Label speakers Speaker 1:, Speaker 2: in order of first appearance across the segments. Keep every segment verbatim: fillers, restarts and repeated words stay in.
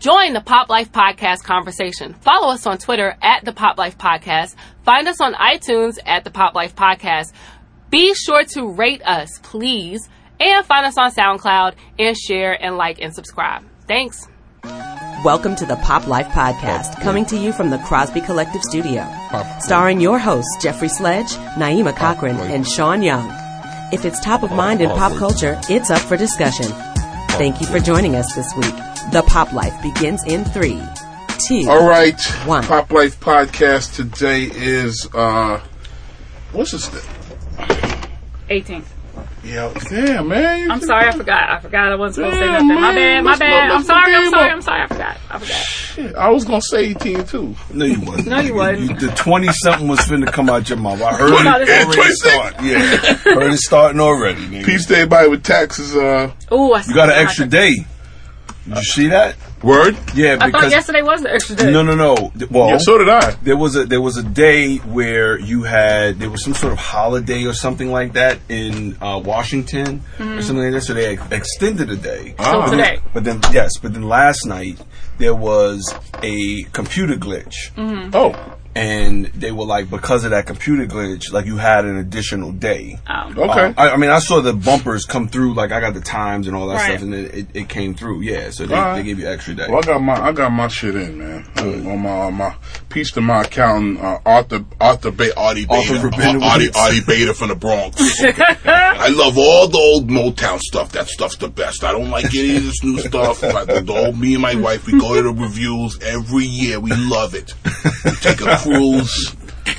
Speaker 1: Join the Pop Life Podcast conversation. Follow us on Twitter at the Pop Life Podcast. Find us on iTunes at the Pop Life Podcast. Be sure to rate us, please, and find us on SoundCloud and share and like and subscribe. Thanks.
Speaker 2: Welcome to the Pop Life Podcast, coming to you from the Crosby Collective Studio, starring your hosts Jeffrey Sledge, Naima Cochran, and Sean Young. If it's top of mind in pop culture, it's up for discussion. Thank you for joining us this week. The Pop Life begins in three, two,
Speaker 3: All right,
Speaker 2: one.
Speaker 3: Pop Life Podcast today is, uh, what's this day?
Speaker 1: eighteenth.
Speaker 3: Yeah, damn, man.
Speaker 1: I'm sorry, I forgot. I forgot I wasn't supposed to say
Speaker 3: Damn,
Speaker 1: nothing. My
Speaker 3: man.
Speaker 1: bad, my
Speaker 3: Let's
Speaker 1: bad.
Speaker 3: go-
Speaker 1: I'm
Speaker 3: let's
Speaker 1: sorry,
Speaker 3: go
Speaker 1: I'm
Speaker 3: game
Speaker 1: sorry,
Speaker 3: up.
Speaker 1: I'm sorry. I forgot. I forgot.
Speaker 3: Shit, I was going to say eighteen, too.
Speaker 4: No, you wasn't.
Speaker 1: No, you wasn't.
Speaker 4: You, the twenty-something was finna come out your mouth. I heard
Speaker 1: You know,
Speaker 4: it
Speaker 1: this-
Speaker 4: already
Speaker 3: twenty-six.
Speaker 4: start. Yeah, heard it starting already, nigga.
Speaker 3: Peace to everybody with taxes, uh,
Speaker 1: Ooh, I
Speaker 4: You got an extra day. Did you see that?
Speaker 3: word?
Speaker 4: Yeah,
Speaker 1: I thought
Speaker 4: because
Speaker 1: yesterday was the extra day.
Speaker 4: no, no, no. Well,
Speaker 3: Yeah, so did I.
Speaker 4: there was a there was a day where you had there was some sort of holiday or something like that in uh, Washington or something like that. So they ex- extended a day.
Speaker 1: So
Speaker 3: Ah.
Speaker 1: today.
Speaker 4: But then yes, but then last night there was a computer glitch.
Speaker 3: Oh,
Speaker 4: And they were like, because of that computer glitch, like you had an additional day.
Speaker 1: Oh.
Speaker 3: okay.
Speaker 4: Um, I, I mean, I saw the bumpers come through. Like I got the times and all that
Speaker 1: Right.
Speaker 4: stuff, and it, it, it came through. Yeah, so they,
Speaker 3: All right.
Speaker 4: they gave you extra day.
Speaker 3: Well, I got my I got my shit in, man. On my on my piece to my accountant, uh, Arthur Arthur Bay Artie
Speaker 4: Arthur
Speaker 3: Beta,
Speaker 4: Rabinowitz.
Speaker 3: Artie Artie Beta from the Bronx. Okay. I love all the old Motown stuff. That stuff's the best. I don't like any of this new stuff. Like the old, me and my wife, we go to the reviews every year. We love it. We take a cruise.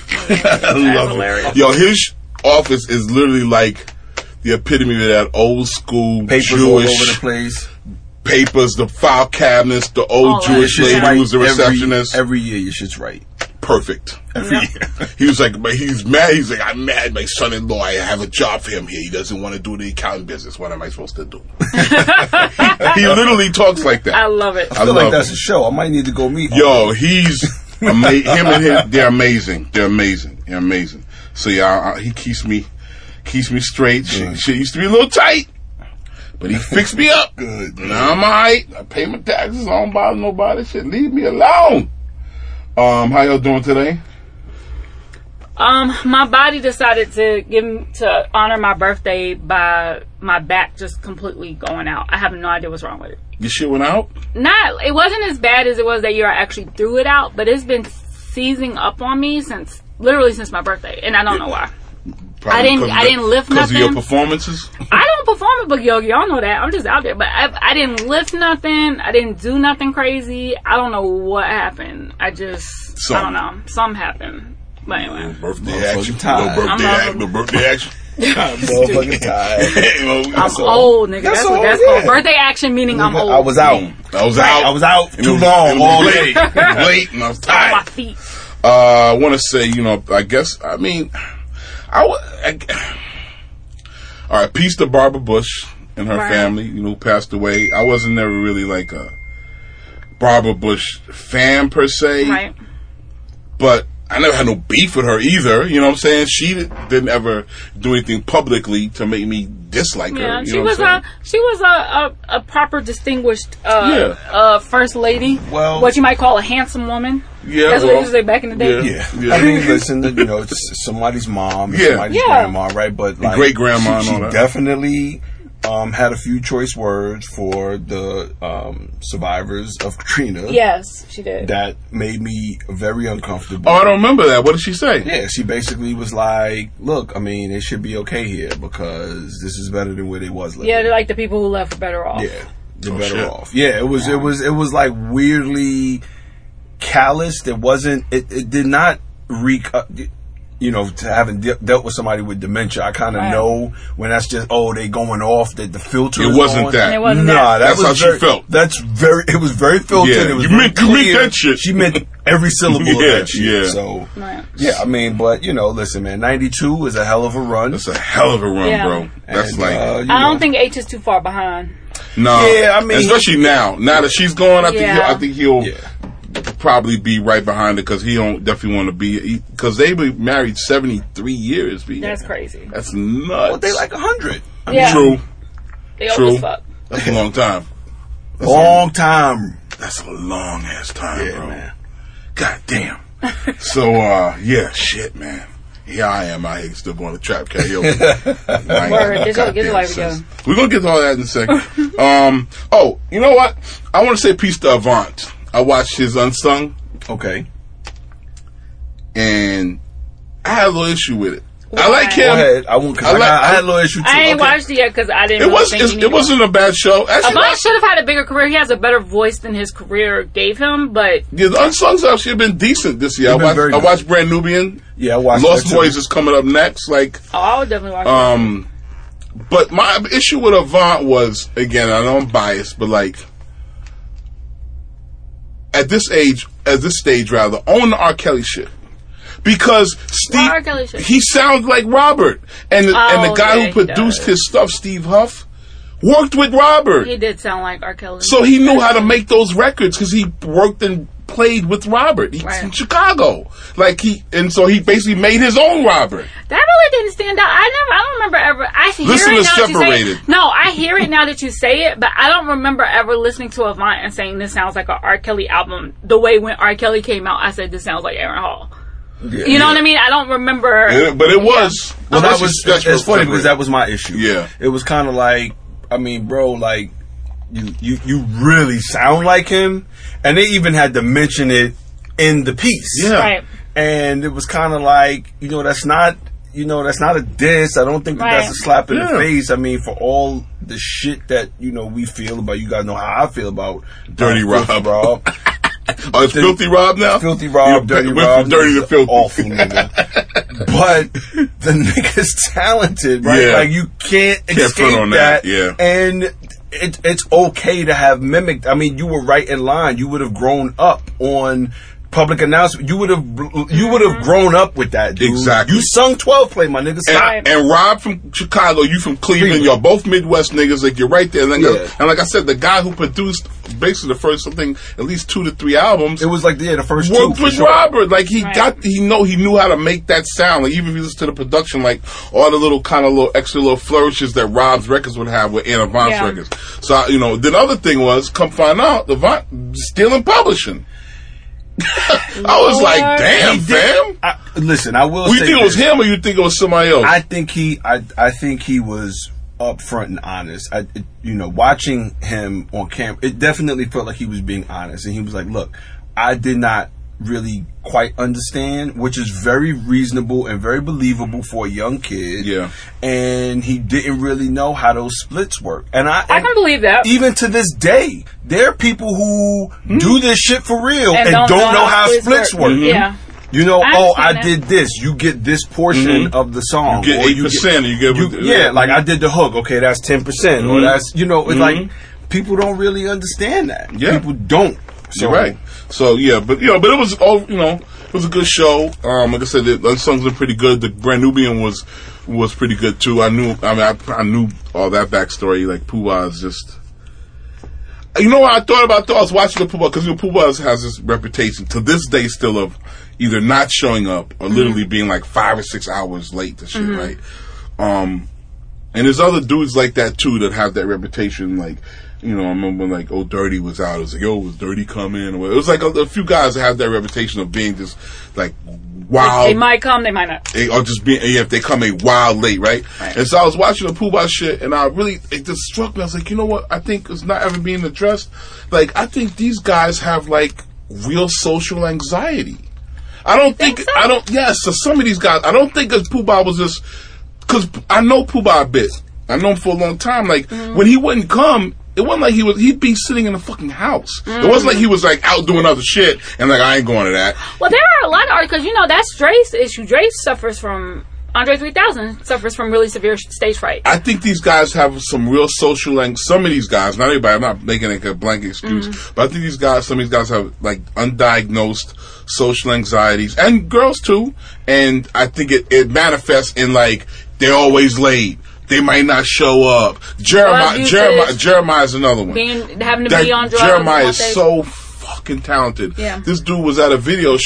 Speaker 3: I love
Speaker 1: hilarious.
Speaker 3: it. Yo, his office is literally like the epitome of that old school
Speaker 4: Papers
Speaker 3: Jewish
Speaker 4: all over the place.
Speaker 3: papers, the file cabinets, the old
Speaker 1: All that
Speaker 3: Jewish
Speaker 1: shit.
Speaker 3: lady
Speaker 1: Right.
Speaker 3: who was the
Speaker 4: Every-
Speaker 3: receptionist.
Speaker 4: Every, year, your shit's right.
Speaker 3: Perfect. Every
Speaker 1: Yeah.
Speaker 3: year. He was like, but he's mad. He's like, I'm mad. My son-in-law, I have a job for him here. He doesn't want to do the accounting business. What am I supposed to do? he, he literally talks like that.
Speaker 1: I love it.
Speaker 4: I feel
Speaker 3: love
Speaker 4: like that's
Speaker 3: it.
Speaker 4: a show. I might need to go meet.
Speaker 3: Yo, he's ama- him and him. They're amazing. They're amazing. They're amazing. So yeah, I, I, he keeps me keeps me straight. Shit, shit used to be a little tight, but he fixed me up.
Speaker 4: Good.
Speaker 3: Now I'm alright. I pay my taxes. I don't bother nobody. Shit, leave me alone. Um, how y'all doing today?
Speaker 1: Um, my body decided to give to honor my birthday by my back just completely going out. I have no idea what's wrong with it.
Speaker 3: Your shit went out?
Speaker 1: Not, it wasn't as bad as it was that year I actually threw it out, but it's been seizing up on me since literally since my birthday, and I don't know why.
Speaker 3: Probably
Speaker 1: I didn't-
Speaker 3: because
Speaker 1: I
Speaker 3: of the-
Speaker 1: didn't lift
Speaker 3: because of your
Speaker 1: nothing.
Speaker 3: performances.
Speaker 1: I don't perform it, but yo, y'all know that. I'm just out there, but I, I didn't lift nothing. I didn't do nothing crazy. I don't know what happened. I just, I don't know. Something happened. But anyway.
Speaker 3: Birthday
Speaker 4: Motherfucking
Speaker 3: action.
Speaker 4: tired.
Speaker 3: No birthday
Speaker 1: I'm
Speaker 3: action. No birthday action.
Speaker 4: Motherfucking tired.
Speaker 1: I'm old, nigga. That's,
Speaker 4: That's
Speaker 1: what
Speaker 4: all,
Speaker 1: that's
Speaker 4: yeah.
Speaker 1: called. Birthday action meaning I'm old.
Speaker 4: I was out.
Speaker 3: I was out.
Speaker 4: I was out
Speaker 3: And
Speaker 4: too
Speaker 3: it was-
Speaker 4: long
Speaker 3: it was
Speaker 4: all
Speaker 3: late.
Speaker 4: day.
Speaker 3: It was late, and I was
Speaker 1: on my
Speaker 3: tired.
Speaker 1: feet.
Speaker 3: Uh, I want to say, you know, I guess, I mean, I, wa- I all right, peace to Barbara Bush and her
Speaker 1: Right.
Speaker 3: family, you know, who passed away. I wasn't never really like a Barbara Bush fan per se,
Speaker 1: Right.
Speaker 3: but I never had no beef with her either. You know what I'm saying? She didn't ever do anything publicly to make me dislike
Speaker 1: Yeah,
Speaker 3: her. You
Speaker 1: she
Speaker 3: know
Speaker 1: was
Speaker 3: what I'm
Speaker 1: a she was a, a, a proper distinguished uh,
Speaker 3: Yeah.
Speaker 1: uh, first lady.
Speaker 4: Well-
Speaker 1: what you might call a handsome woman.
Speaker 3: Yeah,
Speaker 1: That's what
Speaker 3: well,
Speaker 1: they used to say back in the day.
Speaker 3: yeah.
Speaker 4: Yeah. I mean, listen, you know, it's somebody's mom,
Speaker 3: Yeah.
Speaker 4: somebody's
Speaker 1: Yeah.
Speaker 4: grandma, right? But like,
Speaker 3: great-grandma
Speaker 4: she,
Speaker 3: and all
Speaker 4: she
Speaker 3: that.
Speaker 4: definitely um, had a few choice words for the um, survivors of Katrina.
Speaker 1: Yes, she did.
Speaker 4: That made me very uncomfortable.
Speaker 3: Oh, I don't remember that. What did she say?
Speaker 4: Yeah, she basically was like, "Look, I mean, they should be okay here because this is better than where they was living."
Speaker 1: Yeah, they're like the people who left for better off.
Speaker 4: Yeah, they're
Speaker 3: Oh,
Speaker 4: better
Speaker 3: shit.
Speaker 4: off. Yeah, it was, it was, it was like weirdly calloused. It wasn't. It, it did not reek. Uh, you know, to having de- dealt with somebody with dementia, I kind of
Speaker 1: Right.
Speaker 4: know when that's just oh they going off that the filter.
Speaker 3: It
Speaker 4: is
Speaker 3: wasn't
Speaker 4: on.
Speaker 3: that.
Speaker 1: And it wasn't
Speaker 4: Nah,
Speaker 1: that.
Speaker 4: that
Speaker 3: That's
Speaker 4: was
Speaker 3: how she
Speaker 4: very,
Speaker 3: felt.
Speaker 4: That's very. It was very filtered.
Speaker 3: Yeah,
Speaker 4: It was
Speaker 3: you
Speaker 4: very
Speaker 3: meant- you meant
Speaker 4: clear.
Speaker 3: that shit.
Speaker 4: She meant every syllable of
Speaker 3: Yeah,
Speaker 4: that shit.
Speaker 3: yeah.
Speaker 4: So
Speaker 1: Right.
Speaker 4: yeah, I mean, but you know, listen, man, ninety-two is a hell of a run.
Speaker 3: That's a hell of a run,
Speaker 1: Yeah.
Speaker 3: bro. That's
Speaker 4: And,
Speaker 3: like,
Speaker 4: uh, you
Speaker 1: I don't
Speaker 4: know.
Speaker 1: think H is too far behind.
Speaker 3: no.
Speaker 4: Yeah, I mean-
Speaker 3: especially now. Now that she's gone, I think
Speaker 1: Yeah.
Speaker 3: he'll, I think he'll
Speaker 4: Yeah.
Speaker 3: probably be right behind her because he don't definitely want to be because they were married seventy-three years. B.
Speaker 1: That's crazy.
Speaker 3: That's nuts.
Speaker 4: Well, they like a hundred.
Speaker 1: Yeah.
Speaker 3: True.
Speaker 1: They old
Speaker 3: True.
Speaker 1: as fuck.
Speaker 3: That's a long time.
Speaker 4: Long time.
Speaker 3: That's a long ass time,
Speaker 4: Yeah,
Speaker 3: bro.
Speaker 4: man.
Speaker 3: God damn. So, uh, yeah, shit, man. Here I am out here still going to trap karaoke.
Speaker 5: Word. Get your- get your life together.
Speaker 3: We're going to get to all that in a second. um, oh, you know what? I want to say peace to Avant. I watched his Unsung,
Speaker 4: Okay.
Speaker 3: and I had a little issue with it.
Speaker 5: Why?
Speaker 3: I like him.
Speaker 4: Go ahead. I won't.
Speaker 3: I
Speaker 4: I,
Speaker 3: like-
Speaker 4: got, I had a little issue too.
Speaker 5: I ain't
Speaker 4: Okay.
Speaker 5: watched it yet because I didn't.
Speaker 3: It
Speaker 5: really
Speaker 3: was.
Speaker 5: think
Speaker 3: It's,
Speaker 5: he
Speaker 3: it
Speaker 5: needed
Speaker 3: wasn't a bad show. Actually,
Speaker 5: Avant should have had a bigger career. He has a better voice than his career gave him, but
Speaker 3: yeah, the Unsung's actually been decent this year. I
Speaker 4: He's been
Speaker 3: watched,
Speaker 4: very
Speaker 3: I
Speaker 4: good.
Speaker 3: watched Brand Nubian.
Speaker 4: Yeah, I watched
Speaker 3: Lost
Speaker 4: that too.
Speaker 3: Boys is coming up next. Like,
Speaker 5: oh, I would definitely watch it.
Speaker 3: um, but my issue with Avant was, again, I know I'm biased, but like, at this age, at this stage rather, own the R. Kelly shit. Because Steve,
Speaker 5: R. Kelly shit?
Speaker 3: he sounds like Robert, and the, and
Speaker 5: Oh,
Speaker 3: the guy
Speaker 5: yeah,
Speaker 3: who
Speaker 5: he
Speaker 3: produced
Speaker 5: does.
Speaker 3: his stuff, Steve Huff, worked with Robert.
Speaker 5: He did sound like R. Kelly.
Speaker 3: So he knew how to make those records because he worked and played with Robert. He's
Speaker 5: Right.
Speaker 3: from Chicago. Like he, and so he basically made his own Robert.
Speaker 5: That really didn't stand out. I never. I don't remember ever. I hear
Speaker 3: Listen
Speaker 5: it
Speaker 3: to
Speaker 5: now that you say
Speaker 3: Separated.
Speaker 5: it. No, I hear it now that you say it, but I don't remember ever listening to Avant and saying this sounds like an R. Kelly album. The way when R. Kelly came out, I said this sounds like Aaron Hall.
Speaker 4: Yeah.
Speaker 5: You know what I mean? I don't remember.
Speaker 3: Yeah, but it was.
Speaker 4: Well, that
Speaker 3: especially-
Speaker 4: was.
Speaker 3: especially
Speaker 4: It's funny because
Speaker 3: Separated.
Speaker 4: that was my issue.
Speaker 3: Yeah.
Speaker 4: It was kind of like, I mean, bro, like you, you, you really sound like him, and they even had to mention it in the piece.
Speaker 3: Yeah.
Speaker 5: Right.
Speaker 4: And it was kind of like, you know, that's not, you know, that's not a diss. I don't think that
Speaker 5: Right.
Speaker 4: that's a slap in
Speaker 3: Yeah.
Speaker 4: the face. I mean, for all the shit that, you know, we feel about, you guys know how I feel about
Speaker 3: Dirty
Speaker 4: uh, Filthy
Speaker 3: Rob.
Speaker 4: Rob.
Speaker 3: Oh, it's Filthy Rob now?
Speaker 4: Filthy Rob,
Speaker 3: Yeah,
Speaker 4: Dirty
Speaker 3: went
Speaker 4: Rob.
Speaker 3: from dirty to
Speaker 4: nigga's
Speaker 3: filthy.
Speaker 4: Awful nigga. But the nigga's talented, right?
Speaker 3: Yeah.
Speaker 4: Like, you can't,
Speaker 3: Can't
Speaker 4: escape
Speaker 3: front on
Speaker 4: that.
Speaker 3: that, yeah.
Speaker 4: And it, it's okay to have mimicked. I mean, you were right in line. You would have grown up on public announcement. You would have you would have grown up with that, dude.
Speaker 3: Exactly.
Speaker 4: You sung twelve play, my nigga. Stop.
Speaker 3: And, and Rob from Chicago, you from Cleveland,
Speaker 4: Cleveland.
Speaker 3: y'all both Midwest niggas, like you're right there. And like,
Speaker 4: Yeah.
Speaker 3: and like I said, the guy who produced basically the first something, at least two to three albums,
Speaker 4: It was like yeah, the first two.
Speaker 3: worked
Speaker 4: for
Speaker 3: with
Speaker 4: sure.
Speaker 3: Robert. Like he
Speaker 5: Right.
Speaker 3: got, he know, he knew how to make that sound. Like even if you listen to the production, like all the little kind of little extra little flourishes that Rob's records would have with Anna Avant's
Speaker 5: Yeah.
Speaker 3: records. So I, you know, the other thing was, come find out, Avant stealing publishing. I was like,
Speaker 5: Lord.
Speaker 3: damn,
Speaker 4: He did-
Speaker 3: fam.
Speaker 4: I, listen, I will
Speaker 3: Well, you
Speaker 4: say
Speaker 3: think it was
Speaker 4: this.
Speaker 3: him or you think it was somebody else?
Speaker 4: I think he, I, I think he was upfront and honest. I, it, you know, watching him on camera, it definitely felt like he was being honest, and he was like, "Look, I did not really quite understand," which is very reasonable and very believable for a young kid.
Speaker 3: Yeah.
Speaker 4: And he didn't really know how those splits work, and I,
Speaker 5: I
Speaker 4: and
Speaker 5: can believe that.
Speaker 4: even to this day, there are people who do this shit for real and,
Speaker 5: And
Speaker 4: don't, know, how splits work.
Speaker 5: Yeah.
Speaker 4: You know,
Speaker 5: I
Speaker 4: oh, I
Speaker 5: understand
Speaker 4: did this. You get this portion of the song.
Speaker 3: You get
Speaker 4: or
Speaker 3: eight percent, you get-
Speaker 4: you- yeah, like I did the hook. Okay, that's ten percent, or
Speaker 3: Mhm.
Speaker 4: that's you know, it's
Speaker 3: Mhm.
Speaker 4: like people don't really understand that.
Speaker 3: Yeah.
Speaker 4: People don't. So
Speaker 3: You're right. So yeah, but you know, but it was all you know, it was a good show. Um, like I said, the Unsung's been pretty good. The Brand Nubian was was pretty good too. I knew, I mean, I, I knew all that backstory. Like Pooh is just, you know what I thought about? Though I was watching the Pooh because you know Pooh has this reputation to this day still of either not showing up or literally being like five or six hours late to shit, right? Um, and there's other dudes like that too that have that reputation. Like, you know, I remember when like Old Dirty was out. It was like, yo, was Dirty coming? Or it was like a, a few guys that have that reputation of being just like wild.
Speaker 5: They might come, they might not.
Speaker 3: They- or just being, yeah, if they come a while late, right?
Speaker 5: Right.
Speaker 3: And so I was watching the Pooh Bah shit, and I really, it just struck me. I was like, you know what? I think it's not ever being addressed. Like, I think these guys have like real social anxiety. I don't think,
Speaker 5: Think so?
Speaker 3: I don't, yes, so some of these guys, I don't think that Pooh Bah was just, cause I know Pooh Bah a bit. I know him for a long time. Like,
Speaker 5: Mm-hmm.
Speaker 3: when he wouldn't come, it wasn't like he was, he'd be sitting in a fucking house.
Speaker 5: Mm-hmm.
Speaker 3: It wasn't like he was like out doing other shit, and like, I ain't going to that.
Speaker 5: Well, there are a lot of artists, because you know, that's Dre's issue. Dre suffers from, Andre three thousand suffers from really severe stage fright.
Speaker 3: I think these guys have some real social, and some of these guys, not everybody, I'm not making like a blanket excuse,
Speaker 5: Mm-hmm.
Speaker 3: but I think these guys, some of these guys have like undiagnosed social anxieties, and girls too, and I think it, it manifests in like, they're always late. They might not show up. Jeremiah,
Speaker 5: Drug
Speaker 3: Jeremiah,
Speaker 5: usage.
Speaker 3: Jeremiah's another one.
Speaker 5: Being, having to
Speaker 3: That
Speaker 5: be on drugs.
Speaker 3: Jeremiah
Speaker 5: on
Speaker 3: is
Speaker 5: stage.
Speaker 3: so fucking talented.
Speaker 5: Yeah.
Speaker 3: This dude was at a video shoot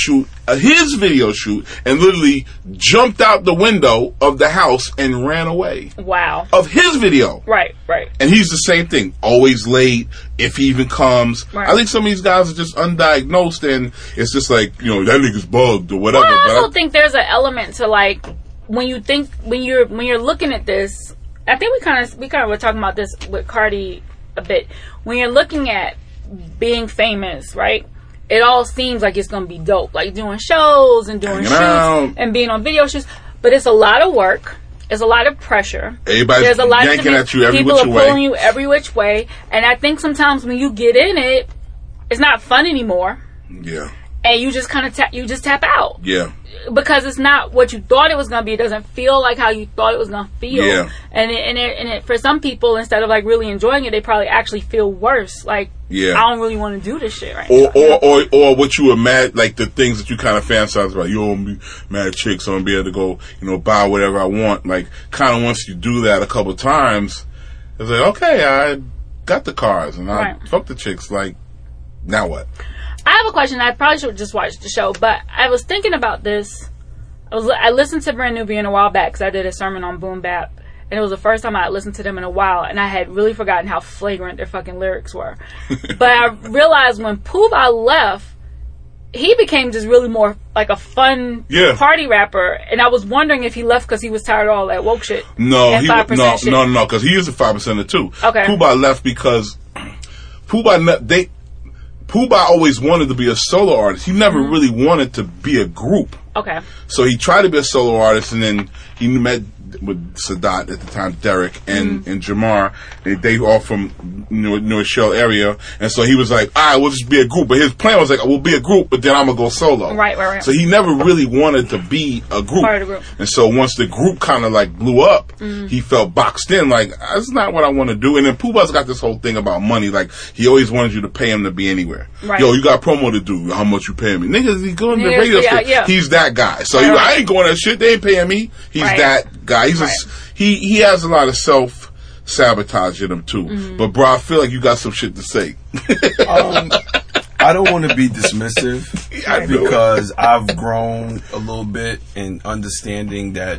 Speaker 3: uh, his video shoot and literally jumped out the window of the house and ran away.
Speaker 5: Wow.
Speaker 3: Of his video.
Speaker 5: Right, right.
Speaker 3: And he's the same thing. Always late, if he even comes.
Speaker 5: Right.
Speaker 3: I think some of these guys are just undiagnosed and it's just like, you know, that nigga's bugged or whatever.
Speaker 5: Well, I
Speaker 3: but
Speaker 5: also
Speaker 3: I,
Speaker 5: think there's an element to like when you think when you're when you're looking at this. I think we kind of we kind of were talking about this with Cardi a bit. When you're looking at being famous, right? It all seems like it's going to be dope, like doing shows and doing
Speaker 3: Hanging
Speaker 5: shoots
Speaker 3: out.
Speaker 5: and being on video shoots. But it's a lot of work. It's a lot of pressure.
Speaker 3: Everybody's
Speaker 5: There's a lot
Speaker 3: yanking
Speaker 5: to be,
Speaker 3: at you every
Speaker 5: people
Speaker 3: which
Speaker 5: are
Speaker 3: way.
Speaker 5: pulling you every which way. And I think sometimes when you get in it, it's not fun anymore.
Speaker 3: Yeah.
Speaker 5: And you just kind of tap, you just tap out.
Speaker 3: Yeah.
Speaker 5: Because it's not what you thought it was going to be. It doesn't feel like how you thought it was going to feel.
Speaker 3: Yeah.
Speaker 5: And it, and it, and it, for some people, instead of like really enjoying it, they probably actually feel worse. Like,
Speaker 3: Yeah.
Speaker 5: I don't really want to do this shit right
Speaker 3: Or,
Speaker 5: now.
Speaker 3: or, or, or what you were mad, like the things that you kind of fantasize about. You don't be mad chicks, so I'm be able to go, you know, buy whatever I want. Like, kind of once you do that a couple times, it's like, okay, I got the cars and I
Speaker 5: Right.
Speaker 3: fuck the chicks. Like, now what?
Speaker 5: I have a question. I probably should just watch the show, but I was thinking about this. I was I listened to Brand Nubian a while back because I did a sermon on Boom Bap, and it was the first time I had listened to them in a while, and I had really forgotten how flagrant their fucking lyrics were. But I realized when Pooh Bah left, he became just really more like a fun
Speaker 3: Yeah.
Speaker 5: party rapper, and I was wondering if he left because he was tired of all that woke shit.
Speaker 3: No,
Speaker 5: and
Speaker 3: he
Speaker 5: five
Speaker 3: no,
Speaker 5: percent shit.
Speaker 3: no, no, because he is a five percenter too.
Speaker 5: Okay.
Speaker 3: Pooh Bah left because Pooh Bah ne- they Pooh Bah always wanted to be a solo artist. He never
Speaker 5: Mm-hmm.
Speaker 3: really wanted to be a group.
Speaker 5: Okay.
Speaker 3: So he tried to be a solo artist, and then he met with Sadat at the time, Derek and
Speaker 5: Mm-hmm.
Speaker 3: and Jamar. They, they all from New, New Rochelle area, and so he was like, "All right, we'll just be a group." But his plan was like, "We'll be a group, but then I'm gonna go solo."
Speaker 5: Right, right, right.
Speaker 3: So he never really wanted to be a group.
Speaker 5: Part of the group.
Speaker 3: And so once the group kind of like blew up,
Speaker 5: Mm-hmm.
Speaker 3: he felt boxed in. Like, that's not what I want to do. And then Pooh Bah's got this whole thing about money. Like, he always wanted you to pay him to be anywhere.
Speaker 5: Right.
Speaker 3: Yo, you got promo to do. How much you paying me? Niggas, he going to the
Speaker 5: Yeah,
Speaker 3: radio
Speaker 5: yeah,
Speaker 3: station.
Speaker 5: yeah.
Speaker 3: He's that guy. So
Speaker 5: Right,
Speaker 3: he,
Speaker 5: right.
Speaker 3: I ain't going that shit. They ain't paying me. He's
Speaker 5: Right.
Speaker 3: that guy. He's
Speaker 5: Right.
Speaker 3: a, he, he has a lot of self sabotage in him too.
Speaker 5: Mm-hmm.
Speaker 3: But bro, I feel like you got some shit to say.
Speaker 4: Um, I don't want to be dismissive
Speaker 3: I know.
Speaker 4: because I've grown a little bit in understanding that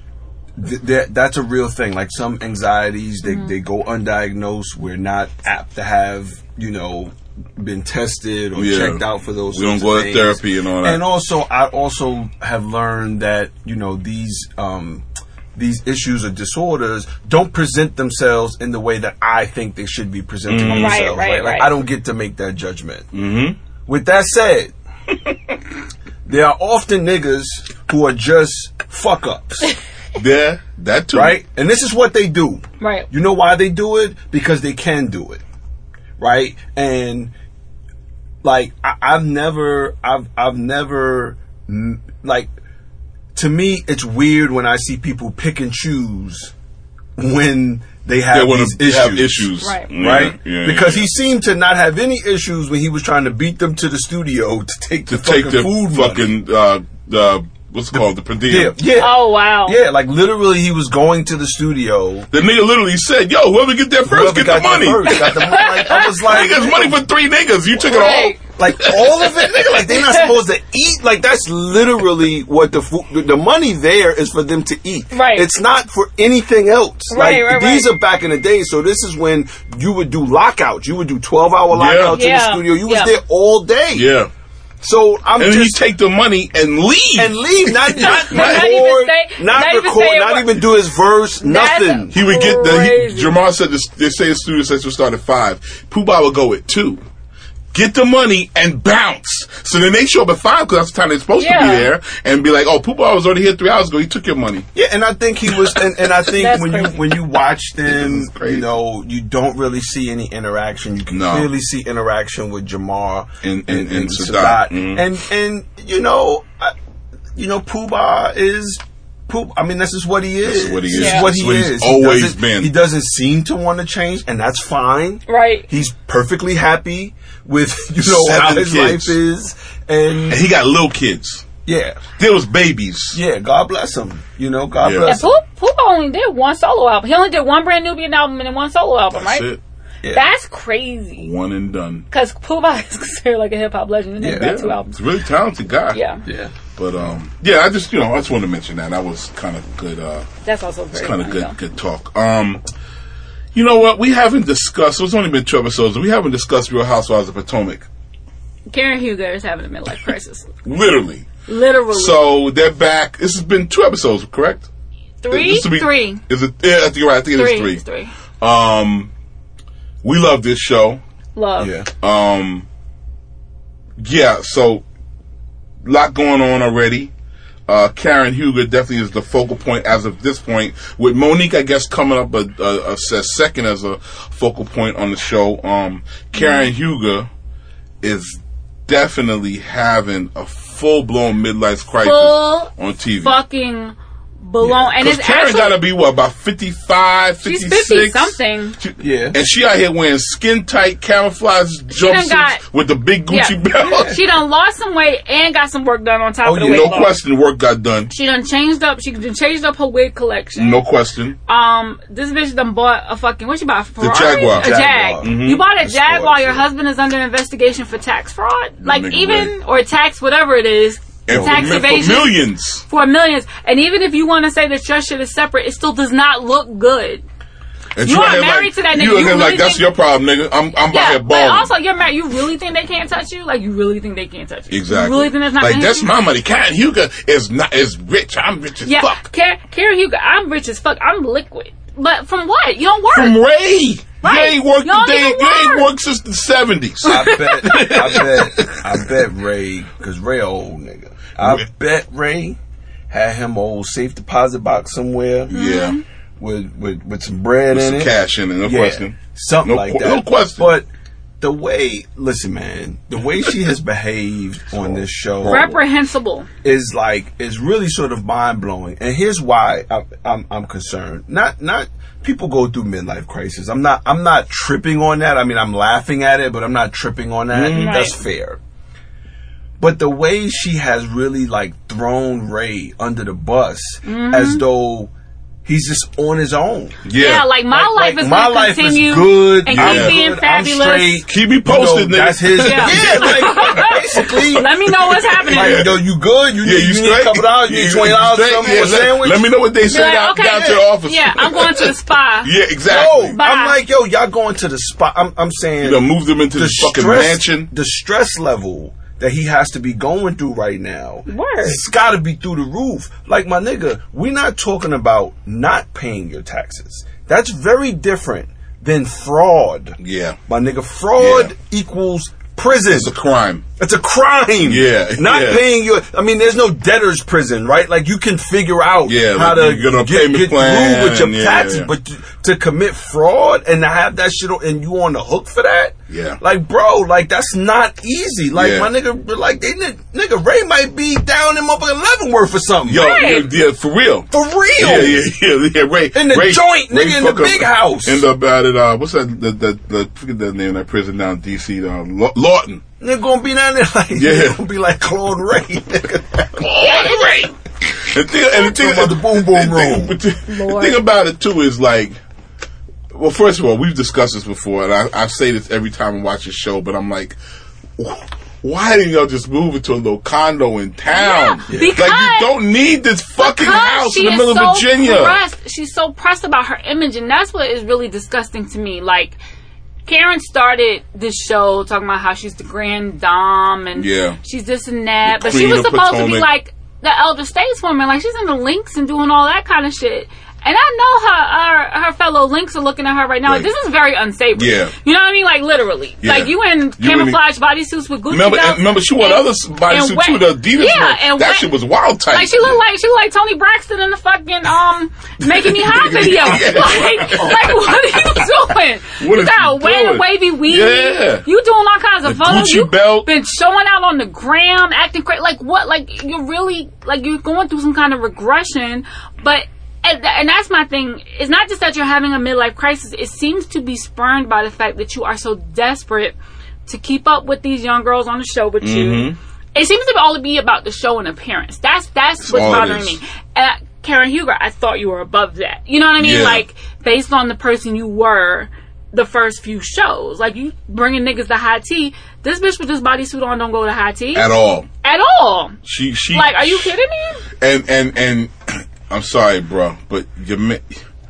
Speaker 4: th- that that's a real thing. Like some anxieties, they they go undiagnosed. We're not apt to have, you know, been tested or
Speaker 3: Yeah.
Speaker 4: checked out for those.
Speaker 3: We don't
Speaker 4: sorts
Speaker 3: go
Speaker 4: of
Speaker 3: to
Speaker 4: things.
Speaker 3: therapy and all that.
Speaker 4: And also, I also have learned that, you know, these um, these issues or disorders don't present themselves in the way that I think they should be presenting
Speaker 3: Mm-hmm.
Speaker 5: Right,
Speaker 4: themselves.
Speaker 5: right,
Speaker 4: Like,
Speaker 5: right.
Speaker 4: I don't get to make that judgment. Mm-hmm. With that said, there are often niggas who are just fuck ups,
Speaker 3: Yeah, that too.
Speaker 4: right? And this is what they do.
Speaker 5: Right.
Speaker 4: You know why they do it? Because they can do it, right? And like I, I've never, I've, I've never, mm, like, to me, it's weird when I see people pick and choose when they have
Speaker 3: They want
Speaker 4: these
Speaker 3: to
Speaker 4: issues,
Speaker 3: have issues.
Speaker 5: Right.
Speaker 3: Yeah,
Speaker 4: right?
Speaker 3: yeah,
Speaker 4: because
Speaker 3: yeah.
Speaker 4: he seemed to not have any issues when he was trying to beat them to the studio to take
Speaker 3: to
Speaker 4: the
Speaker 3: take
Speaker 4: fucking
Speaker 3: the
Speaker 4: food money.
Speaker 3: fucking uh, the what's it called the per diem.
Speaker 4: Yeah, yeah.
Speaker 5: Oh, wow.
Speaker 4: Yeah, like literally he was going to the studio.
Speaker 3: The nigga literally said, "Yo, whoever get there first,
Speaker 4: Whoever
Speaker 3: get
Speaker 4: got
Speaker 3: the money."
Speaker 4: there first got the money. Like, I was like,
Speaker 3: Niggas money for three niggas. You took
Speaker 5: Right.
Speaker 3: it all.
Speaker 4: like all of it, nigga. Like they're not supposed to eat. Like that's literally what the food. The money there is for them to eat.
Speaker 5: Right.
Speaker 4: It's not for anything else.
Speaker 5: Right,
Speaker 4: like
Speaker 5: right,
Speaker 4: these
Speaker 5: right.
Speaker 4: are back in the day. So this is when you would do lockouts. You would do twelve hour lockouts in
Speaker 5: Yeah.
Speaker 4: the studio. You was
Speaker 5: Yeah.
Speaker 4: there all day.
Speaker 3: Yeah,
Speaker 4: So I'm
Speaker 3: and then
Speaker 4: just
Speaker 3: he take the money and leave.
Speaker 4: and leave. Not not,
Speaker 5: Not
Speaker 4: record.
Speaker 5: even say-
Speaker 4: not,
Speaker 5: not even
Speaker 4: record.
Speaker 5: say a
Speaker 4: Not
Speaker 5: word.
Speaker 4: even do his verse.
Speaker 5: That's-
Speaker 4: Nothing.
Speaker 3: He would get the. He,
Speaker 5: Crazy.
Speaker 3: Jamar said this, they say his studio session would start at five. Pooh Bah would go at two. Get the money and bounce. So then they show up at five because that's the time they're supposed to
Speaker 5: Yeah.
Speaker 3: be there, and be like, "Oh, Pooh Bah was already here three hours ago. He took your money."
Speaker 4: Yeah, and I think he was, and, and I think
Speaker 5: That's
Speaker 4: when you
Speaker 5: crazy.
Speaker 4: when you watch
Speaker 3: This
Speaker 4: them,
Speaker 3: is crazy.
Speaker 4: you know, you don't really see any interaction. You can
Speaker 3: No.
Speaker 4: clearly see interaction with Jamar
Speaker 3: And- and- and Sadat.
Speaker 4: Sadat.
Speaker 3: Mhm.
Speaker 4: and and you know, I, you know, Pooh Bah is. Pooh, I mean, this is what he is.
Speaker 3: This is what he
Speaker 4: This
Speaker 3: is.
Speaker 4: is what
Speaker 3: This
Speaker 4: he
Speaker 3: is what he's
Speaker 4: is. He
Speaker 3: always
Speaker 4: doesn't-
Speaker 3: been.
Speaker 4: He doesn't seem to want to change, and that's fine.
Speaker 5: Right.
Speaker 4: He's perfectly happy with you know how
Speaker 3: Seven
Speaker 4: his
Speaker 3: kids.
Speaker 4: life is, and
Speaker 3: And he got little kids.
Speaker 4: yeah,
Speaker 3: There was babies.
Speaker 4: yeah. God bless him. You know, God
Speaker 3: Yeah.
Speaker 4: bless
Speaker 5: And
Speaker 4: him.
Speaker 5: Pooh, Pooh only did one solo album. He only did one Brand Nubian album and then one solo album,
Speaker 3: That's
Speaker 5: right?
Speaker 3: it.
Speaker 4: Yeah.
Speaker 5: That's crazy.
Speaker 3: One and done.
Speaker 5: Because Puba is considered like a hip hop legend, and he's
Speaker 4: Yeah.
Speaker 5: got two albums.
Speaker 3: He's a really talented guy.
Speaker 5: Yeah,
Speaker 4: Yeah.
Speaker 3: But um, yeah, I just you know I just wanted to mention that that was kind of good. Uh,
Speaker 5: that's also
Speaker 3: it's
Speaker 5: very
Speaker 3: kind of
Speaker 5: funny,
Speaker 3: good
Speaker 5: though.
Speaker 3: good talk. Um, you know what? We haven't discussed. It's only been two episodes. And we haven't discussed Real Housewives of Potomac.
Speaker 5: Karen Huger is having a midlife crisis.
Speaker 3: Literally.
Speaker 5: Literally.
Speaker 3: So they're back. This has been two episodes, correct?
Speaker 5: three?
Speaker 3: This will be-
Speaker 5: three.
Speaker 3: Is it? Yeah, I think you're right. I think it
Speaker 5: Three.
Speaker 3: is three.
Speaker 5: It's three.
Speaker 3: Um, we love this show.
Speaker 5: Love.
Speaker 4: Yeah.
Speaker 3: Um, yeah. So, lot going on already. Uh, Karen Huger definitely is the focal point as of this point. With Monique, I guess, coming up a, a, a, a second as a focal point on the show. Um, Karen Huger is definitely having a full blown midlife crisis
Speaker 5: Full
Speaker 3: on T V.
Speaker 5: fucking blown. And
Speaker 3: Because
Speaker 5: it's
Speaker 3: Karen
Speaker 5: actually,
Speaker 3: got to be what, about fifty-five,
Speaker 5: she's
Speaker 3: fifty-six?
Speaker 5: fifty something.
Speaker 3: She-
Speaker 4: Yeah.
Speaker 3: And she out here wearing skin tight camouflage
Speaker 5: done
Speaker 3: jumpsuits
Speaker 5: got-
Speaker 3: with the big Gucci
Speaker 5: Yeah.
Speaker 3: belt.
Speaker 5: She done lost some weight and got some work done on top
Speaker 4: Oh,
Speaker 5: of the
Speaker 4: yeah,
Speaker 5: weight
Speaker 3: No
Speaker 5: loss.
Speaker 3: question, work got done.
Speaker 5: She done changed up. She done changed up her wig collection.
Speaker 3: No question.
Speaker 5: Um, this bitch done bought a fucking, what she bought? A Ferrari?
Speaker 3: Jaguar.
Speaker 5: A Jag.
Speaker 4: Jaguar.
Speaker 3: Mhm.
Speaker 5: You bought a
Speaker 4: The
Speaker 5: Jaguar.
Speaker 4: sports,
Speaker 5: Your
Speaker 4: yeah.
Speaker 5: husband is under investigation for tax fraud. Like
Speaker 3: nigga
Speaker 5: even or tax whatever it is.
Speaker 3: And
Speaker 5: Tax
Speaker 3: for,
Speaker 5: evasion.
Speaker 3: for millions.
Speaker 5: For millions. And even if you want to say that your shit is separate, it still does not look good.
Speaker 3: And
Speaker 5: You
Speaker 3: out
Speaker 5: are
Speaker 3: here
Speaker 5: married
Speaker 3: like,
Speaker 5: to that nigga.
Speaker 3: You
Speaker 5: You
Speaker 3: out here
Speaker 5: really
Speaker 3: like, that's
Speaker 5: think-
Speaker 3: your problem, nigga. I'm, I'm out
Speaker 5: Yeah,
Speaker 3: here
Speaker 5: but
Speaker 3: balling.
Speaker 5: also you're married. You really think they can't touch you? Like you really think they can't touch you?
Speaker 3: Exactly.
Speaker 5: You really think that's not
Speaker 3: like,
Speaker 5: gonna
Speaker 3: that's
Speaker 5: happen?
Speaker 3: my money. Karen Huger is not, is rich. I'm rich as
Speaker 5: Yeah,
Speaker 3: fuck.
Speaker 5: Karen, Karen Huger, I'm rich as fuck. I'm liquid. But from what? You don't work.
Speaker 3: From Ray.
Speaker 5: Right.
Speaker 3: You ain't worked,
Speaker 5: You don't
Speaker 3: they,
Speaker 5: even
Speaker 3: you ain't
Speaker 5: work.
Speaker 3: worked since the seventies.
Speaker 4: I bet, I bet, I bet Ray, because Ray a old nigga. I
Speaker 3: Ray-
Speaker 4: bet Ray had him a old safe deposit box somewhere.
Speaker 3: Yeah.
Speaker 4: With, with, with some bread
Speaker 3: With
Speaker 4: in
Speaker 3: some
Speaker 4: it.
Speaker 3: cash in it, no
Speaker 4: Yeah,
Speaker 3: question.
Speaker 4: Something
Speaker 3: No
Speaker 4: like
Speaker 3: qu-
Speaker 4: that.
Speaker 3: no question.
Speaker 4: But the way, listen, man, the way she has behaved on this show
Speaker 5: Reprehensible.
Speaker 4: is like is really sort of mind blowing. And here's why I'm, I'm I'm concerned. Not not people go through midlife crisis. I'm not I'm not tripping on that. I mean, I'm laughing at it, but I'm not tripping on that.
Speaker 5: Mm-hmm.
Speaker 4: That's
Speaker 5: Right.
Speaker 4: fair. But the way she has really like thrown Ray under the bus
Speaker 5: Mm-hmm.
Speaker 4: as though he's just on his own.
Speaker 3: Yeah.
Speaker 5: Yeah, like my
Speaker 4: Like-
Speaker 5: life
Speaker 4: like,
Speaker 5: is
Speaker 4: my
Speaker 5: going to
Speaker 4: life is
Speaker 5: continue
Speaker 4: good.
Speaker 5: and
Speaker 3: I'm
Speaker 5: keep being
Speaker 4: good, I'm
Speaker 5: fabulous.
Speaker 4: straight.
Speaker 3: Keep me
Speaker 4: You know,
Speaker 3: posted, nigga.
Speaker 4: that's his.
Speaker 5: Yeah.
Speaker 4: Yeah, like basically.
Speaker 5: Let me know what's happening.
Speaker 4: Like, yo, you good? You,
Speaker 3: Yeah,
Speaker 4: need,
Speaker 3: you
Speaker 4: you need
Speaker 3: straight?
Speaker 4: a couple dollars? You
Speaker 3: Yeah,
Speaker 4: need twenty dollars
Speaker 3: straight?
Speaker 4: something
Speaker 3: Yeah,
Speaker 4: for a
Speaker 3: let-
Speaker 4: sandwich?
Speaker 3: Let me know what they
Speaker 5: Be
Speaker 3: say
Speaker 5: like,
Speaker 3: down,
Speaker 5: okay,
Speaker 3: down to the office.
Speaker 5: Yeah, I'm going to the spa.
Speaker 3: Yeah, exactly.
Speaker 4: No,
Speaker 5: Bye.
Speaker 4: I'm like, yo, y'all going to the spot. I'm, I'm saying
Speaker 3: You done moved them into
Speaker 4: the
Speaker 3: this fucking
Speaker 4: stress,
Speaker 3: mansion.
Speaker 4: the stress level that he has to be going through right now.
Speaker 5: Word.
Speaker 4: It's got to be through the roof. Like, my nigga, we're not talking about not paying your taxes. That's very different than fraud.
Speaker 3: Yeah.
Speaker 4: My nigga, fraud
Speaker 3: Yeah.
Speaker 4: equals prison.
Speaker 3: It's a crime.
Speaker 4: It's a crime.
Speaker 3: Yeah,
Speaker 4: Not
Speaker 3: yeah.
Speaker 4: paying your. I mean, there's no debtor's prison, right? Like you can figure out
Speaker 3: Yeah,
Speaker 4: how
Speaker 3: like
Speaker 4: to
Speaker 3: you get on a
Speaker 4: get,
Speaker 3: payment
Speaker 4: get
Speaker 3: plan,
Speaker 4: through with your
Speaker 3: yeah,
Speaker 4: taxes,
Speaker 3: yeah.
Speaker 4: but to, to commit fraud and to have that shit on, and you on the hook for that.
Speaker 3: Yeah.
Speaker 4: Like, bro, like that's not easy. Like
Speaker 3: Yeah.
Speaker 4: my nigga, like they nigga Ray might be down in motherfucking Leavenworth or something.
Speaker 3: Yo,
Speaker 5: Right.
Speaker 3: yeah, yeah, for real.
Speaker 4: for real.
Speaker 3: Yeah, yeah, yeah, yeah. Ray
Speaker 4: In the
Speaker 3: Ray,
Speaker 4: joint, nigga, in the
Speaker 3: fuck
Speaker 4: big house.
Speaker 3: End up out at uh, what's that? The the the forget that name of that prison down in D C. Uh, Law- Lawton.
Speaker 4: Nigga gonna be down there like
Speaker 3: Yeah.
Speaker 4: gonna be like Claude Ray. nigga.
Speaker 3: Oh, Ray. The thing, and the thing
Speaker 4: Talking about the boom boom
Speaker 3: the
Speaker 4: room.
Speaker 3: thing, but the,
Speaker 5: Lord.
Speaker 3: thing about it too is like, well, first of all, we've discussed this before, and I, I say this every time I watch a show, but I'm like, why didn't y'all just move into a little condo in town?
Speaker 5: Yeah,
Speaker 3: Like,
Speaker 5: because-
Speaker 3: you don't need this fucking
Speaker 5: Because
Speaker 3: house
Speaker 5: she
Speaker 3: in the
Speaker 5: is
Speaker 3: middle
Speaker 5: so
Speaker 3: of Virginia.
Speaker 5: Pressed. She's so pressed about her image, and that's what is really disgusting to me. Like, Karen started this show talking about how she's the grand dame and
Speaker 3: Yeah.
Speaker 5: she's this and that,
Speaker 3: The
Speaker 5: but she
Speaker 3: Queen
Speaker 5: was
Speaker 3: of
Speaker 5: supposed to be
Speaker 3: Potomac.
Speaker 5: like the elder stateswoman. Like, she's in the links and doing all that kind of shit. And I know her, her her fellow links are looking at her right now. Like,
Speaker 3: Right.
Speaker 5: this is very unsavory.
Speaker 3: Yeah.
Speaker 5: You know what I mean? Like, literally.
Speaker 3: Yeah.
Speaker 5: Like, you in
Speaker 3: You in
Speaker 5: camouflage bodysuits with Gucci
Speaker 3: Remember,
Speaker 5: belts.
Speaker 3: and remember, she wore
Speaker 5: and-
Speaker 3: other bodysuit
Speaker 5: and wet-
Speaker 3: too. The Adidas
Speaker 5: yeah,
Speaker 3: one.
Speaker 5: and
Speaker 3: that
Speaker 5: wet-
Speaker 3: shit was wild tight.
Speaker 5: Like, she looked like she looked like Tony Braxton in the fucking um Making Me Hot video.
Speaker 3: Yeah.
Speaker 5: Like, like what are you doing?
Speaker 3: What
Speaker 5: you
Speaker 3: is
Speaker 5: got a
Speaker 3: she
Speaker 5: wet and
Speaker 3: doing?
Speaker 5: wavy weave.
Speaker 3: Yeah.
Speaker 5: You doing all kinds of
Speaker 3: The
Speaker 5: photos.
Speaker 3: Gucci
Speaker 5: You
Speaker 3: belt.
Speaker 5: been showing out on the gram, acting crazy. Like what? Like you're really like you're going through some kind of regression, but. And, and that's my thing. It's not just that you're having a midlife crisis. It seems to be spurned by the fact that you are so desperate to keep up with these young girls on the show with you.
Speaker 3: Mm-hmm.
Speaker 5: It seems to all be about the show and appearance. That's that's what's
Speaker 3: all it
Speaker 5: bothering
Speaker 3: is.
Speaker 5: me. And Karen Huger, I thought you were above that. You know what I mean?
Speaker 3: Yeah.
Speaker 5: Like based on the person you were, the first few shows. Like, you bringing niggas to high tea. This bitch with this bodysuit on don't go to high tea.
Speaker 3: At all.
Speaker 5: At all.
Speaker 3: She, she.
Speaker 5: Like, are you kidding me?
Speaker 3: And, and, and, I'm sorry, bro, but your man,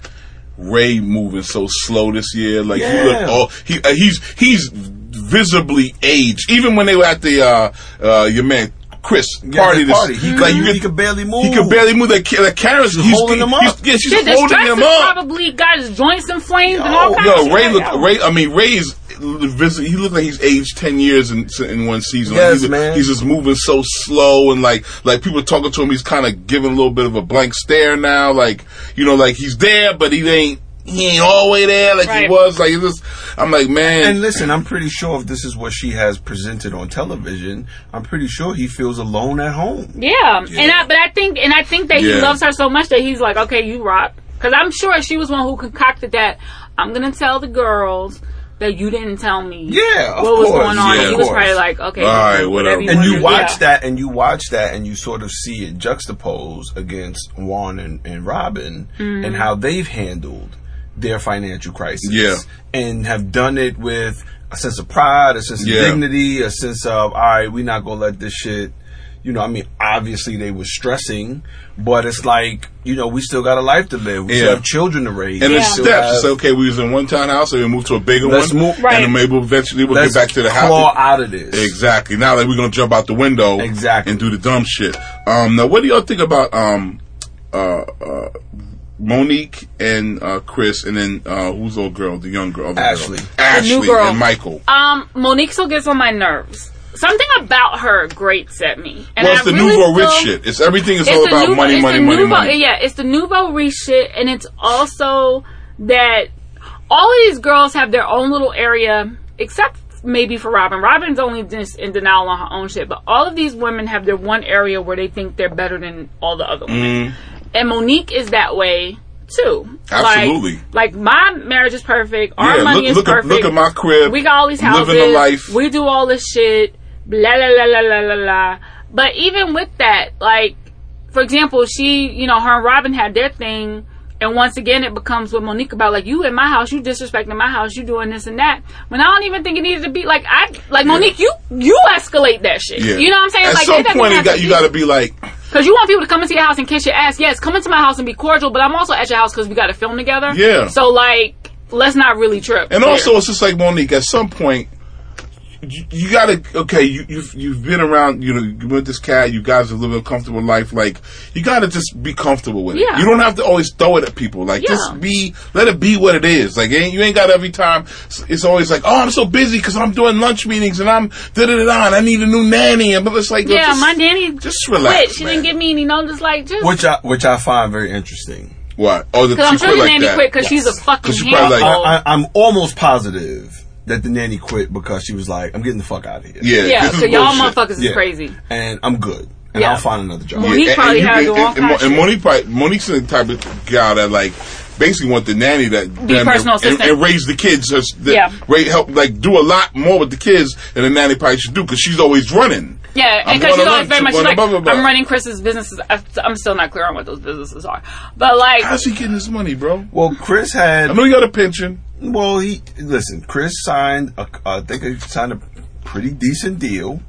Speaker 3: Ray moving so slow this year. Like,
Speaker 4: Yeah.
Speaker 3: he look all, he, uh, he's, he's visibly aged. Even when they were at the, uh, uh, your man, Chris
Speaker 4: Yeah,
Speaker 3: party,
Speaker 4: the
Speaker 3: this,
Speaker 4: party. He,
Speaker 3: like,
Speaker 4: he,
Speaker 3: you could,
Speaker 4: he could barely move.
Speaker 3: he could barely move. That, that Karen's
Speaker 4: She's holding him up.
Speaker 3: he's- Yeah, she's
Speaker 5: Shit, the
Speaker 3: holding
Speaker 5: stress
Speaker 3: him
Speaker 5: is
Speaker 3: up.
Speaker 5: probably got his joints inflamed and
Speaker 4: Yo,
Speaker 5: all kinds
Speaker 3: Yo,
Speaker 5: of shit.
Speaker 3: Ray look.
Speaker 5: Yo.
Speaker 3: Ray, I mean, Ray is. He looked like he's aged ten years in in one season. Like,
Speaker 4: Yes,
Speaker 3: he's,
Speaker 4: man.
Speaker 3: He's just moving so slow, and like like people talking to him, he's kind of giving a little bit of a blank stare now. Like, you know, like he's there, but he ain't he ain't all the way there like
Speaker 5: Right.
Speaker 3: he was. Like it's just, I'm like, man.
Speaker 4: And listen, I'm pretty sure if this is what she has presented on television, I'm pretty sure he feels alone at home.
Speaker 5: Yeah. and I, but I think, and I think that he
Speaker 3: Yeah.
Speaker 5: loves her so much that he's like, okay, you rock. Because I'm sure she was one who concocted that. I'm gonna tell the girls that you didn't tell me.
Speaker 4: Yeah, of
Speaker 5: what was
Speaker 4: course,
Speaker 5: going on.
Speaker 3: yeah,
Speaker 5: he
Speaker 3: of
Speaker 5: was
Speaker 4: course.
Speaker 5: probably like, okay,
Speaker 3: All right,
Speaker 5: do
Speaker 3: whatever.
Speaker 5: you
Speaker 4: And
Speaker 5: wanna
Speaker 4: you
Speaker 5: do.
Speaker 4: watch
Speaker 5: Yeah.
Speaker 4: that, and you watch that, and you sort of see it juxtaposed against Juan and, and Robin,
Speaker 5: Mm-hmm.
Speaker 4: and how they've handled their financial crisis.
Speaker 3: Yeah.
Speaker 4: And have done it with a sense of pride, a sense of
Speaker 3: Yeah.
Speaker 4: dignity, a sense of, all right, we're not going to let this shit, you know, I mean, obviously they were stressing, but it's like, you know, we still got a life to live. We
Speaker 3: Yeah.
Speaker 4: still have children to raise.
Speaker 3: and
Speaker 4: We
Speaker 3: the
Speaker 4: still
Speaker 3: steps.
Speaker 4: have-
Speaker 3: It's okay. We was in one townhouse, so we moved to a bigger
Speaker 4: Let's
Speaker 3: one,
Speaker 4: move-
Speaker 5: Right.
Speaker 3: and then maybe eventually we'll
Speaker 4: Let's
Speaker 3: get back to the
Speaker 4: claw
Speaker 3: house.
Speaker 4: out of this.
Speaker 3: Exactly. Now that we're gonna jump out the window,
Speaker 4: Exactly.
Speaker 3: and do the dumb shit. Um, now, what do y'all think about um, uh, uh, Monique and uh, Chris, and then uh, who's the old girl, the young girl, the
Speaker 4: Ashley.
Speaker 3: girl? Ashley
Speaker 5: The new girl.
Speaker 3: and Michael.
Speaker 5: Um, Monique still gets on my nerves. Something about her grates at me. And
Speaker 3: Well, it's
Speaker 5: I
Speaker 3: the
Speaker 5: really
Speaker 3: nouveau rich
Speaker 5: still-
Speaker 3: shit. It's everything is
Speaker 5: It's
Speaker 3: all
Speaker 5: the
Speaker 3: about
Speaker 5: nouveau-
Speaker 3: money,
Speaker 5: it's
Speaker 3: money,
Speaker 5: the
Speaker 3: money,
Speaker 5: nouveau,
Speaker 3: money.
Speaker 5: Yeah, it's the nouveau riche shit, and it's also that all of these girls have their own little area, except maybe for Robin. Robin's only just in denial on her own shit, but all of these women have their one area where they think they're better than all the other women. And Monique is that way too.
Speaker 3: Absolutely.
Speaker 5: Like, like my marriage is perfect. Our
Speaker 3: Yeah,
Speaker 5: money
Speaker 3: look-
Speaker 5: is
Speaker 3: look at-
Speaker 5: perfect.
Speaker 3: look at my crib.
Speaker 5: We got all these houses.
Speaker 3: Living the life.
Speaker 5: We do all this shit. Blah, la, la, la, la, la, la. But even with that, like, for example, she, you know, her and Robin had their thing. And once again, it becomes with Monique about, like, you in my house, you disrespecting my house, you doing this and that. When I don't even think it needed to be, like, I, like, Monique, you, you escalate that shit.
Speaker 3: Yeah.
Speaker 5: You know what I'm saying?
Speaker 3: At
Speaker 5: like,
Speaker 3: some
Speaker 5: it doesn't
Speaker 3: point,
Speaker 5: have
Speaker 3: you got,
Speaker 5: to
Speaker 3: you
Speaker 5: be-
Speaker 3: got to be like,
Speaker 5: Cause you want people to come into your house and kiss your ass. Yes, come into my house and be cordial, but I'm also at your house because we got to film together.
Speaker 3: Yeah.
Speaker 5: So, like, let's not really trip.
Speaker 3: and
Speaker 5: here.
Speaker 3: also it's just like Monique. At some point, you, you gotta okay. You, you've you've been around. You know, you with this cat. You guys are living a comfortable life. Like you gotta just be comfortable with it.
Speaker 5: Yeah.
Speaker 3: You don't have to always throw it at people. Like
Speaker 5: Yeah.
Speaker 3: just be. Let it be what it is. Like ain't, you ain't got every time. It's always like, oh, I'm so busy because I'm doing lunch meetings and I'm da da da da. And I need a new nanny. And but it's like,
Speaker 5: Yeah,
Speaker 3: just,
Speaker 5: my nanny
Speaker 3: just relax.
Speaker 5: quit. She
Speaker 3: man.
Speaker 5: didn't give me any notice. Like, just
Speaker 4: Which I, which I find very interesting.
Speaker 3: What? Oh, the,
Speaker 5: because I'm
Speaker 3: she
Speaker 5: sure
Speaker 3: quit
Speaker 5: the
Speaker 3: like
Speaker 5: nanny
Speaker 3: that.
Speaker 5: quit because she's a fucking
Speaker 3: 'Cause she probably like-
Speaker 5: handful.
Speaker 4: I, I, I'm almost positive that the nanny quit because she was like, I'm getting the fuck out of here.
Speaker 3: Yeah,
Speaker 5: yeah,
Speaker 3: this is
Speaker 5: so y'all
Speaker 3: bullshit.
Speaker 5: motherfuckers is
Speaker 4: Yeah.
Speaker 5: crazy.
Speaker 4: And I'm good. And
Speaker 5: Yeah.
Speaker 4: I'll find another job.
Speaker 5: Monique
Speaker 3: and-
Speaker 5: probably
Speaker 3: and you
Speaker 5: had
Speaker 3: can-
Speaker 5: to do all
Speaker 3: and,
Speaker 5: kinds of
Speaker 3: and
Speaker 5: shit.
Speaker 3: Monique probably, Monique's the type of gal that like basically want the nanny that
Speaker 5: Be
Speaker 3: them
Speaker 5: personal
Speaker 3: and, and,
Speaker 5: assistant.
Speaker 3: and raise the kids. That, that
Speaker 5: Yeah.
Speaker 3: ra- help like do a lot more with the kids than the nanny probably should do because she's always running.
Speaker 5: Yeah,
Speaker 3: I'm
Speaker 5: and because
Speaker 3: going
Speaker 5: she's
Speaker 3: to
Speaker 5: always
Speaker 3: lunch,
Speaker 5: very
Speaker 3: I'm
Speaker 5: much
Speaker 3: going to
Speaker 5: like,
Speaker 3: blah, blah, blah.
Speaker 5: I'm running Chris's businesses. I- I'm still not clear on what those businesses are. But, like,
Speaker 3: How's he getting his money, bro?
Speaker 4: Well, Chris had.
Speaker 3: I know you got a pension.
Speaker 4: Well, he listen. Chris signed. A, I think he signed a pretty decent deal.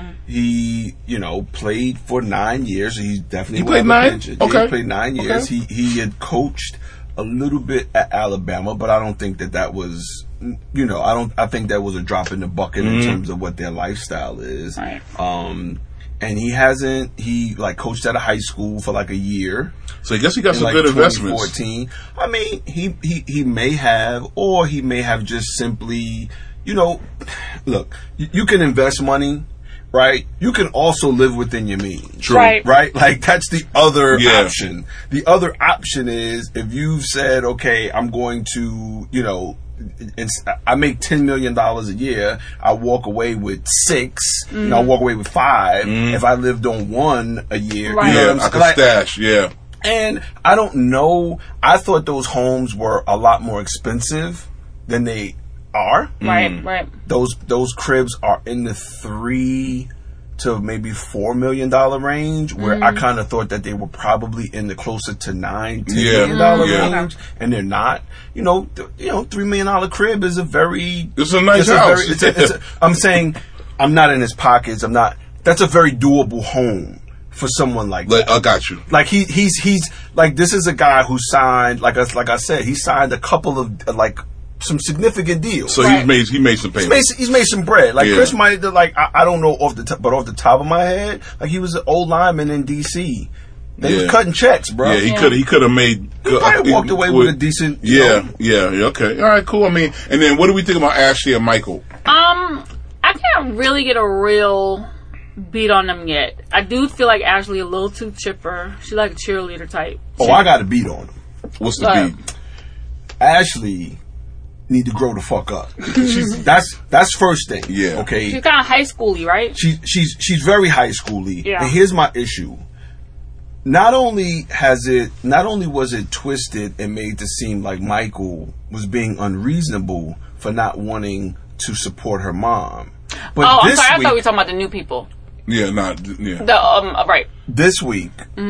Speaker 4: He, you know, played for nine years. He definitely
Speaker 3: He
Speaker 4: will
Speaker 3: played
Speaker 4: have a
Speaker 3: nine?
Speaker 4: pension. Yeah,
Speaker 3: Okay.
Speaker 4: he played nine years.
Speaker 3: Okay.
Speaker 4: He he had coached a little bit at Alabama, but I don't think that that was. You know, I don't. I think that was a drop in the bucket in terms of what their lifestyle is.
Speaker 5: Right.
Speaker 4: Um, and he hasn't. He like coached at a high school for like a year.
Speaker 3: So I guess he got
Speaker 4: In
Speaker 3: some
Speaker 4: like
Speaker 3: good
Speaker 4: twenty
Speaker 3: investments.
Speaker 4: fourteen. I mean, he, he, he may have, or he may have just simply, you know, look, you, you can invest money, right? You can also live within your means.
Speaker 3: True.
Speaker 5: Right.
Speaker 4: Right? Like, that's the other
Speaker 3: Yeah.
Speaker 4: option. The other option is if you've said, okay, I'm going to, you know, it's, I make ten million dollars a year. I walk away with six. You know, I walk away with five. If I lived on one a year,
Speaker 5: Right.
Speaker 4: you know
Speaker 3: Yeah,
Speaker 4: what I'm
Speaker 3: I
Speaker 4: saying?
Speaker 3: could
Speaker 4: Like,
Speaker 3: stash. Yeah.
Speaker 4: and I don't know. I thought those homes were a lot more expensive than they are.
Speaker 5: right, right.
Speaker 4: Those those cribs are in the three to maybe four million dollar range, where
Speaker 5: Mm-hmm.
Speaker 4: I kind of thought that they were probably in the closer to nine, ten
Speaker 3: Yeah.
Speaker 4: million dollar
Speaker 3: Yeah.
Speaker 4: range, and they're not. You know, th- you know, three million dollar crib is a very.
Speaker 3: It's a nice
Speaker 4: it's a
Speaker 3: house.
Speaker 4: very- it's a- it's a- I'm saying, I'm not in his pockets. I'm not. That's a very doable home for someone like
Speaker 3: Like,
Speaker 4: that.
Speaker 3: I got you.
Speaker 4: Like he he's he's like this is a guy who signed like I like I said he signed a couple of uh, like some significant deals.
Speaker 3: So
Speaker 5: Right.
Speaker 3: he's made he made some
Speaker 4: He's
Speaker 3: payments.
Speaker 4: made, he's made some bread. Like
Speaker 3: Yeah.
Speaker 4: Chris might like I, I don't know off the top, but off the top of my head, like he was an old lineman in D C. They
Speaker 3: Yeah.
Speaker 4: was cutting checks, bro.
Speaker 3: Yeah, he
Speaker 5: Yeah.
Speaker 3: could he could have made.
Speaker 4: He probably walked away with a decent. you
Speaker 3: Yeah,
Speaker 4: know,
Speaker 3: yeah, yeah, okay, all right, cool. I mean, and then what do we think about Ashley and Michael?
Speaker 5: Um, I can't really get a real beat on them yet. I do feel like Ashley a little too chipper. She like a cheerleader type.
Speaker 4: Oh, I got a beat on him.
Speaker 3: What's the
Speaker 5: Right.
Speaker 3: beat?
Speaker 4: Ashley need to grow the fuck up. She's, that's that's first thing.
Speaker 3: Yeah.
Speaker 4: Okay.
Speaker 5: She's kind of high schooly, right?
Speaker 4: She, she's she's very high schooly.
Speaker 5: Yeah.
Speaker 4: And here's my issue. Not only has it, not only was it twisted and made to seem like Michael was being unreasonable for not wanting to support her mom, but
Speaker 5: Oh, I'm
Speaker 4: this
Speaker 5: sorry. I
Speaker 4: week,
Speaker 5: thought we were talking about the new people.
Speaker 3: Yeah, not yeah.
Speaker 5: The um, uh, right.
Speaker 4: this week,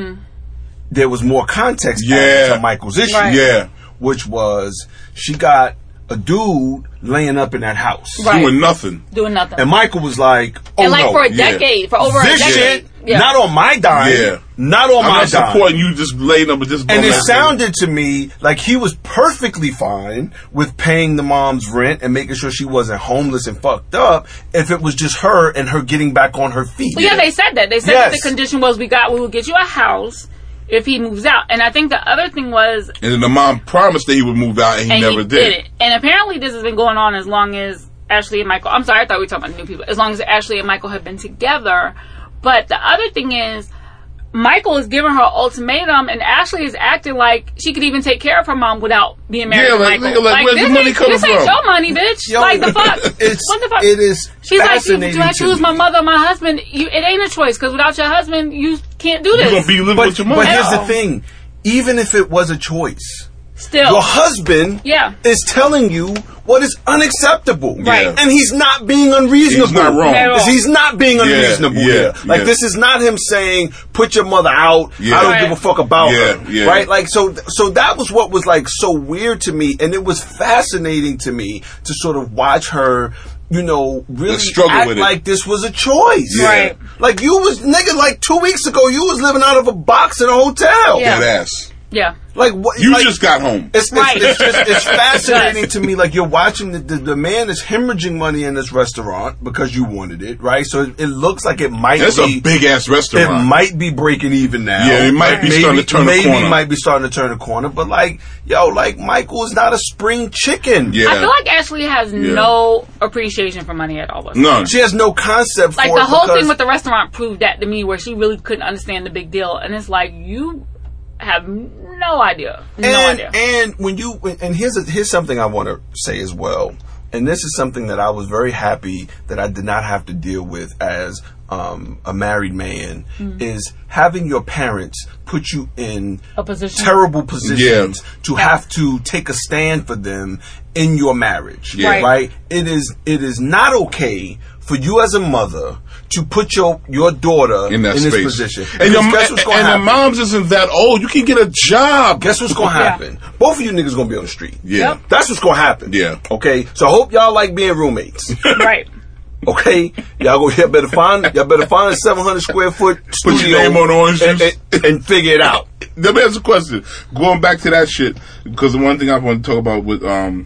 Speaker 4: there was more context
Speaker 3: Yeah.
Speaker 4: added to Michael's issue,
Speaker 5: Right.
Speaker 3: Yeah,
Speaker 4: which was she got a dude laying up in that house,
Speaker 5: Right.
Speaker 3: doing nothing.
Speaker 5: Doing nothing.
Speaker 4: and Michael was like, "Oh
Speaker 5: and like
Speaker 4: no,
Speaker 5: for a
Speaker 3: yeah.
Speaker 5: decade, for over
Speaker 4: this
Speaker 5: a decade.
Speaker 4: shit
Speaker 5: Yeah.
Speaker 4: not on my dime,
Speaker 3: Yeah.
Speaker 4: not on
Speaker 3: I'm
Speaker 4: my
Speaker 3: not
Speaker 4: dime."
Speaker 3: supporting you just laying up with this.
Speaker 4: And
Speaker 3: bum
Speaker 4: it
Speaker 3: ass
Speaker 4: sounded to me like he was perfectly fine with paying the mom's rent and making sure she wasn't homeless and fucked up if it was just her and her getting back on her feet.
Speaker 5: Well, yeah, they said that. They said
Speaker 4: Yes.
Speaker 5: that the condition was we got we will get you a house if he moves out. And I think the other thing was
Speaker 3: nigga. And then the mom promised that he would move out, and he
Speaker 5: and
Speaker 3: never
Speaker 5: he
Speaker 3: did.
Speaker 5: it. And apparently this has been going on as long as Ashley and Michael. I'm sorry, I thought we were talking about new people. As long as Ashley and Michael have been together. But the other thing is, Michael is giving her an ultimatum, and Ashley is acting like she could even take care of her mom without being married
Speaker 3: Yeah,
Speaker 5: to
Speaker 3: like,
Speaker 5: Michael.
Speaker 3: nigga, like, where's the
Speaker 5: this
Speaker 3: money
Speaker 5: ain't-
Speaker 3: coming
Speaker 5: this ain't
Speaker 3: from?
Speaker 5: your money, bitch.
Speaker 4: Yo,
Speaker 5: like the fuck.
Speaker 4: It's,
Speaker 5: what the fuck?
Speaker 4: It is
Speaker 5: She's like, you,
Speaker 4: fascinating
Speaker 5: you have to
Speaker 4: to
Speaker 5: lose
Speaker 4: me.
Speaker 5: my mother, my husband. You, it ain't a choice because without your husband, you can't do
Speaker 3: You're
Speaker 5: this.
Speaker 3: gonna be living
Speaker 4: But,
Speaker 3: with your mom.
Speaker 4: but here's the
Speaker 5: Hell.
Speaker 4: thing. Even if it was a choice,
Speaker 5: Still,
Speaker 4: your husband
Speaker 5: Yeah.
Speaker 4: is telling you what is unacceptable.
Speaker 5: Right.
Speaker 4: And he's not being unreasonable.
Speaker 3: He's not wrong.
Speaker 5: At all.
Speaker 4: He's not being
Speaker 3: Yeah,
Speaker 4: unreasonable
Speaker 3: yeah,
Speaker 4: here. Like,
Speaker 3: yeah.
Speaker 4: this is not him saying, put your mother out.
Speaker 3: Yeah.
Speaker 4: I don't
Speaker 5: Right.
Speaker 4: give a fuck about
Speaker 3: Yeah,
Speaker 4: her.
Speaker 3: yeah.
Speaker 4: Right? Like, so, so that was what was like so weird to me. And it was fascinating to me to sort of watch her, you know, really
Speaker 3: struggle
Speaker 4: act
Speaker 3: with it.
Speaker 4: like this was a choice.
Speaker 3: Yeah.
Speaker 5: Right.
Speaker 4: Like, you was, nigga, like two weeks ago, you was living out of a box in a hotel.
Speaker 5: Yeah.
Speaker 3: That ass.
Speaker 5: yeah.
Speaker 4: Like, what?
Speaker 3: You
Speaker 4: like,
Speaker 3: just got home.
Speaker 4: it's, it's,
Speaker 5: Right.
Speaker 4: it's, just, it's fascinating to me. Like, you're watching the, the, the man is hemorrhaging money in this restaurant because you wanted it, right? So it, it looks like it might
Speaker 3: That's
Speaker 4: be
Speaker 3: a big ass
Speaker 4: it
Speaker 3: restaurant.
Speaker 4: might be breaking even now.
Speaker 3: Yeah, it might be
Speaker 4: maybe,
Speaker 3: starting to turn the
Speaker 4: maybe
Speaker 3: corner.
Speaker 4: it might be starting to turn the corner. But like, yo, like Michael is not a spring chicken.
Speaker 3: Yeah.
Speaker 5: I feel like Ashley has no appreciation for money at all.
Speaker 3: None.
Speaker 4: She has no concept
Speaker 5: Like
Speaker 4: for
Speaker 5: the
Speaker 4: it
Speaker 5: whole
Speaker 4: because-
Speaker 5: thing with the restaurant proved that to me, where she really couldn't understand the big deal, and it's like you have no idea, no
Speaker 4: and,
Speaker 5: idea.
Speaker 4: And when you and here's a, here's something I want to say as well, and this is something that I was very happy that I did not have to deal with as um, a married man,
Speaker 5: Mm.
Speaker 4: is having your parents put you in
Speaker 5: A position.
Speaker 4: terrible positions
Speaker 3: Yeah.
Speaker 4: to have to take a stand for them in your marriage.
Speaker 3: Yeah.
Speaker 5: Right.
Speaker 4: Right? It is it is not okay for you as a mother to put your your daughter
Speaker 3: in that
Speaker 4: this
Speaker 3: space.
Speaker 4: position.
Speaker 3: And, your,
Speaker 4: Because guess what's gonna
Speaker 3: and the
Speaker 4: happen?
Speaker 3: moms isn't that old. You can get a job.
Speaker 4: Guess what's gonna
Speaker 5: Yeah.
Speaker 4: happen? Both of you niggas gonna be on the street.
Speaker 3: Yeah.
Speaker 5: Yep.
Speaker 4: That's what's gonna happen.
Speaker 3: Yeah.
Speaker 4: Okay. So I hope y'all like being roommates.
Speaker 5: Right.
Speaker 4: Okay. Y'all go. Y'all better find. Y'all better find a seven hundred square foot
Speaker 3: Put
Speaker 4: studio
Speaker 3: your name on Orange
Speaker 4: and,
Speaker 3: Juice.
Speaker 4: and, and figure it out.
Speaker 3: Let me ask a question. Going back to that shit, because the one thing I want to talk about with um,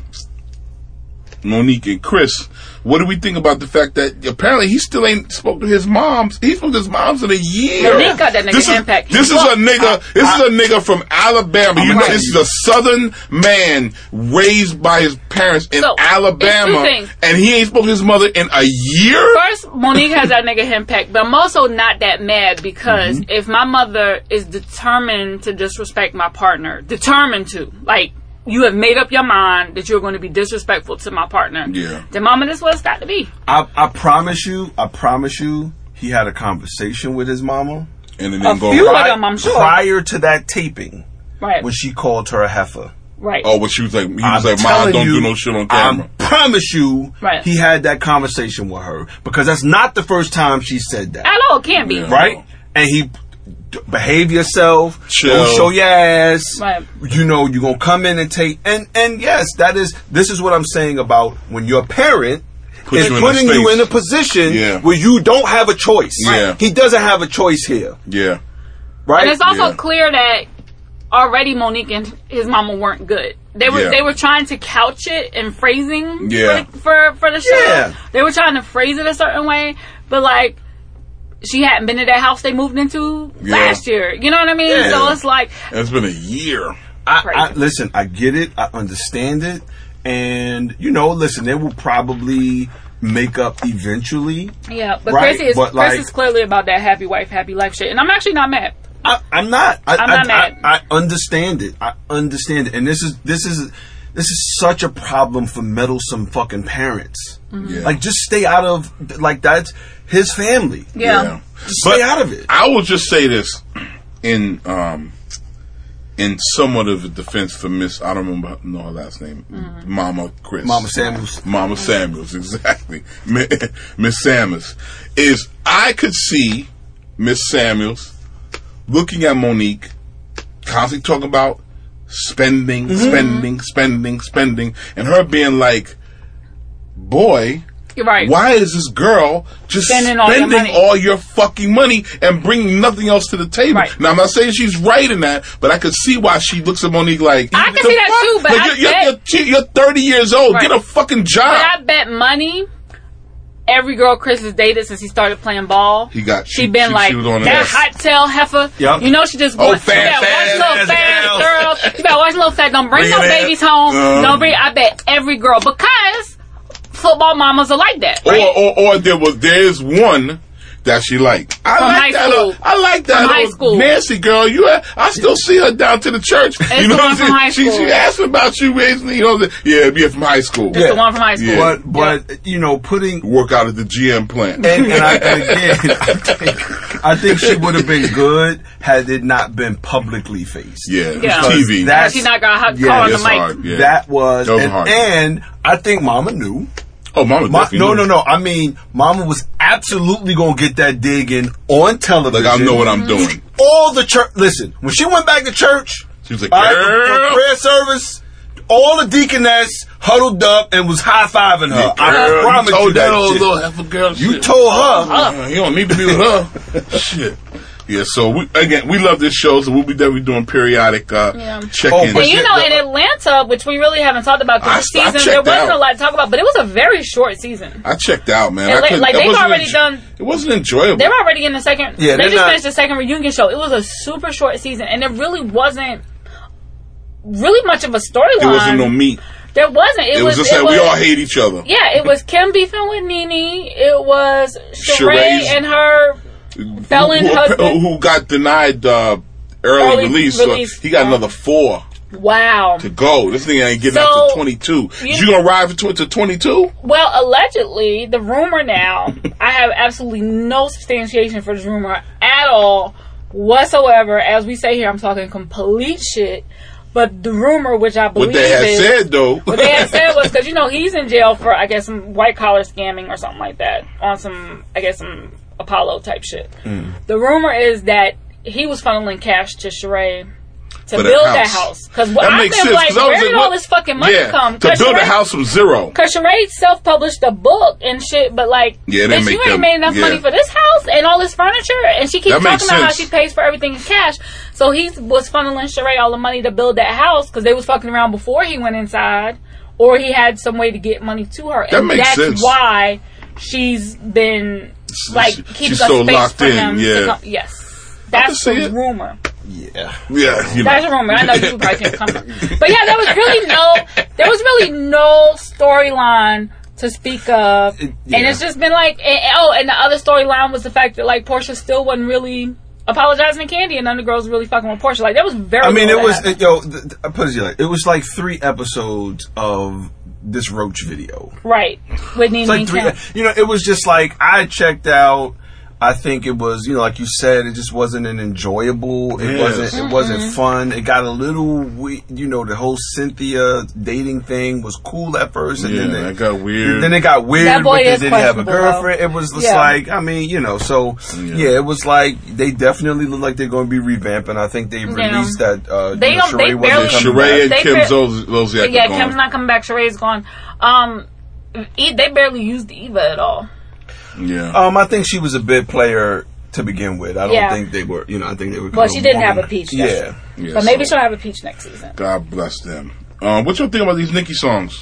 Speaker 3: Monique and Chris, what do we think about the fact that apparently he still ain't spoke to his moms? He spoke to his moms in a year.
Speaker 5: Monique got that nigga
Speaker 3: this is,
Speaker 5: handpicked.
Speaker 3: this is
Speaker 5: Well,
Speaker 3: a nigga. This is a nigga from Alabama. You know,
Speaker 4: right.
Speaker 3: this is a Southern man raised by his parents in
Speaker 5: So, it's
Speaker 3: Alabama,
Speaker 5: two things.
Speaker 3: and he ain't spoke to his mother in a year.
Speaker 5: First, Monique has that nigga henpecked, but I'm also not that mad because
Speaker 3: Mm-hmm.
Speaker 5: if my mother is determined to disrespect my partner, determined to, like, you have made up your mind that you're going to be disrespectful to my partner,
Speaker 3: Yeah.
Speaker 5: then mama, this is what it's got to be.
Speaker 4: I, I promise you. I promise you. He had a conversation with his mama
Speaker 3: And then
Speaker 5: A
Speaker 3: go
Speaker 5: few
Speaker 3: right.
Speaker 5: of them, I'm sure.
Speaker 4: prior to that taping
Speaker 5: Right.
Speaker 4: when she called her a heifer.
Speaker 5: Right.
Speaker 3: Oh, but she was like, he was
Speaker 4: I'm
Speaker 3: like, "Mom,
Speaker 4: telling
Speaker 3: don't
Speaker 4: you,
Speaker 3: do no shit on camera."
Speaker 4: I'm promise you,
Speaker 5: Right.
Speaker 4: he had that conversation with her because that's not the first time she said that.
Speaker 5: At all, it can't be.
Speaker 3: Yeah.
Speaker 4: Right? And he d- behave yourself,
Speaker 3: Chill.
Speaker 4: don't show your ass.
Speaker 5: Right.
Speaker 4: You know, you're gonna come in and take and and yes, that is this is what I'm saying about when your parent
Speaker 3: Put
Speaker 4: is
Speaker 3: you in
Speaker 4: putting
Speaker 3: a
Speaker 4: you
Speaker 3: space.
Speaker 4: in a position
Speaker 3: Yeah.
Speaker 4: where you don't have a choice.
Speaker 3: Yeah.
Speaker 4: He doesn't have a choice here.
Speaker 3: Yeah.
Speaker 4: Right?
Speaker 5: And it's also
Speaker 3: Yeah.
Speaker 5: clear that already Monique and his mama weren't good. They were
Speaker 3: Yeah.
Speaker 5: they were trying to couch it in phrasing
Speaker 3: Yeah.
Speaker 5: for, for for the show.
Speaker 4: Yeah.
Speaker 5: They were trying to phrase it a certain way, but like she hadn't been to that house they moved into
Speaker 3: Yeah.
Speaker 5: last year. You know what I mean?
Speaker 4: Yeah.
Speaker 5: So it's like
Speaker 3: It's been a year.
Speaker 4: I, I
Speaker 5: Crazy.
Speaker 4: listen, I get it, I understand it, and you know, listen, they will probably make up eventually.
Speaker 5: yeah, but
Speaker 4: Right,
Speaker 5: Chris is
Speaker 4: but,
Speaker 5: Chris
Speaker 4: like-
Speaker 5: is clearly about that happy wife, happy life shit, and I'm actually not mad.
Speaker 4: I, I'm not. I,
Speaker 5: I'm
Speaker 4: I,
Speaker 5: not mad.
Speaker 4: I, I understand it. I understand it, and this is this is this is such a problem for meddlesome fucking parents.
Speaker 3: Yeah.
Speaker 4: Like, just stay out of like that's his family.
Speaker 5: Yeah.
Speaker 4: Just stay out of it.
Speaker 3: I will just say this in um in somewhat of a defense for Miss, I don't remember know her last name,
Speaker 5: Mm-hmm.
Speaker 3: Mama Chris,
Speaker 4: Mama Samuels.
Speaker 3: Mama Samuels, exactly. Mi- Miss Samuels is I could see Miss Samuels looking at Monique, constantly talking about spending,
Speaker 5: Mm-hmm.
Speaker 3: spending, spending, spending, and her being like, "Boy,
Speaker 5: You're right.
Speaker 3: why is this girl just
Speaker 5: Spending
Speaker 3: spending,
Speaker 5: all your money.
Speaker 3: all your fucking money and bringing nothing else to the table?"
Speaker 5: Right.
Speaker 3: Now, I'm not saying she's right in that, but I could see why she looks at Monique like,
Speaker 5: I can
Speaker 3: "The
Speaker 5: see that
Speaker 3: fuck?
Speaker 5: too, but
Speaker 3: Like,
Speaker 5: I
Speaker 3: you're, you're,
Speaker 5: bet-
Speaker 3: you're, you're thirty years old.
Speaker 5: Right.
Speaker 3: Get a fucking
Speaker 5: But
Speaker 3: job."
Speaker 5: I bet money. Every girl Chris has dated since he started playing ball,
Speaker 3: He got-
Speaker 5: she
Speaker 3: she-
Speaker 5: been
Speaker 3: she-
Speaker 5: like
Speaker 3: she was on
Speaker 5: that
Speaker 3: his-
Speaker 5: hot tail heifer.
Speaker 4: Yup.
Speaker 5: You know she just
Speaker 3: Oh,
Speaker 5: wants
Speaker 3: fast,
Speaker 5: you better watch
Speaker 3: fast,
Speaker 5: little
Speaker 3: fast,
Speaker 5: fast
Speaker 3: fast.
Speaker 5: girl. You better watch little fast. Don't bring
Speaker 3: Bring
Speaker 5: no
Speaker 3: it in.
Speaker 5: babies home.
Speaker 3: Um,
Speaker 5: Don't bring. I bet every girl because football mamas are like that.
Speaker 3: Or,
Speaker 5: Right?
Speaker 3: or, or there was there's one that she liked. I
Speaker 5: From
Speaker 3: like
Speaker 5: high
Speaker 3: that.
Speaker 5: school.
Speaker 3: Little, I like that
Speaker 5: From high
Speaker 3: little
Speaker 5: school.
Speaker 3: Nancy girl. You, I still see her down to the church.
Speaker 5: It's
Speaker 3: you
Speaker 5: the
Speaker 3: know
Speaker 5: one
Speaker 3: what I'm
Speaker 5: from
Speaker 3: saying?
Speaker 5: high
Speaker 3: She,
Speaker 5: school.
Speaker 3: she asked me about you recently. You know, the, yeah, be from high school.
Speaker 5: It's the one from high school.
Speaker 3: Yeah.
Speaker 4: But but you know, putting
Speaker 3: Work out at the G M plant.
Speaker 4: and, and, I, and again, I think, I think she would have been good had it not been publicly faced.
Speaker 3: Yeah,
Speaker 5: Yeah.
Speaker 3: T V.
Speaker 4: That's-
Speaker 5: she not got hot
Speaker 4: Yeah,
Speaker 5: car on the
Speaker 3: it's
Speaker 5: mic.
Speaker 3: hard. Yeah.
Speaker 4: That was,
Speaker 3: That was
Speaker 4: and,
Speaker 3: hard.
Speaker 4: and I think Mama knew.
Speaker 3: Oh, Mama
Speaker 4: Ma-
Speaker 3: definitely
Speaker 4: no,
Speaker 3: knew.
Speaker 4: no, no. I mean, Mama was absolutely gonna get that dig in on television.
Speaker 3: Like, I know what I'm doing.
Speaker 4: All the church. Listen, when she went back to church,
Speaker 3: She was like,
Speaker 4: all right, for-
Speaker 3: "Girl."
Speaker 4: for prayer service, all the deaconess huddled up and was high fiving her. I
Speaker 3: Girl,
Speaker 4: promise
Speaker 3: you told
Speaker 4: you
Speaker 3: that
Speaker 4: that
Speaker 3: old
Speaker 4: shit.
Speaker 3: little heifer girl
Speaker 4: You
Speaker 3: shit.
Speaker 4: told her.
Speaker 3: Uh, you don't need to be with her. Shit. Yeah, so we, again, we love this show, so we'll be definitely doing periodic uh,
Speaker 5: Yeah.
Speaker 3: check-ins.
Speaker 4: Oh, but
Speaker 5: And you know, in Atlanta, which we really haven't talked about
Speaker 3: I-
Speaker 5: this
Speaker 3: I
Speaker 5: season,
Speaker 3: checked
Speaker 5: there wasn't
Speaker 3: out.
Speaker 5: a lot to talk about, but it was a very short season.
Speaker 3: I checked out, man.
Speaker 5: And
Speaker 3: I
Speaker 5: like-
Speaker 3: couldn't-
Speaker 5: like,
Speaker 3: it
Speaker 5: they've
Speaker 3: wasn't
Speaker 5: already
Speaker 3: enjo-
Speaker 5: done-
Speaker 3: It wasn't enjoyable.
Speaker 5: They were already in the second.
Speaker 4: Yeah,
Speaker 5: they
Speaker 4: they're
Speaker 5: just
Speaker 4: not-
Speaker 5: finished the second reunion show. It was a super short season, and it really wasn't really much of a storyline.
Speaker 3: There wasn't no meat.
Speaker 5: There wasn't. It,
Speaker 3: It was just
Speaker 5: it
Speaker 3: that we all hate each other.
Speaker 5: Yeah, it was Kim beefing with Nene. It was Sheree
Speaker 3: Sheree's-
Speaker 5: and her felon
Speaker 3: who,
Speaker 5: husband.
Speaker 3: who got denied uh, early,
Speaker 5: Early
Speaker 3: release,
Speaker 5: release.
Speaker 3: so he got another four
Speaker 5: Wow.
Speaker 3: to go. This thing ain't getting
Speaker 5: So,
Speaker 3: out to twenty-two.
Speaker 5: you-
Speaker 3: You, gonna ride for tw- to twenty-two?
Speaker 5: Well, allegedly, the rumor now, I have absolutely no substantiation for this rumor at all whatsoever. As we say here, I'm talking complete shit. But the rumor, which I believe
Speaker 3: What they had
Speaker 5: is,
Speaker 3: said though.
Speaker 5: what they had said was because you know he's in jail for I guess some white collar scamming or something like that on some I guess some Apollo type shit.
Speaker 3: Mm.
Speaker 5: The rumor is that he was funneling cash to Sheree to
Speaker 3: For that
Speaker 5: build that
Speaker 3: house.
Speaker 5: house. Because
Speaker 3: That
Speaker 5: I've
Speaker 3: makes
Speaker 5: been
Speaker 3: sense,
Speaker 5: like,
Speaker 3: 'cause I was
Speaker 5: where
Speaker 3: like,
Speaker 5: did all
Speaker 3: what-
Speaker 5: this fucking money
Speaker 3: yeah,
Speaker 5: come?
Speaker 3: to
Speaker 5: 'Cause
Speaker 3: build a
Speaker 5: Sheree-
Speaker 3: house from zero.
Speaker 5: Cause Sheree self-published a book and shit, but like,
Speaker 3: Yeah, they
Speaker 5: bitch,
Speaker 3: make
Speaker 5: you ain't
Speaker 3: them-
Speaker 5: made enough
Speaker 3: yeah.
Speaker 5: money for this house and all this furniture, and she keeps
Speaker 3: That
Speaker 5: talking
Speaker 3: makes
Speaker 5: about how
Speaker 3: sense.
Speaker 5: she pays for everything in cash. So he was funneling Sheree all the money to build that house because they was fucking around before he went inside, or he had some way to get money to her,
Speaker 3: That
Speaker 5: and
Speaker 3: makes
Speaker 5: that's
Speaker 3: sense.
Speaker 5: why she's been like
Speaker 3: She-
Speaker 5: keeping
Speaker 3: she's
Speaker 5: a
Speaker 3: so
Speaker 5: space
Speaker 3: locked
Speaker 5: for
Speaker 3: in,
Speaker 5: him.
Speaker 3: yeah.
Speaker 5: To come. Yes, that's
Speaker 3: see
Speaker 5: the
Speaker 3: it.
Speaker 5: rumor.
Speaker 4: Yeah.
Speaker 3: Yeah, you know.
Speaker 5: That's a rumor. I know you probably can't come from. But yeah, there was really no, there was really no storyline to speak of,
Speaker 4: It- yeah.
Speaker 5: and it's just been like, and, oh, and the other storyline was the fact that like Portia still wasn't really apologizing to Candy, and none of the girls were really fucking with Portia. Like that was very.
Speaker 4: I mean,
Speaker 5: little
Speaker 4: it
Speaker 5: that
Speaker 4: was
Speaker 5: happened.
Speaker 4: it, yo. Th- th- I put it like it was like three episodes of this Roach video.
Speaker 5: right with Nene
Speaker 4: It's like
Speaker 5: and
Speaker 4: three.
Speaker 5: Kim.
Speaker 4: You know, it was just like I checked out. I think it was, you know, like you said, it just wasn't an enjoyable. It
Speaker 3: Yes.
Speaker 4: wasn't. It wasn't fun. It got a little, we, you know, the whole Cynthia dating thing was cool at first, and
Speaker 3: Yeah,
Speaker 4: then they,
Speaker 3: that got weird.
Speaker 4: Then it got weird
Speaker 5: That boy
Speaker 4: because
Speaker 5: is
Speaker 4: they didn't have a
Speaker 5: questionable,
Speaker 4: girlfriend. It was just
Speaker 5: Yeah.
Speaker 4: like, I mean, you know, so
Speaker 3: Yeah.
Speaker 4: yeah. it was like they definitely look like they're going to be revamping. I think they released that. Uh,
Speaker 5: They
Speaker 4: you know,
Speaker 5: don't- they
Speaker 4: Sheree
Speaker 5: barely-
Speaker 4: wasn't coming
Speaker 3: Sheree and
Speaker 5: They
Speaker 3: Kim
Speaker 5: fit-
Speaker 3: Zos- Zolciak
Speaker 5: Yeah,
Speaker 3: are gone.
Speaker 5: Kim's not coming back. Sheree's gone. Um, E- they barely used Eva at all.
Speaker 3: Yeah.
Speaker 4: Um, I think she was a bit player to begin with. I don't
Speaker 5: Yeah.
Speaker 4: think they were. You know, I think they were.
Speaker 5: Well,
Speaker 4: kinda
Speaker 5: she didn't have a
Speaker 4: warming-
Speaker 5: peach.
Speaker 4: Yeah.
Speaker 5: Yes.
Speaker 3: yeah
Speaker 5: But maybe
Speaker 3: so,
Speaker 5: she'll have a peach next season.
Speaker 3: God bless them. Um, what y'all think about these Nicki songs?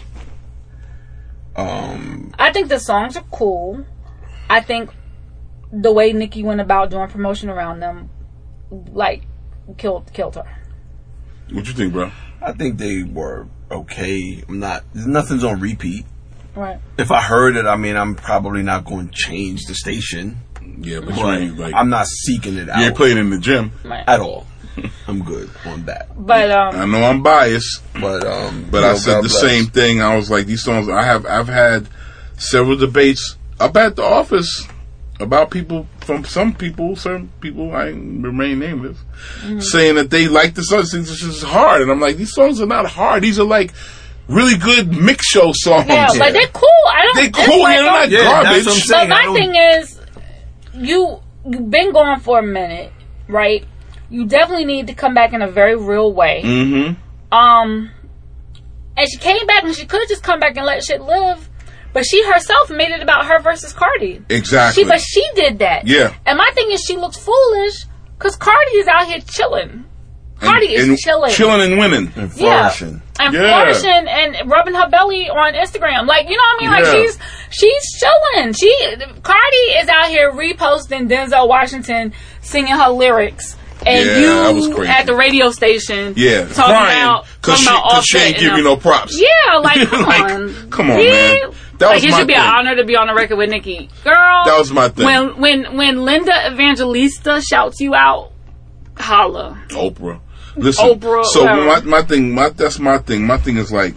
Speaker 4: Um.
Speaker 5: I think the songs are cool. I think the way Nicki went about doing promotion around them, like, killed killed her.
Speaker 3: What you think, bro?
Speaker 4: I think they were okay. I'm not. Nothing's on repeat.
Speaker 5: Right.
Speaker 4: If I heard it, I mean, I'm probably not going to change the station.
Speaker 3: Yeah, but, you
Speaker 4: But
Speaker 3: ain't like
Speaker 4: I'm not seeking it out
Speaker 3: you ain't playing in the gym.
Speaker 5: Right.
Speaker 4: at all. I'm good on that.
Speaker 5: But um,
Speaker 3: I know I'm biased,
Speaker 4: But um,
Speaker 3: but
Speaker 4: you
Speaker 3: I
Speaker 4: know,
Speaker 3: said
Speaker 4: God
Speaker 3: the
Speaker 4: bless.
Speaker 3: same thing. I was like, these songs. I have I've had several debates up at the office about people from some people, certain people. I remain nameless,
Speaker 5: Mm-hmm.
Speaker 3: saying that they like the songs. This is hard, and I'm like, these songs are not hard. These are like really good mix show songs.
Speaker 5: yeah, like they're cool. I don't.
Speaker 3: They
Speaker 5: it's
Speaker 3: cool.
Speaker 5: like,
Speaker 3: They're not
Speaker 4: Yeah,
Speaker 3: garbage.
Speaker 4: that's what I'm saying.
Speaker 5: But
Speaker 4: I
Speaker 5: my
Speaker 4: don't-
Speaker 5: thing is, you you've been gone for a minute, right? You definitely need to come back in a very real way.
Speaker 3: Mm-hmm.
Speaker 5: Um, and she came back, and she could have just come back and let shit live, but she herself made it about her versus Cardi.
Speaker 3: Exactly.
Speaker 5: She, but she did that.
Speaker 3: Yeah.
Speaker 5: And my thing is, she looks foolish because Cardi is out here chilling. Cardi is
Speaker 3: and
Speaker 5: chilling,
Speaker 3: chilling and winning.
Speaker 4: And
Speaker 5: Yeah.
Speaker 4: flourishing.
Speaker 5: and
Speaker 3: Yeah.
Speaker 5: flourishing and rubbing her belly on Instagram. Like, you know what I mean? Like,
Speaker 3: Yeah.
Speaker 5: she's she's chilling. She Cardi is out here reposting Denzel Washington singing her lyrics. And
Speaker 3: Yeah, that was
Speaker 5: you
Speaker 3: crazy.
Speaker 5: at the radio station,
Speaker 3: Yeah,
Speaker 5: talking
Speaker 3: crying
Speaker 5: about
Speaker 3: because
Speaker 5: talking
Speaker 3: she,
Speaker 5: about
Speaker 3: 'cause she
Speaker 5: Offset
Speaker 3: ain't
Speaker 5: and
Speaker 3: give you
Speaker 5: them.
Speaker 3: no props.
Speaker 5: Yeah, like come
Speaker 3: Like,
Speaker 5: on,
Speaker 3: come on,
Speaker 5: Yeah.
Speaker 3: man. That
Speaker 5: like
Speaker 3: was
Speaker 5: it
Speaker 3: my
Speaker 5: should be
Speaker 3: thing.
Speaker 5: an honor to be on the record with Nicki, girl.
Speaker 3: That was my thing.
Speaker 5: When when when Linda Evangelista shouts you out, holla.
Speaker 3: Oprah. Listen,
Speaker 5: Oprah,
Speaker 3: so
Speaker 5: whatever.
Speaker 3: my my thing, my that's my thing. My thing is like,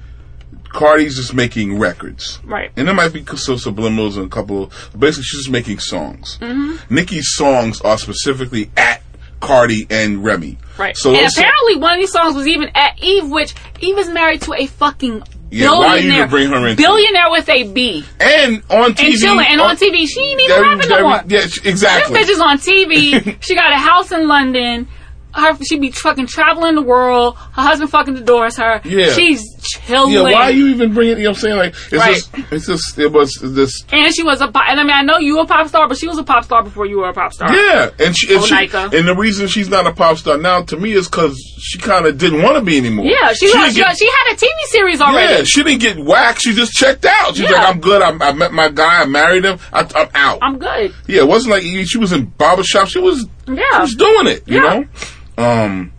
Speaker 3: Cardi's just making records,
Speaker 5: Right.
Speaker 3: and there might be some subliminals and a couple. Of, basically, she's just making songs.
Speaker 5: Mm-hmm.
Speaker 3: Nicki's songs are specifically at Cardi and Remy.
Speaker 5: Right.
Speaker 3: So
Speaker 5: and
Speaker 3: those-
Speaker 5: apparently one of these songs was even at Eve, which Eve is married to a fucking
Speaker 3: Yeah, why you
Speaker 5: billionaire.
Speaker 3: even bring her into it?
Speaker 5: Billionaire with a B.
Speaker 3: and on T V,
Speaker 5: And chilling. And on T V, she ain't even
Speaker 3: Every-
Speaker 5: rapping no
Speaker 3: every-
Speaker 5: more.
Speaker 3: Yeah, she- exactly.
Speaker 5: This bitch is on T V. She got a house in London. Her, she be fucking traveling the world. Her husband fucking adores her.
Speaker 3: Yeah.
Speaker 5: She's chilling.
Speaker 3: Yeah, why you even bring it? You know what I'm saying? Like, it's
Speaker 5: Right.
Speaker 3: just, it's just, it was this.
Speaker 5: And she was a pop. And I mean, I know you were a pop star, but she was a pop star before you were a pop star.
Speaker 3: Yeah, and she, and, she,
Speaker 5: Onika.
Speaker 3: and the reason she's not a pop star now, to me, is because she kind of didn't want to be anymore.
Speaker 5: Yeah, she,
Speaker 3: didn't
Speaker 5: was.
Speaker 3: get-
Speaker 5: She had a T V series already.
Speaker 3: Yeah, she didn't get whacked. She just checked out. She's
Speaker 5: Yeah.
Speaker 3: like, I'm good. I, I met my guy. I married him. I, I'm out.
Speaker 5: I'm good.
Speaker 3: yeah, it wasn't like she was in barbershop. She was,
Speaker 5: Yeah.
Speaker 3: she was doing it. You
Speaker 5: Yeah.
Speaker 3: know. Um.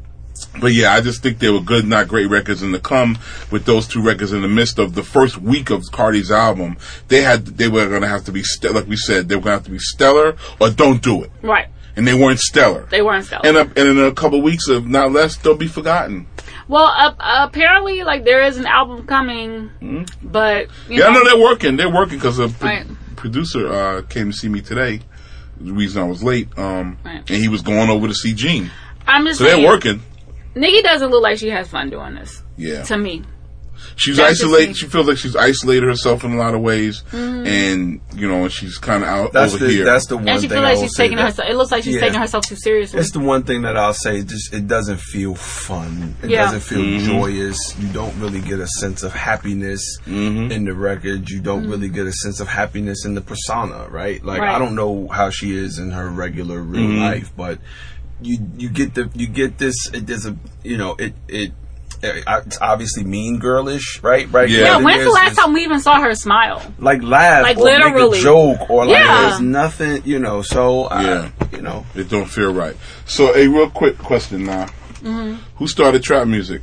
Speaker 3: But yeah, I just think they were good, not great records. And to come with those two records in the midst of the first week of Cardi's album, they had they were going to have to be st- like we said, they were going to have to be stellar or don't do it.
Speaker 5: Right.
Speaker 3: And they weren't stellar.
Speaker 5: They weren't stellar.
Speaker 3: And, uh, and in a couple weeks, if not less, they'll be forgotten.
Speaker 5: Well, uh, apparently, like, there is an album coming, but, you
Speaker 3: Yeah, I
Speaker 5: know,
Speaker 3: know they're working. They're working because a pro-
Speaker 5: Right.
Speaker 3: producer uh, came to see me today. The reason I was late, um,
Speaker 5: Right.
Speaker 3: and he was going over to see Gene.
Speaker 5: I'm just
Speaker 3: So
Speaker 5: saying,
Speaker 3: they're working.
Speaker 5: Nicki doesn't look like she has fun doing this,
Speaker 3: Yeah,
Speaker 5: to me.
Speaker 3: she's
Speaker 5: That's just
Speaker 3: isolated.
Speaker 5: me.
Speaker 3: She feels like she's isolated herself in a lot of ways, and you know, she's kind of out
Speaker 4: That's
Speaker 3: over
Speaker 4: the
Speaker 3: here.
Speaker 4: that's the one
Speaker 5: And she
Speaker 4: thing
Speaker 5: feels
Speaker 4: I
Speaker 5: like
Speaker 4: will
Speaker 5: she's
Speaker 4: say
Speaker 5: taking
Speaker 4: that-
Speaker 5: herself, it looks like she's
Speaker 4: Yeah.
Speaker 5: taking herself too seriously.
Speaker 4: It's the one thing that I'll say. Just it doesn't feel fun. It
Speaker 5: Yeah.
Speaker 4: doesn't feel
Speaker 3: Mm-hmm.
Speaker 4: joyous. You don't really get a sense of happiness
Speaker 3: Mm-hmm.
Speaker 4: in the record. You don't really get a sense of happiness in the persona, right? Like
Speaker 5: Right.
Speaker 4: I don't know how she is in her regular real
Speaker 3: Mm-hmm.
Speaker 4: life, but you you get the you get this. It, there's a you know it it. It's obviously mean girlish, right? Right.
Speaker 3: Yeah.
Speaker 5: yeah,
Speaker 4: But
Speaker 5: when's the
Speaker 4: there's
Speaker 5: last
Speaker 4: this-
Speaker 5: time we even saw her smile?
Speaker 4: like laugh
Speaker 5: Like,
Speaker 4: or
Speaker 5: literally.
Speaker 4: make a joke or like
Speaker 5: Yeah.
Speaker 4: there's nothing, you know. So uh,
Speaker 3: Yeah.
Speaker 4: you know.
Speaker 3: It don't feel right. So, a real quick question now:
Speaker 5: Mm-hmm.
Speaker 3: Who started trap music?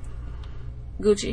Speaker 5: Gucci.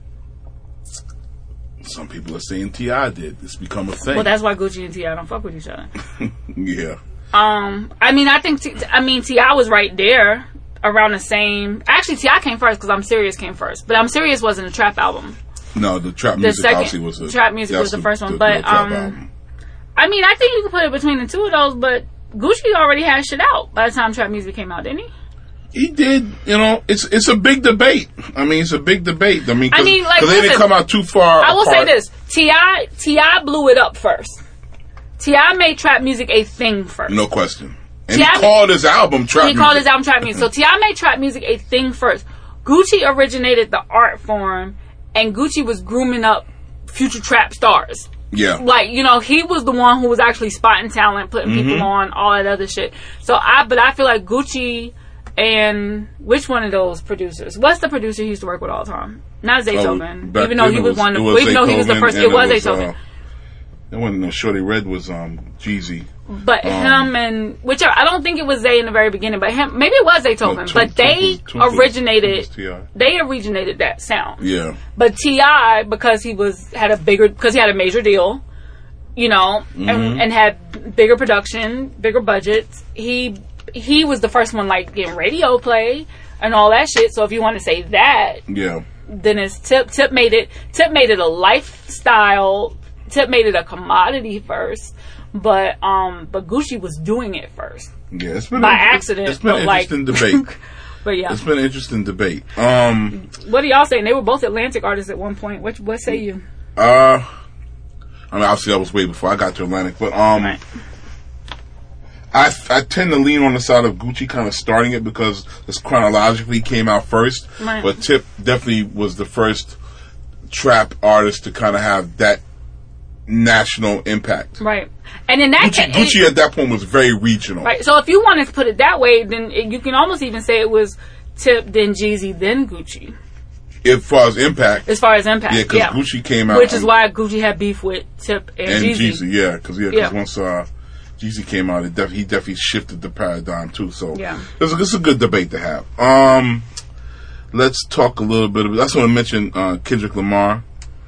Speaker 3: Some people are saying T I did. It's become a thing.
Speaker 5: Well, that's why Gucci and T I don't fuck with each other.
Speaker 3: yeah.
Speaker 5: Um, I mean, I think, T- I mean, T I was right there around the same. Actually, T I came first because I'm Serious came first, but I'm Serious wasn't a trap album.
Speaker 3: No, the trap
Speaker 5: The
Speaker 3: music
Speaker 5: second
Speaker 3: obviously was a
Speaker 5: trap music
Speaker 3: that
Speaker 5: was the first one, but
Speaker 3: real trap
Speaker 5: um,
Speaker 3: album.
Speaker 5: I mean, I think you can put it between the two of those, but Gucci already had shit out by the time trap music came out, didn't he?
Speaker 3: He did, you know. It's it's a big debate. I mean, it's a big debate. I mean, because
Speaker 5: I mean, like,
Speaker 3: they didn't come out too far.
Speaker 5: I will
Speaker 3: apart.
Speaker 5: say this: T I T I blew it up first. T I made trap music a thing first.
Speaker 3: No question. And
Speaker 5: T I
Speaker 3: he called his album trap
Speaker 5: he
Speaker 3: music.
Speaker 5: He called his album trap music. So T I made trap music a thing first. Gucci originated the art form, and Gucci was grooming up future trap stars.
Speaker 3: Yeah.
Speaker 5: Like, you know, he was the one who was actually spotting talent, putting mm-hmm. people on, all that other shit. So I, but I feel like Gucci and which one of those producers? What's the producer he used to work with all the time? Not Zaytoven.
Speaker 3: Oh,
Speaker 5: even though he was, was one of, even though he was the first, it was Zaytoven.
Speaker 3: That wasn't no Shorty Red was um Jeezy.
Speaker 5: But um, him and whichever, I don't think it was Zay in the very beginning, but him, maybe it was Zaytoven. No, but they Twinkle, originated, Twinkle they originated that sound.
Speaker 3: Yeah.
Speaker 5: But T I, because he was had a bigger, because he had a major deal, you know, mm-hmm. and, and had bigger production, bigger budgets. He he was the first one like getting radio play and all that shit. So if you want to say that,
Speaker 3: yeah,
Speaker 5: then it's Tip. Tip made it. Tip made it a lifestyle. Tip made it a commodity first, but um, but Gucci was doing it first.
Speaker 3: Yeah, it's been
Speaker 5: by
Speaker 3: a,
Speaker 5: accident.
Speaker 3: It's been an
Speaker 5: like,
Speaker 3: interesting debate.
Speaker 5: But yeah,
Speaker 3: it's been an interesting debate. Um,
Speaker 5: what are y'all saying? They were both Atlantic artists at one point. What what say you?
Speaker 3: Uh, I mean, obviously that was way before I got to Atlantic, but um, right. I I tend to lean on the side of Gucci kind of starting it because this chronologically came out first,
Speaker 5: right.
Speaker 3: but Tip definitely was the first trap artist to kind of have that national impact.
Speaker 5: Right. And in that
Speaker 3: Gucci,
Speaker 5: case,
Speaker 3: Gucci at that point was very regional.
Speaker 5: Right. So if you wanted to put it that way, then it, you can almost even say it was Tip, then Jeezy, then Gucci.
Speaker 3: As far as impact.
Speaker 5: As far as impact,
Speaker 3: yeah. Because
Speaker 5: yeah.
Speaker 3: Gucci came out.
Speaker 5: Which is why Gucci had beef with Tip and,
Speaker 3: and
Speaker 5: Jeezy.
Speaker 3: Jeezy. Yeah, because yeah,
Speaker 5: yeah.
Speaker 3: once uh, Jeezy came out, it def- he definitely shifted the paradigm too. So
Speaker 5: yeah.
Speaker 3: it's a, it's a good debate to have. Um, let's talk a little bit. Of, I just want to mention uh, Kendrick Lamar.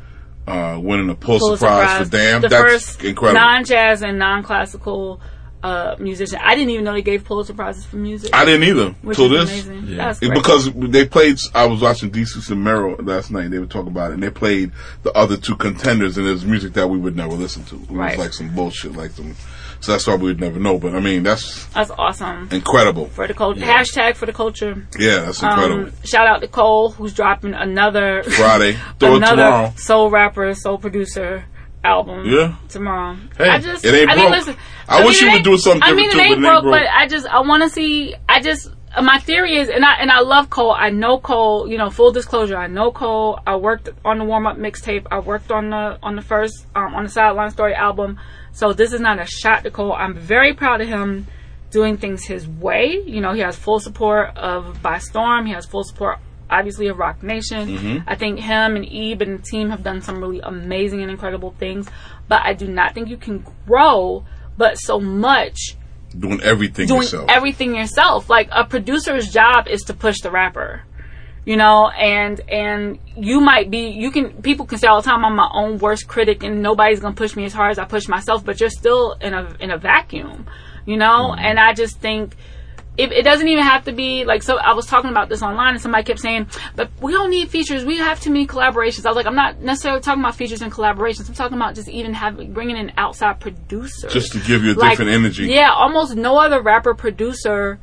Speaker 3: Uh, winning a Pulitzer, Pulitzer Prize, Prize for Damn.
Speaker 5: The
Speaker 3: That's
Speaker 5: first
Speaker 3: incredible.
Speaker 5: Non-jazz and non-classical uh, musician. I didn't even know they gave Pulitzer Prizes for music.
Speaker 3: I didn't either.
Speaker 5: Which
Speaker 3: Till
Speaker 5: is
Speaker 3: this.
Speaker 5: Amazing. Yeah. That's
Speaker 3: because they played, I was watching Desus and Mero last night, they were talking about it, and they played the other two contenders, and there's music that we would never listen to. It
Speaker 5: right.
Speaker 3: was like some bullshit, like some, so that's why we would never know. But I mean, that's
Speaker 5: that's awesome.
Speaker 3: Incredible.
Speaker 5: For the culture.
Speaker 3: Yeah.
Speaker 5: Hashtag for the culture.
Speaker 3: Yeah, that's incredible.
Speaker 5: Um, shout out to Cole, who's dropping another
Speaker 3: Friday. Throw
Speaker 5: another
Speaker 3: it tomorrow.
Speaker 5: soul rapper, soul producer album.
Speaker 3: Yeah.
Speaker 5: Tomorrow.
Speaker 3: Hey,
Speaker 5: I just,
Speaker 3: it ain't
Speaker 5: I
Speaker 3: broke.
Speaker 5: Mean, listen,
Speaker 3: I,
Speaker 5: I
Speaker 3: wish
Speaker 5: mean,
Speaker 3: you would do something
Speaker 5: I
Speaker 3: different
Speaker 5: mean, it
Speaker 3: too,
Speaker 5: ain't
Speaker 3: but it ain't
Speaker 5: broke,
Speaker 3: broke.
Speaker 5: but I just, I want to see, I just, uh, my theory is, and I, and I love Cole. I know Cole, you know, full disclosure, I know Cole. I worked on the warm-up mixtape. I worked on the, on the first, um, on the Sideline Story album. So this is not a shot to Cole. I'm very proud of him doing things his way. You know, he has full support of By Storm. He has full support, obviously, of Rock Nation.
Speaker 3: Mm-hmm.
Speaker 5: I think him and Ebe and the team have done some really amazing and incredible things. But I do not think you can grow, but so much
Speaker 3: doing everything
Speaker 5: doing
Speaker 3: yourself.
Speaker 5: everything yourself. Like, a producer's job is to push the rapper. You know, and and you might be, you can, people can say all the time, I'm my own worst critic and nobody's gonna push me as hard as I push myself, but you're still in a in a vacuum, you know? Mm-hmm. And I just think, if it doesn't even have to be, like, so I was talking about this online and somebody kept saying, but we don't need features, we have too many collaborations. I was like, I'm not necessarily talking about features and collaborations, I'm talking about just even having, bringing in outside producers.
Speaker 3: Just to give you a
Speaker 5: like,
Speaker 3: different energy.
Speaker 5: Yeah, almost no other rapper producer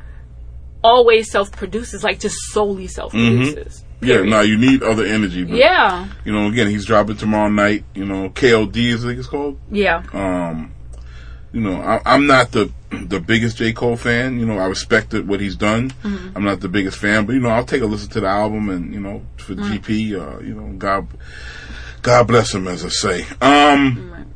Speaker 5: always self-produces, like just solely self-produces.
Speaker 3: Mm-hmm. Yeah, no, you need other energy. But,
Speaker 5: yeah.
Speaker 3: You know, again, he's dropping tomorrow night. You know, K O D is I think it's called.
Speaker 5: Yeah.
Speaker 3: Um, you know, I, I'm not the the biggest J. Cole fan. You know, I respected what he's done. Mm-hmm. I'm not the biggest fan, but you know, I'll take a listen to the album, and you know, for mm-hmm. G P, uh, you know, God, God bless him, as I say. Um.
Speaker 5: Right.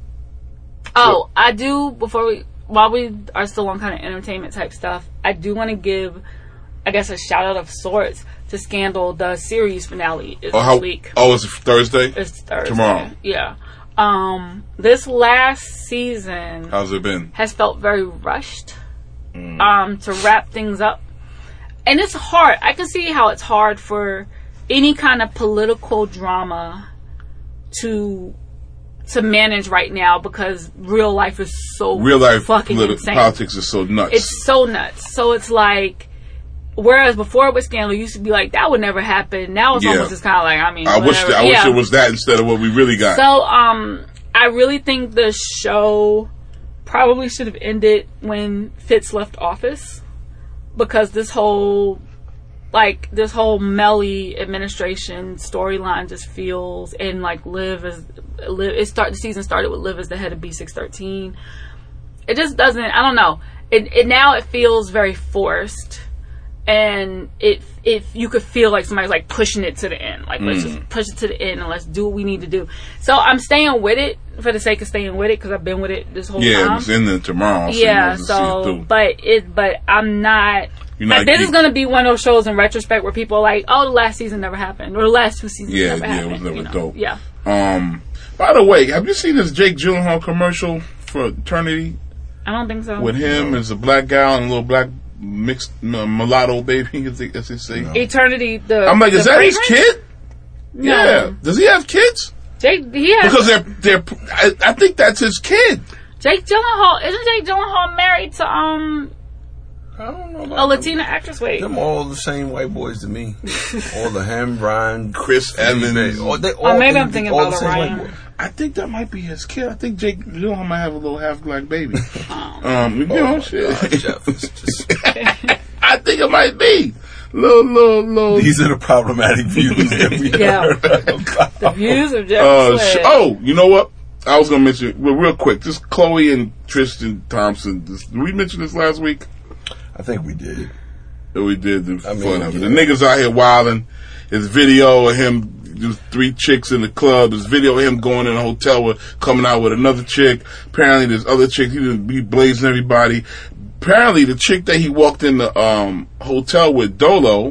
Speaker 5: Oh, so, I do before we. While we are still on kind of entertainment type stuff, I do want to give, I guess, a shout out of sorts to Scandal. The series finale is
Speaker 3: oh,
Speaker 5: this
Speaker 3: how,
Speaker 5: week.
Speaker 3: Oh, it's Thursday?
Speaker 5: It's Thursday.
Speaker 3: Tomorrow.
Speaker 5: Yeah. Um, this last season
Speaker 3: how's it been?
Speaker 5: Has felt very rushed mm. um, to wrap things up. And it's hard. I can see how it's hard for any kind of political drama to... to manage right now, because real life is so
Speaker 3: real life
Speaker 5: fucking
Speaker 3: politi-
Speaker 5: insane.
Speaker 3: Politics is so nuts.
Speaker 5: It's so nuts. So it's like, whereas before with Scandal, you used to be like, that would never happen. Now it's
Speaker 3: yeah.
Speaker 5: almost just kind of like, I mean,
Speaker 3: I
Speaker 5: whatever.
Speaker 3: wish that, I
Speaker 5: yeah.
Speaker 3: wish it was that instead of what we really got.
Speaker 5: So um, I really think the show probably should have ended when Fitz left office, because this whole like this whole Melly administration storyline just feels, and like Liv as Liv it start the season started with Liv as the head of B six thirteen. It just doesn't, I don't know. It, it now it feels very forced, and it if you could feel like somebody's like pushing it to the end, like mm. let's just push it to the end and let's do what we need to do. So I'm staying with it for the sake of staying with it, because I've been with it this whole
Speaker 3: yeah,
Speaker 5: time.
Speaker 3: Yeah, it's ending tomorrow. So
Speaker 5: yeah, so but it but I'm not.
Speaker 3: Not
Speaker 5: like, this
Speaker 3: keep,
Speaker 5: is going to be one of those shows in retrospect where people are like, "Oh, the last season never happened," or "The last two seasons
Speaker 3: yeah,
Speaker 5: never
Speaker 3: yeah,
Speaker 5: happened."
Speaker 3: it was never
Speaker 5: you know?
Speaker 3: dope.
Speaker 5: Yeah.
Speaker 3: Um. By the way, have you seen this Jake Gyllenhaal commercial for Eternity?
Speaker 5: I don't think so.
Speaker 3: With him as a black guy and a little black mixed uh, mulatto baby, as they, as they say.
Speaker 5: No. Eternity. The
Speaker 3: I'm like,
Speaker 5: the
Speaker 3: is that
Speaker 5: fragrance?
Speaker 3: his kid?
Speaker 5: No.
Speaker 3: Yeah. Does he have kids?
Speaker 5: Jake, he has.
Speaker 3: Because they're they're. I, I think that's his kid.
Speaker 5: Jake Gyllenhaal isn't Jake Gyllenhaal married to um.
Speaker 4: I don't know
Speaker 5: a Latina them. actress. Wait,
Speaker 4: them all the same white boys to me. All the him, Brian,
Speaker 3: Chris Evans.
Speaker 4: All, they, all
Speaker 5: oh, maybe I'm thinking about Ryan.
Speaker 3: I think that might be his kid. I think Jake Gyllenhaal might have a little half black baby. oh. Um, you know,
Speaker 4: oh
Speaker 3: shit.
Speaker 4: God, Jeff, just...
Speaker 3: I think it might be. Little, little, little.
Speaker 4: These are the problematic views that we
Speaker 5: yeah.
Speaker 4: heard about.
Speaker 5: The views of Jeff.
Speaker 3: Uh, sh- oh, you know what? I was gonna mention well, real quick. Just Chloe and Tristan Thompson. This, did we mention this last week?
Speaker 4: I think we did.
Speaker 3: Yeah, we did. The
Speaker 4: I mean,
Speaker 3: fun of it.
Speaker 4: yeah.
Speaker 3: The niggas out here wilding. His video of him, there's three chicks in the club. His video of him going in a hotel with, coming out with another chick. Apparently, there's other chicks. He didn't be blazing everybody. Apparently, the chick that he walked in the um, hotel with, Dolo,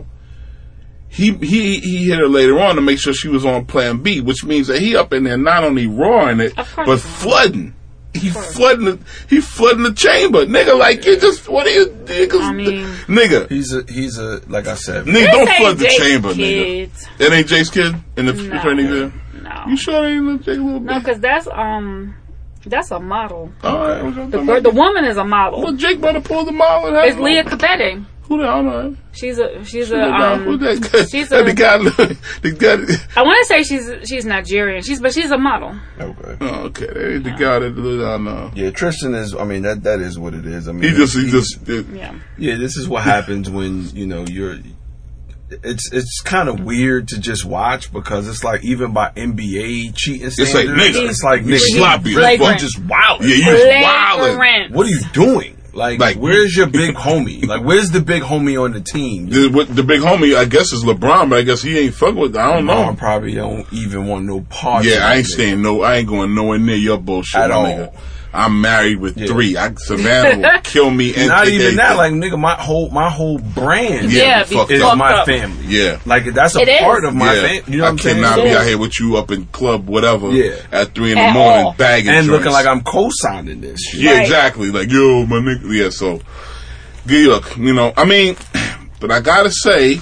Speaker 3: he he he hit her later on to make sure she was on Plan B, which means that he up in there not only roaring it, but flooding. He flooding the he flooding the chamber, nigga. Like you just what are you niggas?
Speaker 5: I mean,
Speaker 3: nigga,
Speaker 4: he's a he's a like I said,
Speaker 3: nigga. Don't flood the
Speaker 5: Jake's
Speaker 3: chamber,
Speaker 5: kids.
Speaker 3: nigga. That ain't Jake's kid in the
Speaker 5: No.
Speaker 3: fraternity there.
Speaker 5: No,
Speaker 3: You sure that ain't little Jake little
Speaker 5: no,
Speaker 3: bit?
Speaker 5: because that's um that's a model.
Speaker 3: All right, okay.
Speaker 5: The, the woman is a model.
Speaker 3: Well, Jake better pull the model. And have
Speaker 5: It's Leah Capete.
Speaker 3: Who the hell know?
Speaker 5: She's a she's
Speaker 3: Who
Speaker 5: a
Speaker 3: the guy?
Speaker 5: um,
Speaker 3: Who that?
Speaker 5: she's
Speaker 3: that
Speaker 5: a-
Speaker 3: the guy. The guy.
Speaker 5: I want to say she's she's Nigerian. She's but she's a model.
Speaker 4: okay.
Speaker 3: Oh, okay. That ain't the guy that I know.
Speaker 4: Yeah, Tristan is. I mean, that that is what it is. I mean,
Speaker 3: He just he
Speaker 4: he-
Speaker 3: just. It,
Speaker 5: Yeah.
Speaker 4: Yeah, this is what happens when you know you're. It's it's kind of weird to just watch because it's like even by N B A cheating standards,
Speaker 3: It's like nigga.
Speaker 4: it's like
Speaker 3: He's
Speaker 4: nigga,
Speaker 3: sloppy
Speaker 4: you
Speaker 3: as
Speaker 4: really
Speaker 3: fuck.
Speaker 4: just wild.
Speaker 3: Yeah, you just wildin'.
Speaker 5: Flagrant.
Speaker 4: What are you doing? Like,
Speaker 3: Like-
Speaker 4: where's your big homie? Like, where's the big homie on the team?
Speaker 3: The, what, the big homie, I guess, is LeBron, but I guess he ain't fucking with. I don't
Speaker 4: LeBron
Speaker 3: know.
Speaker 4: probably don't even want no part. of
Speaker 3: Yeah, I
Speaker 4: that
Speaker 3: ain't
Speaker 4: nigga.
Speaker 3: staying no. I ain't going nowhere near your bullshit,
Speaker 4: At
Speaker 3: my
Speaker 4: all.
Speaker 3: nigga. I'm married with
Speaker 4: Yeah.
Speaker 3: three. I, Savannah will kill me. And
Speaker 4: Not
Speaker 3: take
Speaker 4: even that.
Speaker 3: everything.
Speaker 4: Like, nigga, my whole my whole brand
Speaker 3: Yeah,
Speaker 5: Yeah,
Speaker 3: be
Speaker 5: be
Speaker 3: fucked
Speaker 4: is
Speaker 3: up.
Speaker 4: my
Speaker 5: up.
Speaker 4: family.
Speaker 3: Yeah.
Speaker 4: Like that's a
Speaker 5: It is.
Speaker 4: part of my
Speaker 3: yeah.
Speaker 4: family. You know
Speaker 3: I
Speaker 4: what I'm saying?
Speaker 3: cannot be
Speaker 5: Yeah.
Speaker 3: out here with you up in club, whatever,
Speaker 4: Yeah.
Speaker 3: at three in the
Speaker 5: At
Speaker 3: morning,
Speaker 5: all.
Speaker 3: bagging
Speaker 4: And
Speaker 3: joints.
Speaker 4: looking like I'm co-signing this shit.
Speaker 3: Yeah,
Speaker 5: Right.
Speaker 3: exactly. Like, yo, my nigga. Yeah, so, good look, you know, I mean, but I gotta say,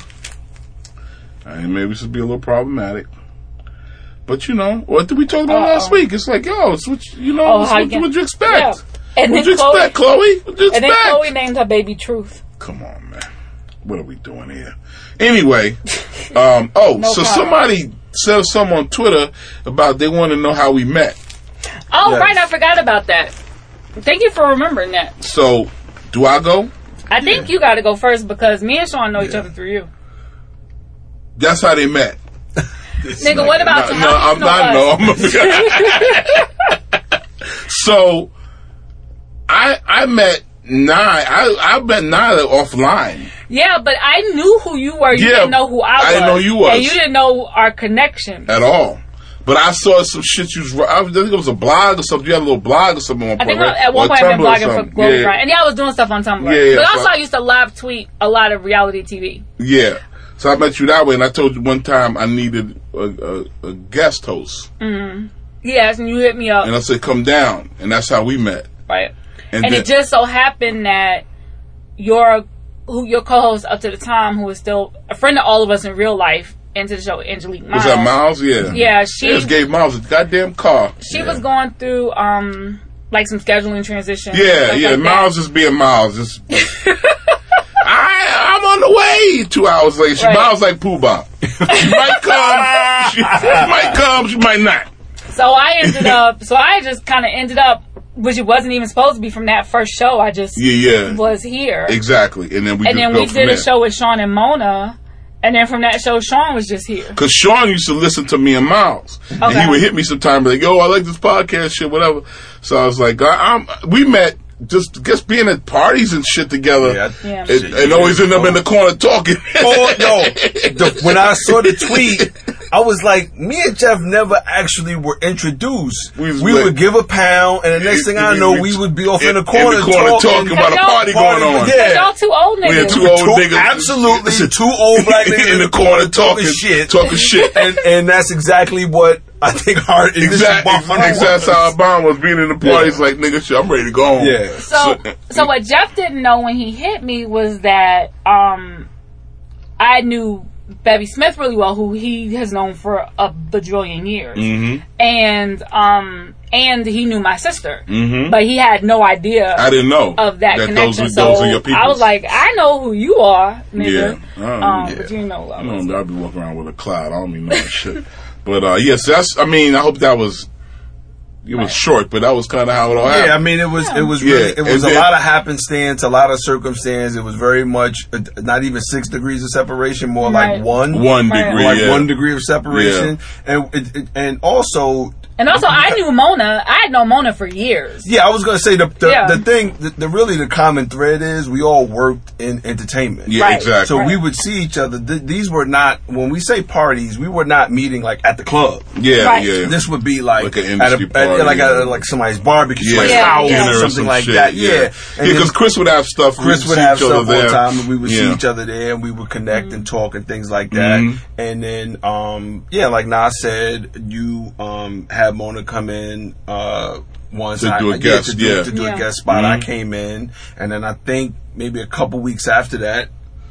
Speaker 3: I mean, maybe this would be a little problematic. But, you know, what did we talk about
Speaker 5: Uh-oh.
Speaker 3: last week? It's like, yo, it's what, you know,
Speaker 5: Oh,
Speaker 3: it's
Speaker 5: how
Speaker 3: what,
Speaker 5: you-
Speaker 3: what'd you expect?
Speaker 5: Yeah. And
Speaker 3: What'd
Speaker 5: then
Speaker 3: you
Speaker 5: Chloe-
Speaker 3: expect, Chloe? What'd you
Speaker 5: And then
Speaker 3: expect?
Speaker 5: Chloe named her baby Truth.
Speaker 3: Come on, man. What are we doing here? Anyway, um, oh,
Speaker 5: No
Speaker 3: so
Speaker 5: problem.
Speaker 3: somebody said something on Twitter about they want to know how we met.
Speaker 5: Oh,
Speaker 4: Yes.
Speaker 5: right, I forgot about that. Thank you for remembering that.
Speaker 3: So, do I go?
Speaker 5: I think you got to go first because me and Sean know each
Speaker 4: Yeah.
Speaker 5: other through you.
Speaker 3: That's how they met.
Speaker 5: Nigga, what about
Speaker 3: no,
Speaker 5: you?
Speaker 3: no,
Speaker 5: How
Speaker 3: I'm
Speaker 5: do you know
Speaker 3: not.
Speaker 5: us?
Speaker 3: No, I'm so I I met Nye. I I met Nye offline.
Speaker 5: Yeah, but I knew who you were. You
Speaker 3: Yeah,
Speaker 5: didn't know who I was.
Speaker 3: I didn't know you was.
Speaker 5: And you didn't know our connection.
Speaker 3: At all. But I saw some shit you was. I think it was a blog or something. You had a little blog or something on
Speaker 5: I think
Speaker 3: right?
Speaker 5: at one
Speaker 3: Or
Speaker 5: point I've been
Speaker 3: Tumblr or
Speaker 5: blogging for
Speaker 3: something.
Speaker 5: Global
Speaker 3: yeah.
Speaker 5: Grind. And yeah, I was doing stuff on Tumblr.
Speaker 3: Yeah, yeah,
Speaker 5: but also
Speaker 3: so-
Speaker 5: I used to live tweet a lot of reality T V.
Speaker 3: Yeah. So I met you that way, and I told you one time I needed a, a, a guest host,
Speaker 5: Yes, and you hit me up.
Speaker 3: and I said, "Come down," and that's how we met.
Speaker 5: Right.
Speaker 3: And,
Speaker 5: And
Speaker 3: then,
Speaker 5: it just so happened that your who your co-host up to the time, who was still a friend of all of us in real life, into the show, Angelique Miles.
Speaker 3: was that Miles? Yeah.
Speaker 5: Yeah, she-
Speaker 3: They just gave Miles a goddamn car.
Speaker 5: She was going through um like some scheduling transition.
Speaker 3: Yeah,
Speaker 5: stuff
Speaker 3: yeah.
Speaker 5: like
Speaker 3: Miles just being Miles. Just, I, I'm on the way. Two hours later, she
Speaker 5: Right.
Speaker 3: Miles like Pooh Bah. She might come. She, she might come. She might not.
Speaker 5: So I ended up, so I just kind of ended up, which it wasn't even supposed to be from that first show. I just
Speaker 3: yeah, yeah.
Speaker 5: was here.
Speaker 3: Exactly. And then we
Speaker 5: and
Speaker 3: just
Speaker 5: then we did a show with Sean and Mona. And then from that show, Sean was just here.
Speaker 3: Because Sean used to listen to me and Miles. Okay. And he would hit me sometime like, yo, I like this podcast shit, whatever. So I was like, I, I'm, we met just just being at parties and shit together. Yeah. yeah. And, shit, and always end up in the corner talking.
Speaker 4: Oh, no. The, when I saw the tweet, I was like, me and Jeff never actually were introduced. We, we like, would give a pound, and the next thing I know, we would be off in, in the corner,
Speaker 3: in the corner talking, talking about a party, party going on.
Speaker 5: Yeah. Y'all two old niggas.
Speaker 3: We're two old
Speaker 4: two,
Speaker 3: niggas.
Speaker 4: Absolutely. Two old black niggas
Speaker 3: in the corner talking, talking shit. Talking shit.
Speaker 4: And, and that's exactly what I think our
Speaker 3: exactly, exactly that's how our bond was, being in the parties yeah. like, nigga, shit, I'm ready to go home.
Speaker 4: Yeah.
Speaker 5: So, so what Jeff didn't know when he hit me was that um, I knew Bevy Smith really well, who he has known for a bajillion years,
Speaker 3: mm-hmm.
Speaker 5: and um, and he knew my sister,
Speaker 3: mm-hmm.
Speaker 5: but he had no idea.
Speaker 3: I didn't know
Speaker 5: of that, that connection.
Speaker 3: Those,
Speaker 5: so
Speaker 3: those are your people.
Speaker 5: I was like, I know who you are, nigga.
Speaker 3: Yeah, um,
Speaker 5: um,
Speaker 3: yeah.
Speaker 5: But you know,
Speaker 3: I don't know. I'll be walking around with a cloud. I don't even know that shit. But uh, yes, that's. I mean, I hope that was. It was right. short, but that was kind of how it all happened.
Speaker 4: Yeah, I mean, it was. It was. Really, yeah. It was and a then, lot of happenstance, a lot of circumstance. It was very much uh, not even six degrees of separation, more
Speaker 5: right.
Speaker 4: like one.
Speaker 3: One degree,
Speaker 4: like
Speaker 3: yeah.
Speaker 4: one degree of separation, yeah. and it, it, and also.
Speaker 5: And also, I knew Mona. I had known Mona for years.
Speaker 4: Yeah, I was going to say the the,
Speaker 5: yeah.
Speaker 4: the thing, the, the really the common thread is we all worked in entertainment.
Speaker 3: Yeah,
Speaker 5: right.
Speaker 3: exactly.
Speaker 4: So
Speaker 5: right.
Speaker 4: we would see each other. Th- these were not, when we say parties, we were not meeting like at the club.
Speaker 3: Yeah,
Speaker 5: right.
Speaker 3: yeah.
Speaker 4: This would be like,
Speaker 3: like an
Speaker 4: at
Speaker 3: industry
Speaker 4: a,
Speaker 3: party,
Speaker 4: at, like
Speaker 3: yeah.
Speaker 4: a, like somebody's barbecue,
Speaker 3: yeah.
Speaker 4: somebody's
Speaker 5: yeah.
Speaker 4: house,
Speaker 5: yeah.
Speaker 4: or something
Speaker 3: some
Speaker 4: like
Speaker 3: shit.
Speaker 4: that.
Speaker 3: Yeah,
Speaker 4: yeah.
Speaker 3: because yeah, Chris would have stuff.
Speaker 4: Chris would have stuff all the time, and we would
Speaker 3: yeah.
Speaker 4: see each other there, and we would connect
Speaker 5: mm-hmm.
Speaker 4: and talk and things like that.
Speaker 3: Mm-hmm.
Speaker 4: And then, um, yeah, like Nas said, you um, had Mona come in. Uh, once
Speaker 3: to
Speaker 4: I,
Speaker 3: do a guest,
Speaker 4: yeah, to do,
Speaker 3: yeah.
Speaker 4: to do
Speaker 5: yeah.
Speaker 4: a guest spot,
Speaker 3: mm-hmm.
Speaker 4: I came in, and then I think maybe a couple weeks after that,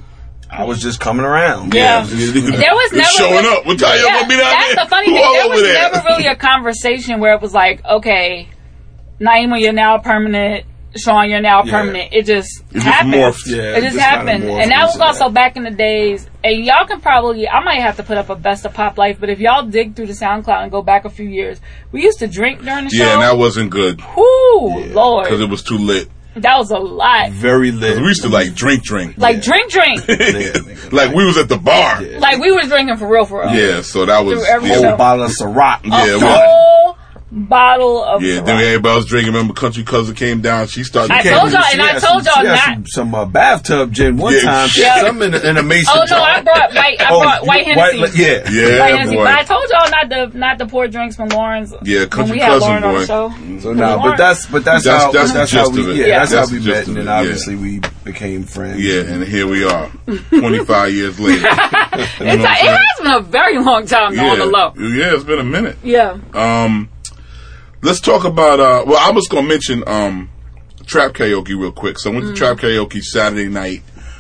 Speaker 4: I was just coming around.
Speaker 5: Yeah,
Speaker 3: yeah.
Speaker 5: there was never
Speaker 3: showing
Speaker 5: really,
Speaker 3: up. What time y'all
Speaker 5: yeah,
Speaker 3: gonna be down
Speaker 5: that's
Speaker 3: there?
Speaker 5: the funny
Speaker 3: Who
Speaker 5: thing.
Speaker 3: all
Speaker 5: There
Speaker 3: over
Speaker 5: was
Speaker 3: there?
Speaker 5: never really a conversation where it was like, okay, Naima, you're now permanent. Sean, you're now
Speaker 4: Yeah.
Speaker 5: permanent. It just
Speaker 3: It just
Speaker 5: happened.
Speaker 3: morphed.
Speaker 4: Yeah,
Speaker 5: it just happened, and that was also back in the days. And y'all can probably, I might have to put up a best of Pop Life, but if y'all dig through the SoundCloud and go back a few years, we used to drink during the show.
Speaker 3: Yeah, and that wasn't good.
Speaker 5: Whoo,
Speaker 4: Yeah.
Speaker 5: Lord,
Speaker 3: Because it was too lit.
Speaker 5: that was a lot.
Speaker 4: Very lit.
Speaker 3: We used to like drink, drink.
Speaker 5: Like
Speaker 4: Yeah.
Speaker 5: drink, drink.
Speaker 3: yeah. Like we was at the bar.
Speaker 4: Yeah.
Speaker 5: Like we was drinking for real, for real.
Speaker 3: Yeah, so that was
Speaker 5: Through every
Speaker 3: yeah,
Speaker 5: show.
Speaker 4: Whole bottle of Ciroc.
Speaker 3: Yeah,
Speaker 5: a
Speaker 3: we-
Speaker 5: whole bottle of.
Speaker 3: yeah.
Speaker 5: Ciroc.
Speaker 3: Then everybody was drinking. Remember, Country Cousin came down. She started.
Speaker 5: I
Speaker 3: drinking.
Speaker 5: told y'all, and
Speaker 4: She
Speaker 5: I
Speaker 4: had
Speaker 5: told
Speaker 4: some-
Speaker 5: y'all
Speaker 4: she had
Speaker 5: not.
Speaker 4: some, some uh, bathtub gin one
Speaker 3: Yeah.
Speaker 4: time. She
Speaker 5: Yeah.
Speaker 4: had some in, a- in a mason
Speaker 5: Oh no,
Speaker 4: jar.
Speaker 5: I brought white. I
Speaker 4: Oh,
Speaker 5: brought
Speaker 4: you-
Speaker 5: white Hennessy.
Speaker 4: yeah.
Speaker 3: Yeah,
Speaker 5: White Hennessy.
Speaker 3: boy.
Speaker 5: But I told y'all not to not to pour drinks from Lauren's.
Speaker 3: Yeah,
Speaker 5: when
Speaker 3: Country
Speaker 5: we had
Speaker 3: Cousin,
Speaker 5: Lauren on
Speaker 3: boy.
Speaker 5: the show.
Speaker 4: So no, but that's but that's,
Speaker 3: That's-
Speaker 4: how
Speaker 3: that's
Speaker 4: that's,
Speaker 3: the
Speaker 4: how
Speaker 3: gist
Speaker 4: we
Speaker 3: of it.
Speaker 4: yeah,
Speaker 5: Yeah.
Speaker 4: that's,
Speaker 3: That's
Speaker 4: how we
Speaker 3: the
Speaker 4: met,
Speaker 3: gist
Speaker 4: and
Speaker 3: of
Speaker 4: then
Speaker 3: it,
Speaker 4: obviously we became friends.
Speaker 3: Yeah, and here we are, twenty-five years later. You know
Speaker 5: It's
Speaker 3: what
Speaker 5: a,
Speaker 3: I'm
Speaker 5: it
Speaker 3: saying?
Speaker 5: has been a very long time
Speaker 3: yeah.
Speaker 5: on the low.
Speaker 3: Yeah, it's been a minute.
Speaker 5: Yeah.
Speaker 3: Um, let's talk about. Uh, well, I was gonna mention um, trap karaoke real quick. So I went to trap karaoke Saturday night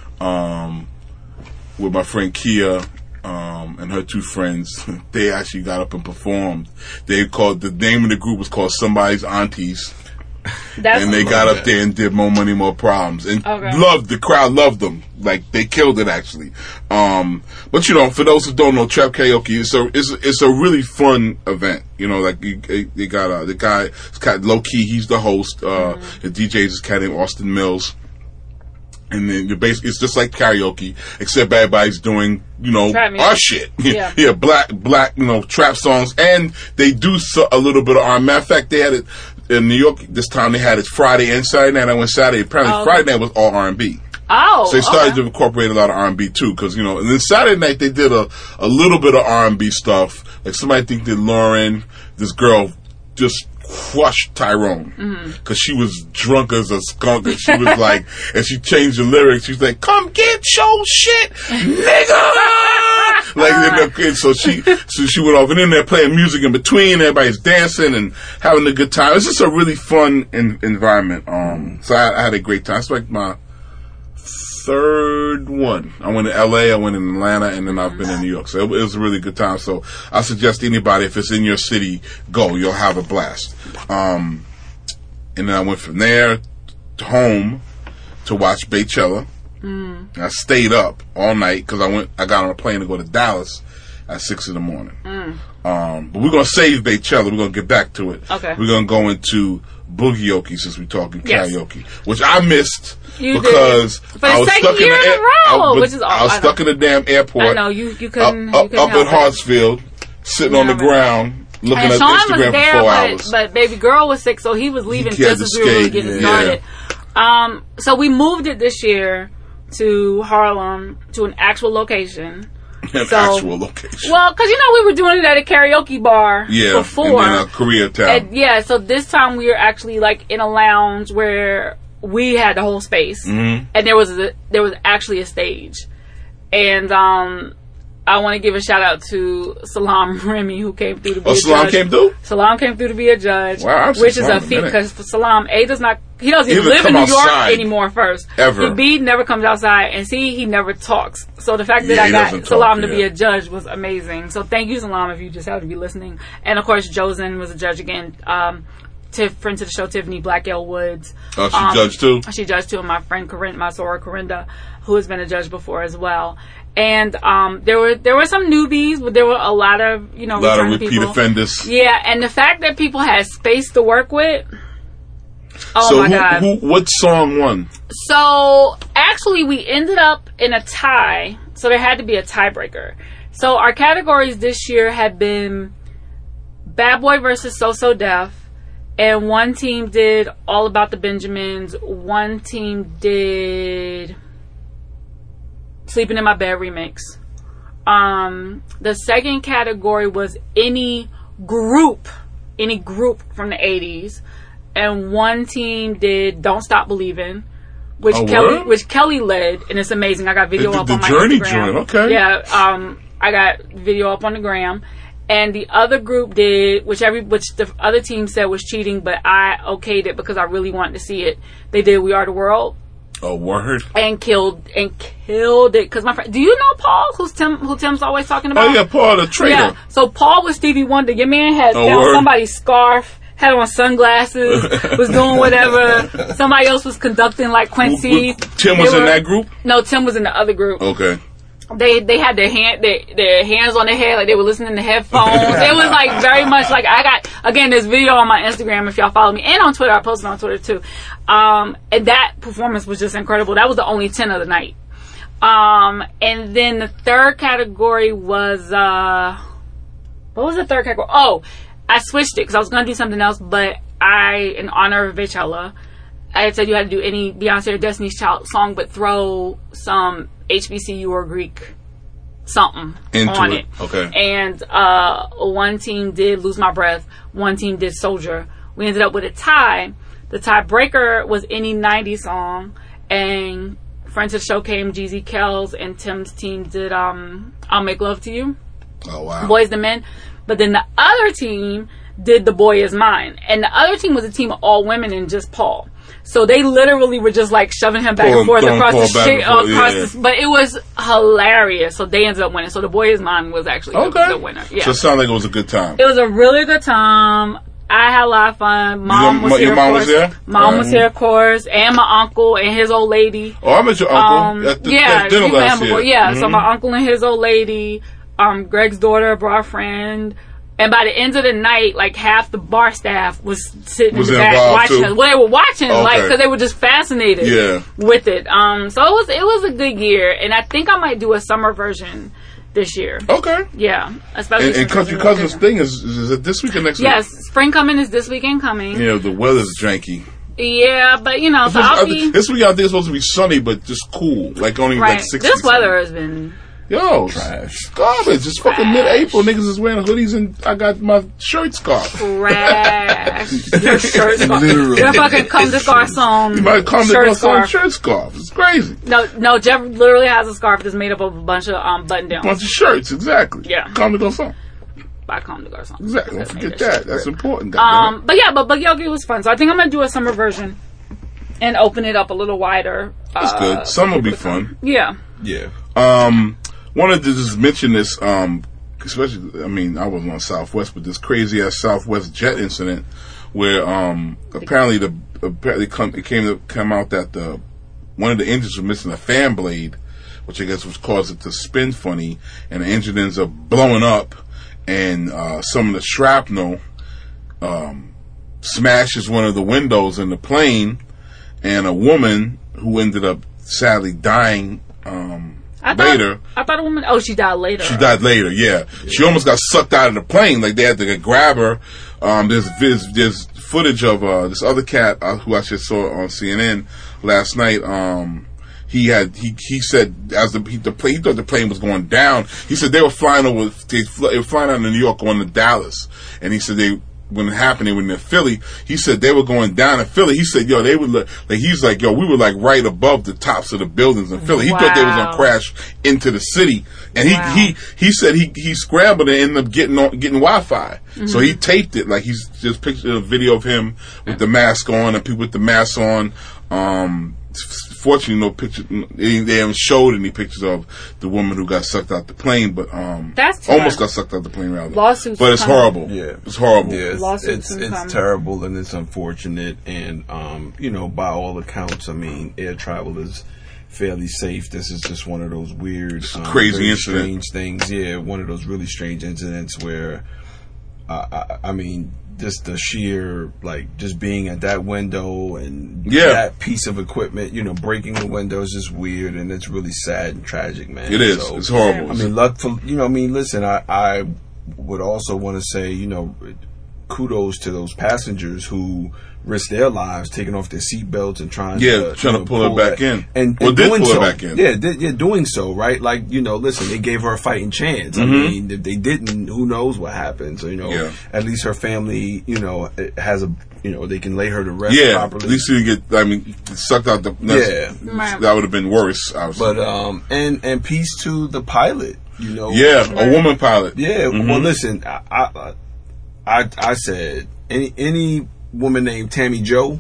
Speaker 3: um, with my friend Kia um, and her two friends. They actually got up and performed. They called the name of the group was called Somebody's Aunties.
Speaker 5: That's
Speaker 3: And they got up there and did More Money, More Problems. And
Speaker 5: Okay.
Speaker 3: loved, the crowd loved them. Like, they killed it, actually. Um, but, you know, for those who don't know, Trap Karaoke, it's a, it's, it's a really fun event. You know, like, you, you got uh, the guy, it's kind of low-key, he's the host. Uh,
Speaker 5: Mm-hmm.
Speaker 3: The D Js is kind of Austin Mills. And then the base, it's just like karaoke, except everybody's doing, you know,
Speaker 5: Trap music.
Speaker 3: our shit.
Speaker 5: Yeah.
Speaker 3: yeah, black, black, you know, trap songs. And they do so, a little bit of R and B. Matter of fact, they had it in New York this time. They had it Friday and Saturday night. I went Saturday. Apparently,
Speaker 5: Oh.
Speaker 3: Friday night was all R and B.
Speaker 5: Oh.
Speaker 3: So they started
Speaker 5: okay.
Speaker 3: to incorporate a lot of R and B too, because you know. And then Saturday night they did a a little bit of R and B stuff. Like somebody think that Lauren, this girl, just crushed Tyrone because she was drunk as a skunk, and she was like, and she changed the lyrics. She was like, "Come get your shit, nigga." Like, and so she, so she went off, and then they're playing music in between. Everybody's dancing and having a good time. It's just a really fun in, environment. Um, so I, I had a great time. It's like my third one. I went to L A, I went in Atlanta, and then I've been in New York. So it, it was a really good time. So I suggest anybody, if it's in your city, go. You'll have a blast. Um, and then I went from there to home to watch Baychella. Mm. I stayed up all night because I went. I got on a plane to go to Dallas at six in the morning. Mm.
Speaker 5: Mm.
Speaker 3: Um, but we're gonna save Beychella. We're gonna get back to it.
Speaker 5: Okay.
Speaker 3: We're gonna go into Boogieoki since we're talking
Speaker 5: Yes.
Speaker 3: karaoke, which I missed
Speaker 5: You
Speaker 3: because
Speaker 5: did. For
Speaker 3: I
Speaker 5: the
Speaker 3: was
Speaker 5: second
Speaker 3: stuck in
Speaker 5: year
Speaker 3: the
Speaker 5: in a
Speaker 3: air-
Speaker 5: row,
Speaker 3: I was,
Speaker 5: which is all-
Speaker 3: I was
Speaker 5: I
Speaker 3: stuck
Speaker 5: know.
Speaker 3: in the damn airport.
Speaker 5: I know you. You
Speaker 3: Up,
Speaker 5: couldn't.
Speaker 3: up,
Speaker 5: you couldn't
Speaker 3: up in
Speaker 5: help it.
Speaker 3: Hartsfield, sitting on the
Speaker 5: Yeah, man.
Speaker 3: ground, looking
Speaker 5: And
Speaker 3: at
Speaker 5: Sean
Speaker 3: Instagram
Speaker 5: was there,
Speaker 3: for four
Speaker 5: but,
Speaker 3: hours.
Speaker 5: but baby girl was sick, so he was leaving
Speaker 3: He had
Speaker 5: just as
Speaker 3: to
Speaker 5: we were really
Speaker 3: skate,
Speaker 5: getting
Speaker 3: yeah.
Speaker 5: started. Um, so we moved it this year to Harlem, to an actual location.
Speaker 3: An
Speaker 5: so-
Speaker 3: actual location.
Speaker 5: Well, because you know we were doing it at a karaoke bar
Speaker 3: yeah,
Speaker 5: before.
Speaker 3: and then uh, Koreatown.
Speaker 5: And yeah, so this time we were actually like in a lounge where we had the whole space,
Speaker 3: Mhm.
Speaker 5: and there was a, there was actually a stage, and um, I want to give a shout out to Salam Remy who came through to be
Speaker 3: Oh,
Speaker 5: a
Speaker 3: Salam
Speaker 5: judge.
Speaker 3: came through?
Speaker 5: Salam came through to be a judge,
Speaker 3: Wow, I've seen
Speaker 5: which is
Speaker 3: Salam
Speaker 5: a
Speaker 3: in a
Speaker 5: feat
Speaker 3: minute.
Speaker 5: because Salam A does not he doesn't
Speaker 3: He
Speaker 5: even
Speaker 3: doesn't
Speaker 5: live in
Speaker 3: come
Speaker 5: New York
Speaker 3: outside.
Speaker 5: anymore. First,
Speaker 3: Ever.
Speaker 5: He B never comes outside, and C he never talks. So the fact that
Speaker 3: Yeah,
Speaker 5: I
Speaker 3: he
Speaker 5: got
Speaker 3: doesn't
Speaker 5: Salam
Speaker 3: talk,
Speaker 5: to be
Speaker 3: yeah.
Speaker 5: a judge was amazing. So thank you, Salam, if you just happen to be listening. And of course, Josen was a judge again. Um, Tiff, friend to the show, Tiffany Blackell Woods.
Speaker 3: Oh, she
Speaker 5: Um,
Speaker 3: judged too?
Speaker 5: She judged too, and my friend Corinne, my soror Corinda, who has been a judge before as well. And um, there were there were some newbies, but there were a lot of you know
Speaker 3: A lot of
Speaker 5: returning
Speaker 3: repeat
Speaker 5: people.
Speaker 3: offenders.
Speaker 5: Yeah, and the fact that people had space to work with. Oh
Speaker 3: so
Speaker 5: my
Speaker 3: who,
Speaker 5: god!
Speaker 3: who, what song won?
Speaker 5: So actually, we ended up in a tie. So there had to be a tiebreaker. So our categories this year had been Bad Boy versus So So Def, and one team did All About the Benjamins. One team did Sleeping in My Bed remix. Um, the second category was any group, any group from the eighties, and one team did Don't Stop Believing, which
Speaker 3: Oh,
Speaker 5: Kelly,
Speaker 3: word?
Speaker 5: which Kelly led, and it's amazing. I got video
Speaker 3: The-
Speaker 5: up
Speaker 3: the
Speaker 5: on my
Speaker 3: Journey
Speaker 5: Instagram.
Speaker 3: joint, okay.
Speaker 5: Yeah, um, I got video up on the gram. And the other group did, which every, which the other team said was cheating, but I okayed it because I really wanted to see it. They did We Are the World
Speaker 3: Oh, word.
Speaker 5: and killed and killed it. Cause my friend, do you know Paul? Who's Tim? Who Tim's always talking about?
Speaker 3: Oh, yeah, Paul the traitor.
Speaker 5: Yeah. So Paul was Stevie Wonder. Your man had
Speaker 3: Oh,
Speaker 5: found
Speaker 3: word?
Speaker 5: somebody's scarf, had on sunglasses, was doing whatever. Somebody else was conducting like Quincy.
Speaker 3: Who- who- Tim
Speaker 5: They
Speaker 3: was in
Speaker 5: were-
Speaker 3: that group?
Speaker 5: No, Tim was in the other group.
Speaker 3: Okay.
Speaker 5: They they had their hand their, their hands on their head like they were listening to headphones. It was like very much like I got again this video on my Instagram if y'all follow me, and on Twitter. I posted on Twitter too. Um, and that performance was just incredible. That was the only ten of the night. Um, and then the third category was uh, what was the third category? Oh, I switched it because I was gonna do something else, but I in honor of Beychella, I had said you had to do any Beyonce or Destiny's Child song, but throw some H B C U or Greek something
Speaker 3: Into
Speaker 5: on
Speaker 3: it.
Speaker 5: it.
Speaker 3: Okay.
Speaker 5: And uh, one team did Lose My Breath. One team did Soldier. We ended up with a tie. The tiebreaker was any nineties song, and friends of the show came Jeezy Kells, and Tim's team did um, I'll Make Love to You.
Speaker 3: Oh, wow.
Speaker 5: Boys the Men. But then the other team did The Boy Is Mine. And the other team was a team of all women and just Paul. So they literally were just like shoving him back
Speaker 3: Pull
Speaker 5: and
Speaker 3: him-
Speaker 5: forth
Speaker 3: throwing
Speaker 5: across the
Speaker 3: Paul back
Speaker 5: street.
Speaker 3: and forth,
Speaker 5: Across
Speaker 3: yeah.
Speaker 5: the, but it was hilarious. So they ended up winning. So The Boy Is Mine was actually
Speaker 3: Okay.
Speaker 5: the, the winner. Yeah.
Speaker 3: So it sounded like it was a good time.
Speaker 5: It was a really good time. I had a lot of fun. Mom
Speaker 3: You know,
Speaker 5: was
Speaker 3: your
Speaker 5: here, of
Speaker 3: mom was
Speaker 5: course.
Speaker 3: there?
Speaker 5: Mom was
Speaker 3: Mhm.
Speaker 5: here, of course, and my uncle and his old lady.
Speaker 3: Oh, I met your uncle
Speaker 5: Um,
Speaker 3: at the
Speaker 5: yeah,
Speaker 3: at dinner
Speaker 5: you met
Speaker 3: last
Speaker 5: him
Speaker 3: year.
Speaker 5: before. Yeah, so
Speaker 3: Mhm.
Speaker 5: my uncle and his old lady, um, Greg's daughter brought a friend. And by the end of the night, like half the bar staff was sitting
Speaker 3: Was
Speaker 5: in the back
Speaker 3: involved,
Speaker 5: watching
Speaker 3: too?
Speaker 5: us. Well, they were watching,
Speaker 3: Okay.
Speaker 5: like, because they were just fascinated
Speaker 3: Yeah.
Speaker 5: with it. Um, so it was it was a good year, and I think I might do a summer version this year.
Speaker 3: Okay.
Speaker 5: Yeah, especially
Speaker 3: And, and
Speaker 5: since
Speaker 3: Country
Speaker 5: it's
Speaker 3: Cousins
Speaker 5: in-
Speaker 3: thing is, is it this week or next
Speaker 5: Yes,
Speaker 3: week?
Speaker 5: spring coming is this weekend coming.
Speaker 3: Yeah, the weather's janky.
Speaker 5: Yeah, but you know, so
Speaker 3: This,
Speaker 5: I'll be
Speaker 3: this week out there is supposed to be sunny, but just cool. Like only
Speaker 5: right.
Speaker 3: like sixty.
Speaker 5: This weather has been
Speaker 3: Yo,
Speaker 4: Trash.
Speaker 3: it's garbage. It's fucking mid-April. Niggas is wearing hoodies and I got my shirt scarf.
Speaker 5: trash. Your shirt scarf.
Speaker 4: Literally.
Speaker 5: Your fucking Comme des Garçons
Speaker 3: You might come to
Speaker 5: shirt
Speaker 3: go
Speaker 5: scarf.
Speaker 3: shirt scarf. It's crazy.
Speaker 5: No, no, Jeff literally has a scarf that's made up of a bunch of um, button downs
Speaker 3: Bunch of shirts, exactly.
Speaker 5: Yeah.
Speaker 3: Come to go some.
Speaker 5: by Comme des Garçons.
Speaker 3: Exactly. Don't
Speaker 5: That's
Speaker 3: forget
Speaker 5: made
Speaker 3: that.
Speaker 5: shit.
Speaker 3: That's important. goddamn
Speaker 5: Um, but yeah, but Boogie was fun. So I think I'm gonna do a summer version and open it up a little wider.
Speaker 3: That's
Speaker 5: uh,
Speaker 3: good. Summer will be
Speaker 5: people to come.
Speaker 3: fun.
Speaker 5: Yeah.
Speaker 4: Yeah.
Speaker 3: Um, wanted to just mention this, um, especially, I mean, I wasn't on Southwest, but this crazy ass Southwest jet incident where, um, apparently the, apparently come, it came to come out that the, one of the engines was missing a fan blade, which I guess was caused it to spin funny, and the engine ends up blowing up, and uh, some of the shrapnel um, smashes one of the windows in the plane, and a woman who ended up sadly dying um,
Speaker 5: I thought,
Speaker 3: later.
Speaker 5: I thought a woman. Oh, she died later.
Speaker 3: She died later. Yeah, yeah. She almost got sucked out of the plane. Like they had to grab her. Um, there's, there's there's footage of uh, this other cat uh, who I just saw on C N N last night. Um, he had he he said as the he, the plane, he thought the plane was going down. He said they were flying over. They, fl- they were flying out of New York going to Dallas, and he said they. When it happened, they were in Philly. He said they were going down in Philly. He said, "Yo, they would look like." He's like, "Yo, we were like right above the tops of the buildings in Philly." He
Speaker 5: wow.
Speaker 3: thought they was gonna crash into the city, and he
Speaker 5: wow.
Speaker 3: he he said he he scrambled and ended up getting on, getting Wi-Fi. Mm-hmm. So he taped it. Like he's just pictured a video of him with the mask on and people with the mask on. Um, Fortunately, no picture. They haven't showed any pictures of the woman who got sucked out the plane, but um,
Speaker 5: That's
Speaker 3: almost
Speaker 5: fine.
Speaker 3: got sucked out the plane. Rather,
Speaker 5: Lawsuits
Speaker 3: but it's
Speaker 5: coming.
Speaker 3: horrible.
Speaker 4: Yeah,
Speaker 3: it's horrible.
Speaker 4: Yeah, it's
Speaker 5: Lawsuits
Speaker 4: it's,
Speaker 5: coming.
Speaker 4: it's terrible and it's unfortunate. And um, you know, by all accounts, I mean, air travel is fairly safe. This is just one of those weird, um,
Speaker 3: crazy
Speaker 4: very
Speaker 3: incident.
Speaker 4: strange things. Yeah, one of those really strange incidents where, uh, I, I mean. Just the sheer, like, just being at that window and
Speaker 3: yeah.
Speaker 4: that piece of equipment, you know, breaking the window is just weird, and it's really sad and tragic, man.
Speaker 3: It is.
Speaker 4: So,
Speaker 3: it's horrible.
Speaker 4: I mean, luck for, you know, I mean, listen, I, I would also want to say, you know, kudos to those passengers who risked their lives taking off their seatbelts and trying
Speaker 3: yeah,
Speaker 4: to
Speaker 3: trying
Speaker 4: you
Speaker 3: to
Speaker 4: know,
Speaker 3: pull her back
Speaker 4: that.
Speaker 3: in.
Speaker 4: And,
Speaker 3: well,
Speaker 4: and
Speaker 3: did
Speaker 4: doing
Speaker 3: pull
Speaker 4: so,
Speaker 3: her back in.
Speaker 4: Yeah, did, yeah, doing so, right? Like, you know, listen, they gave her a fighting chance.
Speaker 3: Mm-hmm.
Speaker 4: I mean, if they didn't, who knows what happened? So, you know,
Speaker 3: yeah.
Speaker 4: at least her family, you know, has a, you know, they can lay her to rest
Speaker 3: yeah,
Speaker 4: properly.
Speaker 3: at least you get, I mean, sucked out the,
Speaker 4: yeah.
Speaker 3: that would have been worse, obviously.
Speaker 4: But, um, and, and peace to the pilot, you know.
Speaker 3: Yeah, a woman pilot.
Speaker 4: Yeah,
Speaker 3: mm-hmm.
Speaker 4: well, listen, I, I, I, I said, any, any woman named Tammy Joe,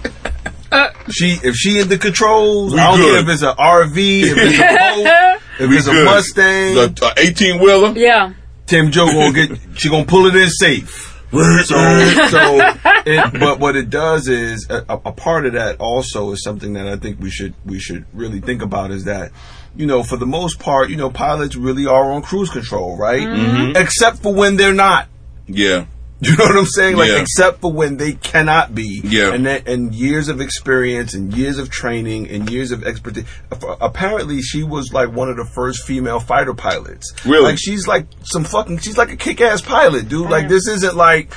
Speaker 4: Uh, she if she in the controls,
Speaker 3: we
Speaker 4: I don't
Speaker 3: good.
Speaker 4: care if it's an R V, if it's a boat, if
Speaker 3: we
Speaker 4: it's
Speaker 3: good.
Speaker 4: a Mustang,
Speaker 3: the eighteen wheeler.
Speaker 5: Yeah,
Speaker 4: Tim Joe gonna get she gonna pull it in safe. so, so it, but what it does is a, a part of that also is something that I think we should we should really think about is that you know for the most part you know pilots really are on cruise control, right?
Speaker 3: Mm-hmm.
Speaker 4: Except for when they're not.
Speaker 3: Yeah.
Speaker 4: You know what I'm saying? Like,
Speaker 3: yeah.
Speaker 4: except for when they cannot be.
Speaker 3: Yeah.
Speaker 4: And that, and years of experience and years of training and years of expertise. Apparently, she was like one of the first female fighter pilots.
Speaker 3: Really?
Speaker 4: Like, she's like some fucking, she's like a kick-ass pilot, dude. Like, this isn't like,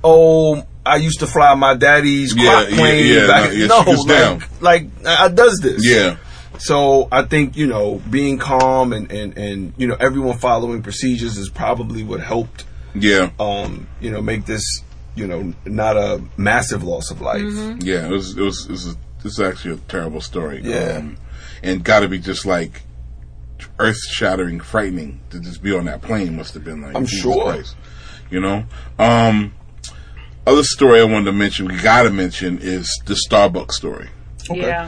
Speaker 4: oh, I used to fly my daddy's
Speaker 3: yeah,
Speaker 4: clock plane.
Speaker 3: Yeah, yeah,
Speaker 4: back.
Speaker 3: no, yeah,
Speaker 4: no
Speaker 3: she was
Speaker 4: like,
Speaker 3: down.
Speaker 4: like, I does this.
Speaker 3: Yeah.
Speaker 4: So I think, you know, being calm and, and, and, you know, everyone following procedures is probably what helped.
Speaker 3: Yeah.
Speaker 4: Um, you know, make this, you know, not a massive loss of life.
Speaker 5: Mm-hmm.
Speaker 3: Yeah, it was. It was. It was, a, this is actually a terrible story.
Speaker 4: Yeah,
Speaker 3: um, and got to be just like earth-shattering, frightening to just be on that plane. Must have been like.
Speaker 4: I'm
Speaker 3: Jesus
Speaker 4: sure.
Speaker 3: Christ, you know. Um, other story I wanted to mention. We got to mention is the Starbucks story.
Speaker 4: Okay.
Speaker 5: Yeah.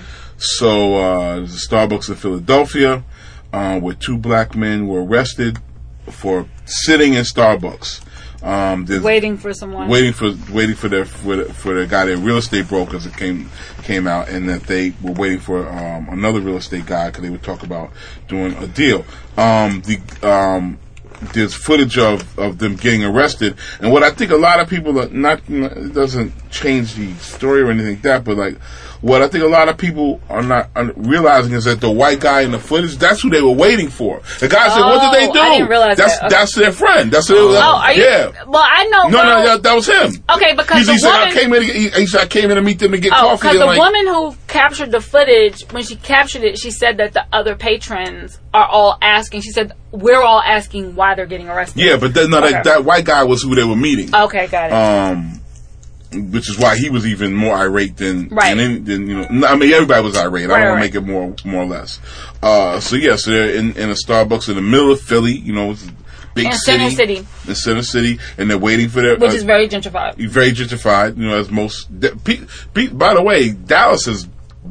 Speaker 3: So uh, there's a Starbucks in Philadelphia uh, where two black men were arrested for sitting in Starbucks. Um,
Speaker 5: waiting for someone.
Speaker 3: Waiting for waiting for their for the, for the guy, their real estate brokers that came came out, and that they were waiting for um, another real estate guy because they would talk about doing a deal. Um, the um, there's footage of, of them getting arrested, and what I think a lot of people are not it doesn't change the story or anything like that, but like. What I think a lot of people are not realizing is that the white guy in the footage, that's who they were waiting for. The guy said, what did they do?
Speaker 5: I didn't realize
Speaker 3: that's,
Speaker 5: that. Okay.
Speaker 3: That's their friend. That's their,
Speaker 5: Oh, are you?
Speaker 3: yeah.
Speaker 5: Well, I know.
Speaker 3: No,
Speaker 5: well,
Speaker 3: no, that, that was him.
Speaker 5: Okay, because
Speaker 3: he, he
Speaker 5: the
Speaker 3: said,
Speaker 5: woman,
Speaker 3: I came in. To, he, he said, I came in to meet them to get
Speaker 5: oh,
Speaker 3: coffee.
Speaker 5: because the
Speaker 3: like,
Speaker 5: woman who captured the footage, when she captured it, she said that the other patrons are all asking. She said, we're all asking why they're getting arrested.
Speaker 3: Yeah, but then, no,
Speaker 5: okay.
Speaker 3: that, that white guy was who they were meeting.
Speaker 5: Okay, got it.
Speaker 3: Um. Which is why he was even more irate than,
Speaker 5: right.
Speaker 3: than, than you know. I mean, everybody was irate.
Speaker 5: Right,
Speaker 3: I don't want
Speaker 5: right.
Speaker 3: to make it more, more or less. Uh, so yeah, so they're in, in a Starbucks in the middle of Philly. You know, it's a big
Speaker 5: in
Speaker 3: city,
Speaker 5: Center City,
Speaker 3: in Center City, and they're waiting for their,
Speaker 5: which
Speaker 3: uh,
Speaker 5: is very gentrified.
Speaker 3: Very gentrified. You know, as most. Pe- pe- by the way, Dallas is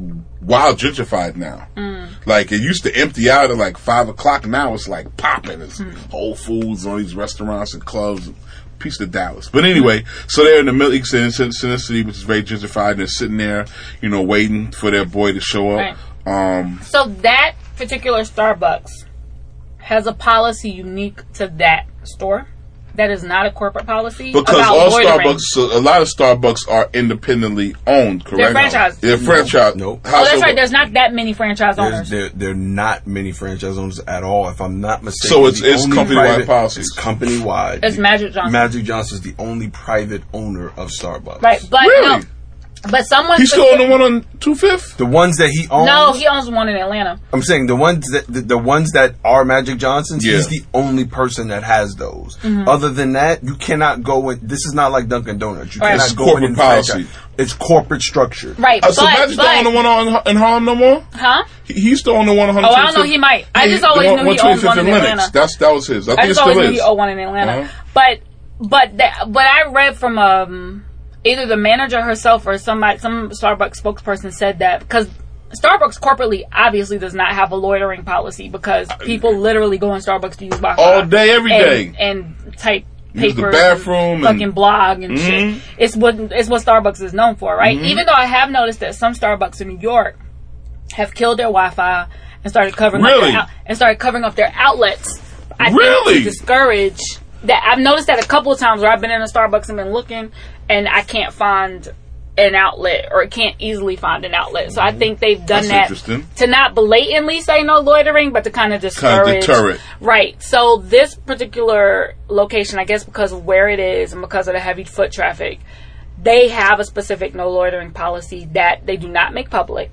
Speaker 3: wild gentrified now. Mm. Like it used to empty out at like five o'clock. Now it's like popping. It's mm. Whole Foods, all these restaurants and clubs. Piece of Dallas. But anyway, so they're in the middle of Center City, which is very gentrified, and they're sitting there, you know, waiting for their boy to show up. Right. Um,
Speaker 5: so that particular Starbucks has a policy unique to that store? that is not a corporate policy.
Speaker 3: Because
Speaker 5: about
Speaker 3: all
Speaker 5: loitering.
Speaker 3: Starbucks, so a lot of Starbucks are independently owned, correct?
Speaker 5: They're franchise.
Speaker 3: They're franchise.
Speaker 4: Nope.
Speaker 5: Oh, that's right. There's not that many franchise
Speaker 4: There's,
Speaker 5: owners.
Speaker 4: there, there are not many franchise owners at all, if I'm not mistaken.
Speaker 3: So it's-
Speaker 4: The
Speaker 3: it's
Speaker 4: only
Speaker 3: company-wide
Speaker 4: private-
Speaker 3: policies.
Speaker 4: It's company-wide.
Speaker 5: It's Magic Johnson.
Speaker 4: Magic Johnson is the only private owner of Starbucks.
Speaker 5: Right, but
Speaker 3: Really?
Speaker 5: no. But someone.
Speaker 3: He's still on the one on two fifth?
Speaker 4: The ones that he owns.
Speaker 5: No, he owns one in Atlanta.
Speaker 4: I'm saying the ones that the, the ones that are Magic Johnsons.
Speaker 3: Yeah.
Speaker 4: He's the only person that has those.
Speaker 5: Mm-hmm.
Speaker 4: Other than that, you cannot go in. This is not like Dunkin' Donuts. You
Speaker 5: Right.
Speaker 4: cannot
Speaker 3: It's
Speaker 4: go
Speaker 3: corporate
Speaker 4: in and
Speaker 3: policy.
Speaker 4: franchise. It's corporate structure.
Speaker 5: Right,
Speaker 3: Uh,
Speaker 5: but,
Speaker 3: so Magic's
Speaker 5: but
Speaker 3: the only one on, in Harlem no more?
Speaker 5: huh?
Speaker 3: He, he's still on the one on
Speaker 5: Oh, I don't know. He might. I just always knew he owned one in Atlanta.
Speaker 3: That's, that was his. I
Speaker 5: I
Speaker 3: think it
Speaker 5: just
Speaker 3: still
Speaker 5: always knew
Speaker 3: is.
Speaker 5: he owned one in Atlanta.
Speaker 3: Uh-huh.
Speaker 5: But but that, but I read from um either the manager herself or somebody, some Starbucks spokesperson said that because Starbucks corporately obviously does not have a loitering policy because people literally go in Starbucks to use Wi-Fi
Speaker 3: All day, every
Speaker 5: and,
Speaker 3: day.
Speaker 5: and type
Speaker 3: Use
Speaker 5: papers,
Speaker 3: the bathroom
Speaker 5: and
Speaker 3: and-
Speaker 5: fucking blog and
Speaker 3: Mhm.
Speaker 5: shit. It's what it's what Starbucks is known for, right?
Speaker 3: Mm-hmm.
Speaker 5: Even though I have noticed that some Starbucks in New York have killed their Wi-Fi and started covering up
Speaker 3: Really?
Speaker 5: their out- and started covering up their outlets. I
Speaker 3: Really?
Speaker 5: think to discourage that. I've noticed that a couple of times where I've been in a Starbucks and been looking, and I can't find an outlet or can't easily find an outlet. So I think they've done
Speaker 3: That's
Speaker 5: that
Speaker 3: interesting.
Speaker 5: to not blatantly say no loitering, but to kind of discourage.
Speaker 3: deter it.
Speaker 5: Right. So this particular location, I guess because of where it is and because of the heavy foot traffic, they have a specific no loitering policy that they do not make public.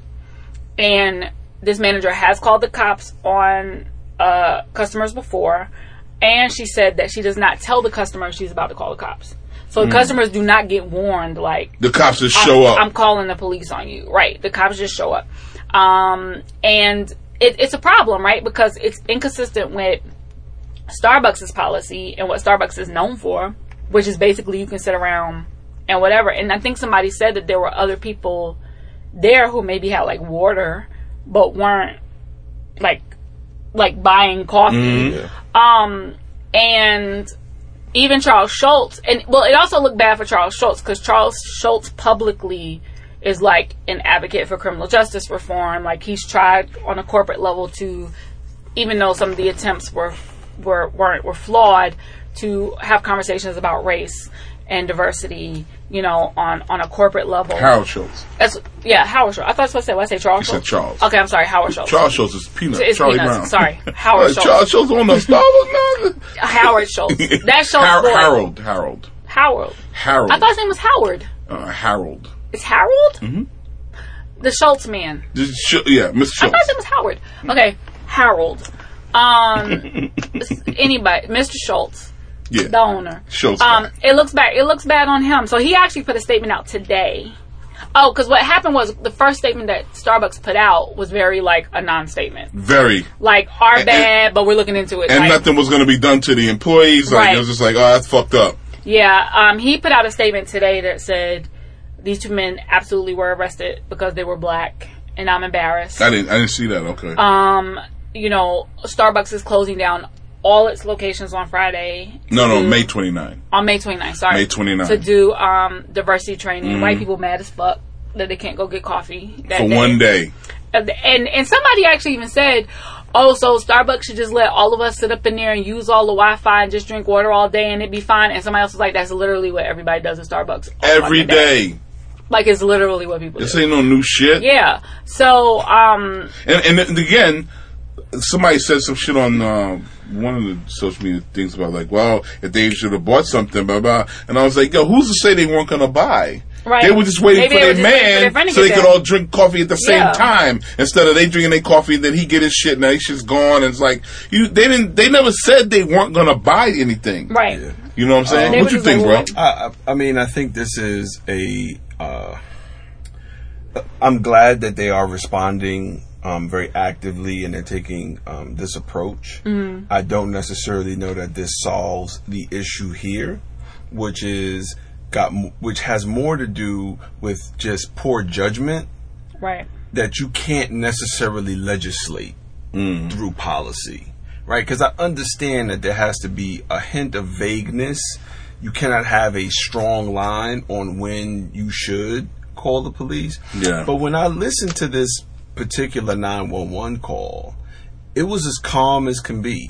Speaker 5: And this manager has called the cops on uh, customers before, and she said that she does not tell the customer she's about to call the cops. So the customers do not get warned, like,
Speaker 3: The cops just show
Speaker 5: I'm,
Speaker 3: up.
Speaker 5: I'm calling the police on you. Right. The cops just show up. Um, and it, it's a problem, right? Because it's inconsistent with Starbucks' policy and what Starbucks is known for, which is basically you can sit around and whatever. And I think somebody said that there were other people there who maybe had like water, but weren't like, like buying coffee.
Speaker 3: Mm-hmm.
Speaker 5: Um, and even Charles Schultz, and well, it also looked bad for Charles Schultz because Charles Schultz publicly is like an advocate for criminal justice reform. Like he's tried on a corporate level to, even though some of the attempts were were weren't were flawed, to have conversations about race and diversity. You know, on on a corporate level.
Speaker 3: Harold Schultz.
Speaker 5: That's, yeah, Howard Schultz. I thought I was supposed to say, what I say, Charles
Speaker 3: You said
Speaker 5: Schultz?
Speaker 3: Charles.
Speaker 5: Okay, I'm sorry, Howard Schultz.
Speaker 3: Charles Schultz is Peanut.
Speaker 5: It's
Speaker 3: Charlie
Speaker 5: Peanuts,
Speaker 3: Brown.
Speaker 5: sorry. Howard
Speaker 3: Uh,
Speaker 5: Schultz.
Speaker 3: Charles Schultz on the Star Wars now?
Speaker 5: Howard Schultz. That's Schultz
Speaker 3: Har-
Speaker 5: boy.
Speaker 3: Harold. Harold.
Speaker 5: Harold.
Speaker 3: Harold.
Speaker 5: I thought his name was Howard.
Speaker 3: uh, Harold.
Speaker 5: It's Harold? Mm-hmm. The Schultz man.
Speaker 3: Just sh- yeah, Mister
Speaker 5: I thought
Speaker 3: Schultz.
Speaker 5: his name was Howard. Okay, Harold. Um, anybody, Mister Schultz,
Speaker 3: Yeah.
Speaker 5: the owner.
Speaker 3: Schultz.
Speaker 5: Um, it looks bad. It looks bad on him. So he actually put a statement out today. Oh, because what happened was the first statement that Starbucks put out was very like a non-statement,
Speaker 3: Very.
Speaker 5: like our
Speaker 3: And-
Speaker 5: bad, but we're looking into it.
Speaker 3: And
Speaker 5: like,
Speaker 3: nothing was going to be done to the employees. Like,
Speaker 5: Right.
Speaker 3: it was just like, oh, that's fucked up.
Speaker 5: Yeah, um, he put out a statement today that said these two men absolutely were arrested because they were black, and I'm embarrassed.
Speaker 3: I didn't. I didn't see that. Okay.
Speaker 5: Um, you know, Starbucks is closing down all its locations on Friday.
Speaker 3: no, no,
Speaker 5: to-
Speaker 3: May twenty-ninth.
Speaker 5: on May twenty-ninth. Sorry,
Speaker 3: May twenty-ninth.
Speaker 5: to do um diversity training.
Speaker 3: Mm-hmm.
Speaker 5: White people mad as fuck that they can't go get coffee that
Speaker 3: For
Speaker 5: day.
Speaker 3: one day.
Speaker 5: And and and somebody actually even said, oh, so Starbucks should just let all of us sit up in there and use all the Wi-Fi and just drink water all day and it'd be fine. And somebody else was like, that's literally what everybody does at Starbucks all
Speaker 3: Every
Speaker 5: fucking day.
Speaker 3: day.
Speaker 5: Like it's literally what people
Speaker 3: This
Speaker 5: do.
Speaker 3: ain't no new shit.
Speaker 5: Yeah. So um
Speaker 3: And, and, and again, somebody said some shit on uh, one of the social media things about like, well, if they should have bought something, blah, blah. And I was like, yo, who's to say they weren't going to buy?
Speaker 5: Right.
Speaker 3: They were just waiting
Speaker 5: Maybe
Speaker 3: for
Speaker 5: they
Speaker 3: their
Speaker 5: were just waiting for their
Speaker 3: man
Speaker 5: friend to
Speaker 3: so
Speaker 5: get
Speaker 3: they could
Speaker 5: there.
Speaker 3: all drink coffee at the same
Speaker 5: Yeah.
Speaker 3: time instead of they drinking their coffee and then he get his shit and that shit's gone. And it's like, you, they didn't, they never said they weren't going to buy anything.
Speaker 5: right.
Speaker 4: Yeah.
Speaker 3: You know what I'm saying?
Speaker 5: They
Speaker 3: what
Speaker 5: were
Speaker 3: you
Speaker 5: just
Speaker 3: think,
Speaker 5: like,
Speaker 3: bro?
Speaker 5: well,
Speaker 4: I, I I mean, I think this is a. Uh, I'm glad that they are responding um, very actively and they're taking um, this approach. Mm. I don't necessarily know that this solves the issue here, which is got m- which has more to do with just poor judgment
Speaker 5: Right.
Speaker 4: that you can't necessarily legislate through policy, right? Because I understand that there has to be a hint of vagueness. You cannot have a strong line on when you should call the police.
Speaker 3: Yeah.
Speaker 4: But when I listened to this particular nine one one call, it was as calm as can be.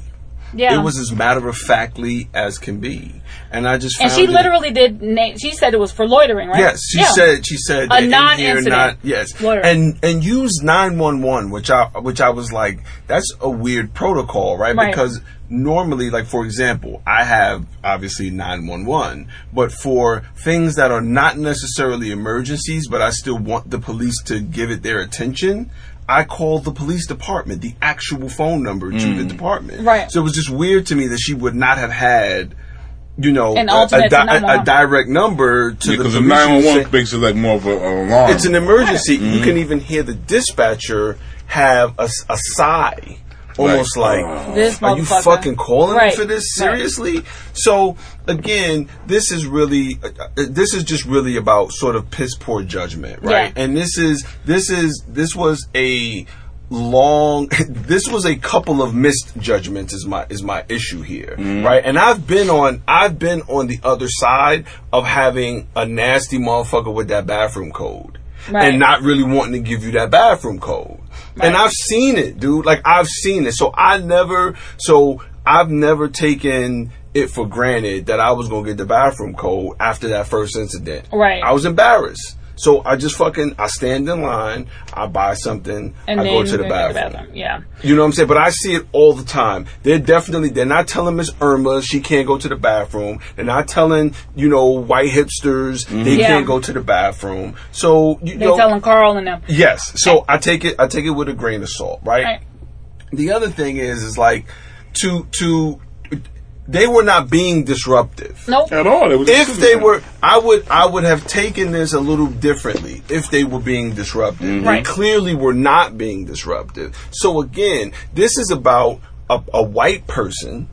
Speaker 5: Yeah.
Speaker 4: It was as matter of factly as can be, and I just
Speaker 5: and
Speaker 4: found
Speaker 5: she
Speaker 4: it,
Speaker 5: literally did. Name, she said it was for loitering, right?
Speaker 4: Yes, she
Speaker 5: yeah.
Speaker 4: said she said
Speaker 5: a
Speaker 4: in
Speaker 5: non-incident.
Speaker 4: Here, not, yes,
Speaker 5: Loitering.
Speaker 4: and and use nine one one, which I which I was like, that's a weird protocol, right?
Speaker 5: Right.
Speaker 4: Because normally, like for example, I have obviously nine one one, but for things that are not necessarily emergencies, but I still want the police to give it their attention, I called the police department, the actual phone number to
Speaker 3: Mm.
Speaker 4: the department.
Speaker 5: Right.
Speaker 4: So it was just weird to me that she would not have had, you know,
Speaker 5: An
Speaker 4: a,
Speaker 5: alternate
Speaker 4: a,
Speaker 5: to
Speaker 4: di-
Speaker 5: nine one one.
Speaker 4: a direct number to
Speaker 3: Yeah,
Speaker 4: the
Speaker 3: because
Speaker 4: police.
Speaker 3: the nine one one
Speaker 4: Say-
Speaker 3: makes it like more of a- an alarm.
Speaker 4: It's an emergency. You can even hear the dispatcher have a, s- a sigh. Almost
Speaker 3: Like,
Speaker 4: like,
Speaker 3: uh,
Speaker 5: This
Speaker 4: are you
Speaker 5: motherfucker.
Speaker 4: fucking calling
Speaker 5: Right.
Speaker 4: me for this?
Speaker 5: Right.
Speaker 4: Seriously? So, again, this is really, uh, uh, this is just really about sort of piss poor judgment, right?
Speaker 5: Yeah.
Speaker 4: And this is, this is, this was a long, this was a couple of missed judgments is my, is my issue here, right? And I've been on, I've been on the other side of having a nasty motherfucker with that bathroom code.
Speaker 5: Right.
Speaker 4: And not really wanting to give you that bathroom code. And I've seen it, dude. Like, I've seen it. So I never, so I've never taken it for granted that I was going to get the bathroom code after that first incident.
Speaker 5: Right.
Speaker 4: I was embarrassed. So I just fucking, I stand in line, I buy something,
Speaker 5: And
Speaker 4: I
Speaker 5: then
Speaker 4: go to the
Speaker 5: you go
Speaker 4: bathroom.
Speaker 5: Yeah.
Speaker 4: You know what I'm saying? But I see it all the time. They're definitely, they're not telling Miss Irma she can't go to the bathroom. They're not telling, you know, white hipsters they
Speaker 5: Yeah.
Speaker 4: can't go to the bathroom. So, you
Speaker 5: They're
Speaker 4: know.
Speaker 5: telling Carl and them.
Speaker 4: Yes. So I take it, I take it with a grain of salt, right?
Speaker 5: Right.
Speaker 4: The other thing is, is like, to, to, they were not being disruptive.
Speaker 5: Nope.
Speaker 3: At all. It was
Speaker 4: If they were, I would, I would have taken this a little differently if they were being disruptive.
Speaker 5: Right.
Speaker 4: They clearly were not being disruptive. So again, this is about a, a white person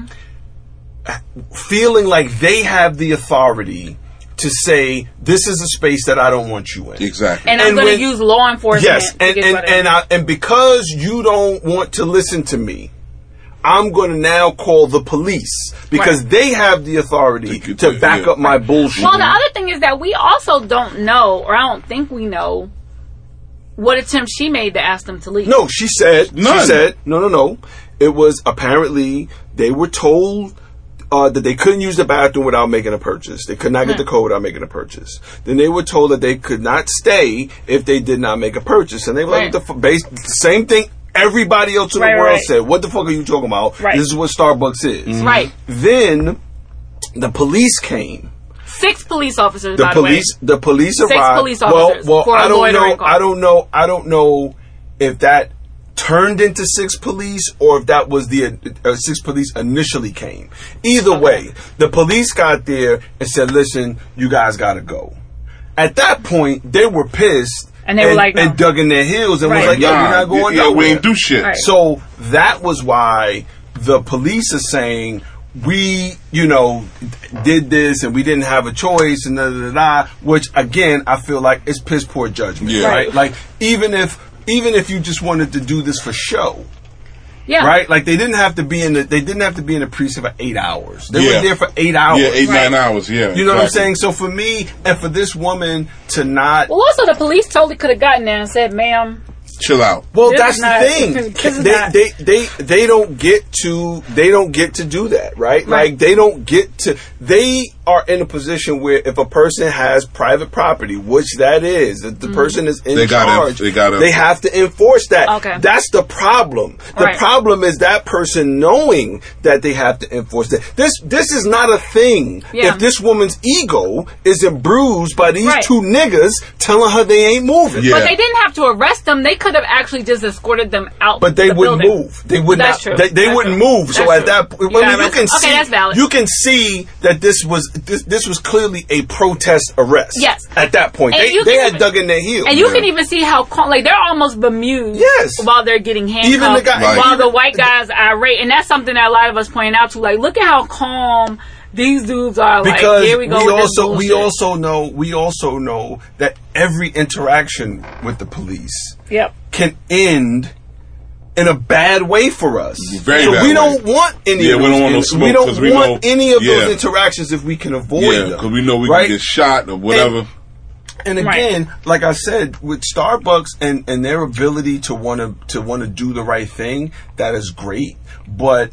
Speaker 4: feeling like they have the authority to say, this is a space that I don't want you in.
Speaker 3: Exactly.
Speaker 5: And I'm
Speaker 4: And
Speaker 5: going
Speaker 4: when-
Speaker 5: to use law enforcement.
Speaker 4: Yes,
Speaker 5: to
Speaker 4: and
Speaker 5: get
Speaker 4: and
Speaker 5: whatever.
Speaker 4: and, I, and because you don't want to listen to me, I'm going to now call the police because
Speaker 5: Right.
Speaker 4: they have the authority
Speaker 3: To-
Speaker 4: to
Speaker 3: to-
Speaker 4: back
Speaker 3: yeah.
Speaker 4: up my bullshit.
Speaker 5: Well, the other thing is that we also don't know, or I don't think we know, what attempt she made to ask them to leave.
Speaker 4: No, she said,
Speaker 3: None.
Speaker 4: she said, no, no, no. It was apparently they were told uh, that they couldn't use the bathroom without making a purchase. They could not get the code without making a purchase. Then they were told that they could not stay if they did not make a purchase. And they were
Speaker 5: Right.
Speaker 4: like, what the f- base, same thing everybody else in the
Speaker 5: Right,
Speaker 4: world
Speaker 5: right.
Speaker 4: said. What the fuck are you talking about?
Speaker 5: Right.
Speaker 4: This is what Starbucks is.
Speaker 5: Right.
Speaker 4: Then the police came.
Speaker 5: Six police officers,
Speaker 4: The
Speaker 5: by
Speaker 4: police,
Speaker 5: the way.
Speaker 4: the police
Speaker 5: Six
Speaker 4: arrived.
Speaker 5: police
Speaker 4: well,
Speaker 5: officers
Speaker 4: well,
Speaker 5: for a
Speaker 4: I don't
Speaker 5: loitering
Speaker 4: know.
Speaker 5: call.
Speaker 4: I don't know. I don't know if that turned into six police or if that was the uh, six police initially came. Either
Speaker 5: Okay.
Speaker 4: way, the police got there and said, "Listen, you guys got to go." At that point, they were pissed
Speaker 5: And they were like, no.
Speaker 4: and dug in their heels and
Speaker 5: Right.
Speaker 4: was like, "Yo,
Speaker 3: Nah,
Speaker 4: you're not going
Speaker 3: yeah,
Speaker 4: nowhere."
Speaker 3: we ain't do shit.
Speaker 5: Right.
Speaker 4: So that was why the police are saying we, you know, did this and we didn't have a choice and da da da, da which again I feel like it's piss poor judgment,
Speaker 3: Yeah.
Speaker 4: right?
Speaker 5: Right.
Speaker 4: Like even if even if you just wanted to do this for show,
Speaker 5: Yeah.
Speaker 4: right? Like they didn't have to be in the they didn't have to be in the precinct for eight hours. They
Speaker 3: Yeah.
Speaker 4: were there for eight hours.
Speaker 3: Yeah, eight,
Speaker 5: Right.
Speaker 3: nine hours, yeah.
Speaker 4: You know what I'm
Speaker 3: exactly.
Speaker 4: saying? So for me and for this woman to not
Speaker 5: Well, also, the police totally could have gotten there and said, ma'am,
Speaker 3: Chill out.
Speaker 4: Well,
Speaker 5: This
Speaker 4: that's
Speaker 5: is
Speaker 4: the
Speaker 5: not-
Speaker 4: thing.
Speaker 5: this is
Speaker 4: They,
Speaker 5: not-
Speaker 4: they they they don't get to they don't get to do that, right?
Speaker 5: Right.
Speaker 4: Like they don't get to. They are in a position where if a person has private property, which that is, if the person is in
Speaker 3: They gotta-
Speaker 4: charge,
Speaker 3: they gotta-
Speaker 4: they have to enforce that.
Speaker 5: Okay.
Speaker 4: That's the problem. The
Speaker 5: Right.
Speaker 4: problem is that person knowing that they have to enforce that. This this is not a thing.
Speaker 5: Yeah.
Speaker 4: If this woman's ego isn't bruised by these
Speaker 5: Right.
Speaker 4: two niggas telling her they ain't moving.
Speaker 3: Yeah.
Speaker 5: but they didn't have to arrest them. They could have actually just escorted them out.
Speaker 4: But they
Speaker 5: the
Speaker 4: wouldn't
Speaker 5: building.
Speaker 4: move. They would
Speaker 5: That's
Speaker 4: not.
Speaker 5: true.
Speaker 4: They, they
Speaker 5: That's
Speaker 4: wouldn't
Speaker 5: true.
Speaker 4: move. So
Speaker 5: That's
Speaker 4: at that
Speaker 5: true.
Speaker 4: point,
Speaker 5: You
Speaker 4: I mean,
Speaker 5: gotta
Speaker 4: you can
Speaker 5: arrest-
Speaker 4: see.
Speaker 5: okay, that's valid.
Speaker 4: You can see that this was this, this was clearly a protest arrest.
Speaker 5: Yes.
Speaker 4: At that point,
Speaker 5: And
Speaker 4: they,
Speaker 5: you
Speaker 4: they
Speaker 5: can
Speaker 4: had
Speaker 5: even-
Speaker 4: dug in their heels.
Speaker 5: And you
Speaker 4: Yeah.
Speaker 5: can even see how calm, like they're almost bemused.
Speaker 4: Yes.
Speaker 5: While they're getting handcuffed.
Speaker 4: Even the guy-
Speaker 3: Right.
Speaker 5: While the white guys are irate, and that's something that a lot of us point out to. Like, look at how calm these dudes are. Like,
Speaker 4: because
Speaker 5: here we go. with this
Speaker 4: also we
Speaker 5: bullshit.
Speaker 4: also know we also know that every interaction with the police
Speaker 5: Yep.
Speaker 4: can end in a bad way for us.
Speaker 3: Very
Speaker 4: so
Speaker 3: bad
Speaker 4: we
Speaker 3: way.
Speaker 4: don't want any
Speaker 3: Yeah,
Speaker 4: of
Speaker 3: we
Speaker 4: those
Speaker 3: don't want no
Speaker 4: in-
Speaker 3: smoke,
Speaker 4: we don't
Speaker 3: 'cause we
Speaker 4: want
Speaker 3: know-
Speaker 4: any of
Speaker 3: yeah.
Speaker 4: those interactions if we can avoid
Speaker 3: Yeah,
Speaker 4: them.
Speaker 3: because we know we
Speaker 4: right?
Speaker 3: can get shot or whatever.
Speaker 4: And again, like I said, with Starbucks and, and their ability to want to to want to do the right thing, that is great. But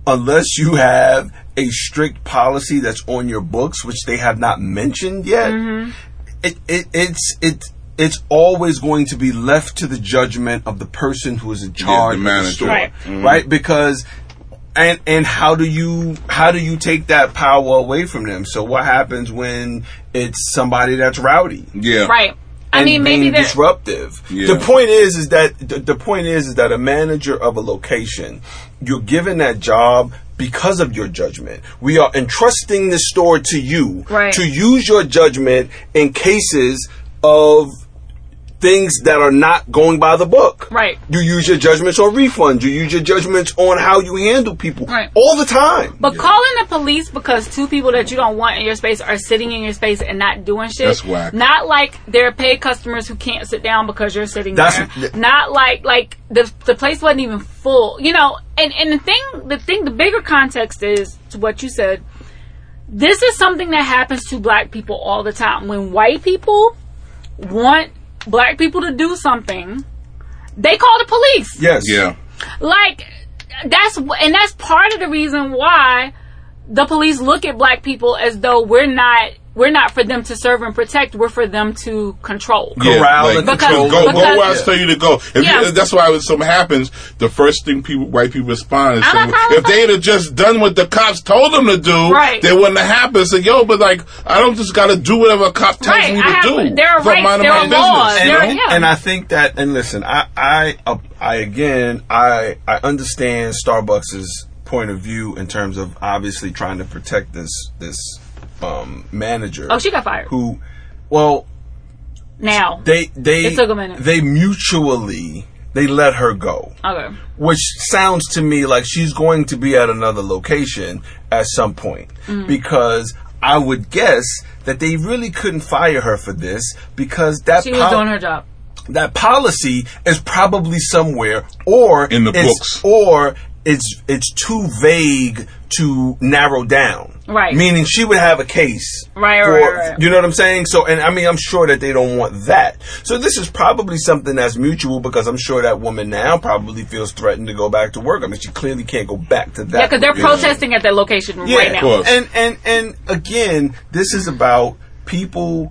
Speaker 4: unless you have a strict policy that's on your books, which they have not mentioned yet, mm-hmm. it, it it's it's it's always going to be left to the judgment of the person who is in charge
Speaker 3: yeah, the manager.
Speaker 4: of the store,
Speaker 5: right?
Speaker 4: Mm-hmm. right? Because and and how do you how do you take that power away from them? So what happens when it's somebody that's rowdy?
Speaker 3: Yeah,
Speaker 5: right. I
Speaker 4: and
Speaker 5: mean, maybe
Speaker 4: being
Speaker 5: they're
Speaker 4: disruptive.
Speaker 3: Yeah.
Speaker 4: The point is, is that the, the point is, is that a manager of a location, you're given that job because of your judgment. We are entrusting the store to you
Speaker 5: right.
Speaker 4: to use your judgment in cases of things that are not going by the book.
Speaker 5: Right.
Speaker 4: You use your judgments on refunds. You use your judgments on how you handle people
Speaker 5: right.
Speaker 4: all the time.
Speaker 5: But yeah. calling the police because two people that you don't want in your space are sitting in your space and not doing shit.
Speaker 3: That's whack.
Speaker 5: Not like they're paid customers who can't sit down because you're sitting
Speaker 4: That's,
Speaker 5: there.
Speaker 4: th-
Speaker 5: not like like the the place wasn't even full. You know, and, and the thing the thing the bigger context is to what you said. This is something that happens to black people all the time. When white people want black people to do something, they call the police.
Speaker 4: Yes.
Speaker 3: Yeah.
Speaker 5: Like, that's, and that's part of the reason why the police look at black people as though we're not, we're not for them to serve and protect, we're for them to control.
Speaker 3: Yeah,
Speaker 4: Corral
Speaker 3: like,
Speaker 4: and
Speaker 5: because,
Speaker 3: go, go,
Speaker 5: because,
Speaker 3: go where I tell you to go. If
Speaker 5: yeah.
Speaker 3: you, that's why when something happens, the first thing people, white people respond is,
Speaker 5: I'm
Speaker 3: saying,
Speaker 5: not
Speaker 3: if they'd have just done what the cops told them to do,
Speaker 5: right.
Speaker 3: they wouldn't have happened. So, yo, but like, I don't just got to do whatever a cop tells
Speaker 5: right.
Speaker 3: me
Speaker 5: I
Speaker 3: to
Speaker 5: have,
Speaker 3: do.
Speaker 5: There are rights,
Speaker 3: minding
Speaker 5: there
Speaker 3: my
Speaker 5: are
Speaker 3: business.
Speaker 5: laws.
Speaker 4: And,
Speaker 5: There, yeah.
Speaker 4: and I think that, and listen, I, I, uh, I again, I, I understand Starbucks's point of view in terms of obviously trying to protect this, this, um, manager.
Speaker 5: Oh, she got fired.
Speaker 4: Who, well,
Speaker 5: now.
Speaker 4: they, they,
Speaker 5: It took a minute.
Speaker 4: they mutually, they let her go.
Speaker 5: Okay.
Speaker 4: Which sounds to me like she's going to be at another location at some point.
Speaker 5: Mm-hmm.
Speaker 4: Because I would guess that they really couldn't fire her for this because that
Speaker 5: She was
Speaker 4: pol-
Speaker 5: doing her job.
Speaker 4: that policy is probably somewhere or
Speaker 3: In the
Speaker 4: it's,
Speaker 3: books.
Speaker 4: or it's it's too vague to narrow down.
Speaker 5: Right.
Speaker 4: Meaning she would have a case.
Speaker 5: Right,
Speaker 4: for,
Speaker 5: right, right.
Speaker 4: You know what I'm saying? So, and I mean, I'm sure that they don't want that. So this is probably something that's mutual because I'm sure that woman now probably feels threatened to go back to work. I mean, she clearly can't go back to that.
Speaker 5: Yeah, because they're
Speaker 4: location.
Speaker 5: protesting at that location
Speaker 4: Yeah,
Speaker 5: right
Speaker 3: of
Speaker 5: now.
Speaker 3: course.
Speaker 4: And, and, and again, this is about people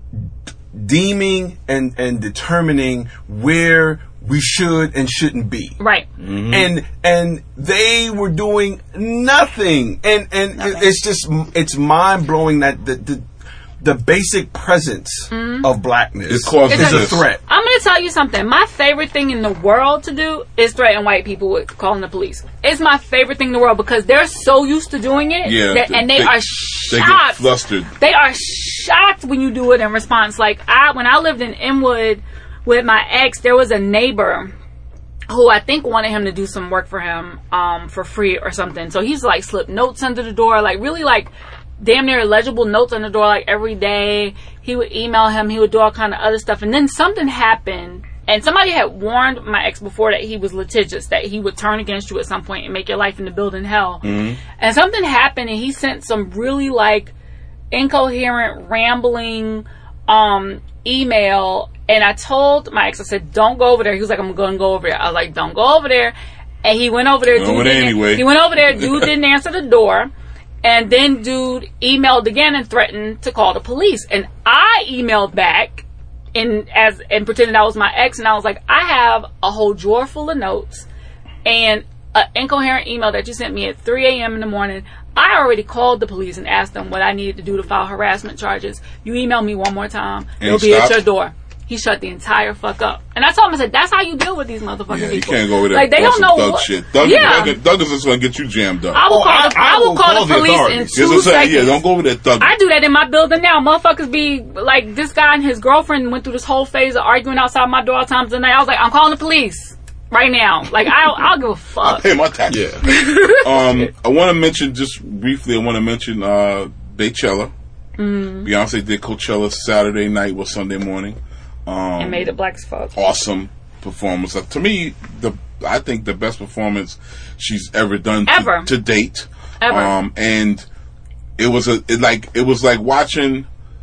Speaker 4: deeming and, and determining where we should and shouldn't be.
Speaker 5: Right.
Speaker 3: Mm-hmm.
Speaker 4: And and they were doing nothing. And and
Speaker 5: Nothing.
Speaker 4: it's just it's mind blowing that the, the the basic presence of blackness
Speaker 3: It's causing
Speaker 4: is a
Speaker 3: this.
Speaker 4: threat.
Speaker 5: I'm going to tell you something. My favorite thing in the world to do is threaten white people with calling the police. It's my favorite thing in the world because they're so used to doing it.
Speaker 3: Yeah,
Speaker 5: that, and they,
Speaker 3: they-
Speaker 5: are
Speaker 3: They get
Speaker 5: shocked.
Speaker 3: flustered.
Speaker 5: They are shocked when you do it in response. Like, I when I lived in Inwood with my ex, there was a neighbor who I think wanted him to do some work for him um, for free or something. So he's like slipped notes under the door, like really like damn near illegible notes on the door like every day. He would email him. He would do all kind of other stuff. And then something happened. And somebody had warned my ex before that he was litigious, that he would turn against you at some point and make your life in the building hell. Mm-hmm. And something happened and he sent some really like incoherent, rambling um, email. And I told my ex, I said, don't go over there. He was like, I'm going to go over there. I was like, don't go over there. And he went over there.
Speaker 3: Go
Speaker 5: Dude
Speaker 3: over there
Speaker 5: didn't-
Speaker 3: anyway.
Speaker 5: He went over there. Dude didn't answer the door. And then dude emailed again and threatened to call the police. And I emailed back and as and pretended I was my ex. And I was like, I have a whole drawer full of notes and an incoherent email that you sent me at three a.m. in the morning. I already called the police and asked them what I needed to do to file harassment charges. You email me one more time.
Speaker 3: And
Speaker 5: It'll be at
Speaker 3: stopped?
Speaker 5: your door. He shut the entire fuck up. And I told him, I said, that's how you deal with these motherfucking
Speaker 3: Yeah, you
Speaker 5: people.
Speaker 3: can't go over there.
Speaker 5: Like, they
Speaker 3: on
Speaker 5: don't
Speaker 3: some
Speaker 5: know
Speaker 3: Thug
Speaker 5: what.
Speaker 3: shit. Thug,
Speaker 5: yeah.
Speaker 3: Thug, Thug is just going to get you jammed up.
Speaker 5: I will
Speaker 4: Oh,
Speaker 5: call,
Speaker 4: I-
Speaker 5: the, I
Speaker 4: I
Speaker 5: will
Speaker 4: will
Speaker 5: call,
Speaker 4: call
Speaker 5: the
Speaker 4: the
Speaker 5: police in
Speaker 4: authorities.
Speaker 5: two
Speaker 3: Yes, I'm saying,
Speaker 5: seconds.
Speaker 3: yeah, don't go over there, Thug.
Speaker 5: I do that in my building now. Motherfuckers be like, this guy and his girlfriend went through this whole phase of arguing outside my door all times of the night. I was like, I'm calling the police right now. Like, I'll, I'll give a
Speaker 3: I
Speaker 5: fuck.
Speaker 3: pay my taxes.
Speaker 4: Yeah.
Speaker 3: um, I want to mention, just briefly, I want to mention uh, Beychella. Mm. Beyonce did Coachella Saturday night or Sunday morning. Um,
Speaker 5: And made it black as fuck.
Speaker 3: Awesome performance. Uh, to me, the I think the best performance she's ever done to,
Speaker 5: Ever.
Speaker 3: to date.
Speaker 5: Ever.
Speaker 3: Um, and it was a it like it was like watching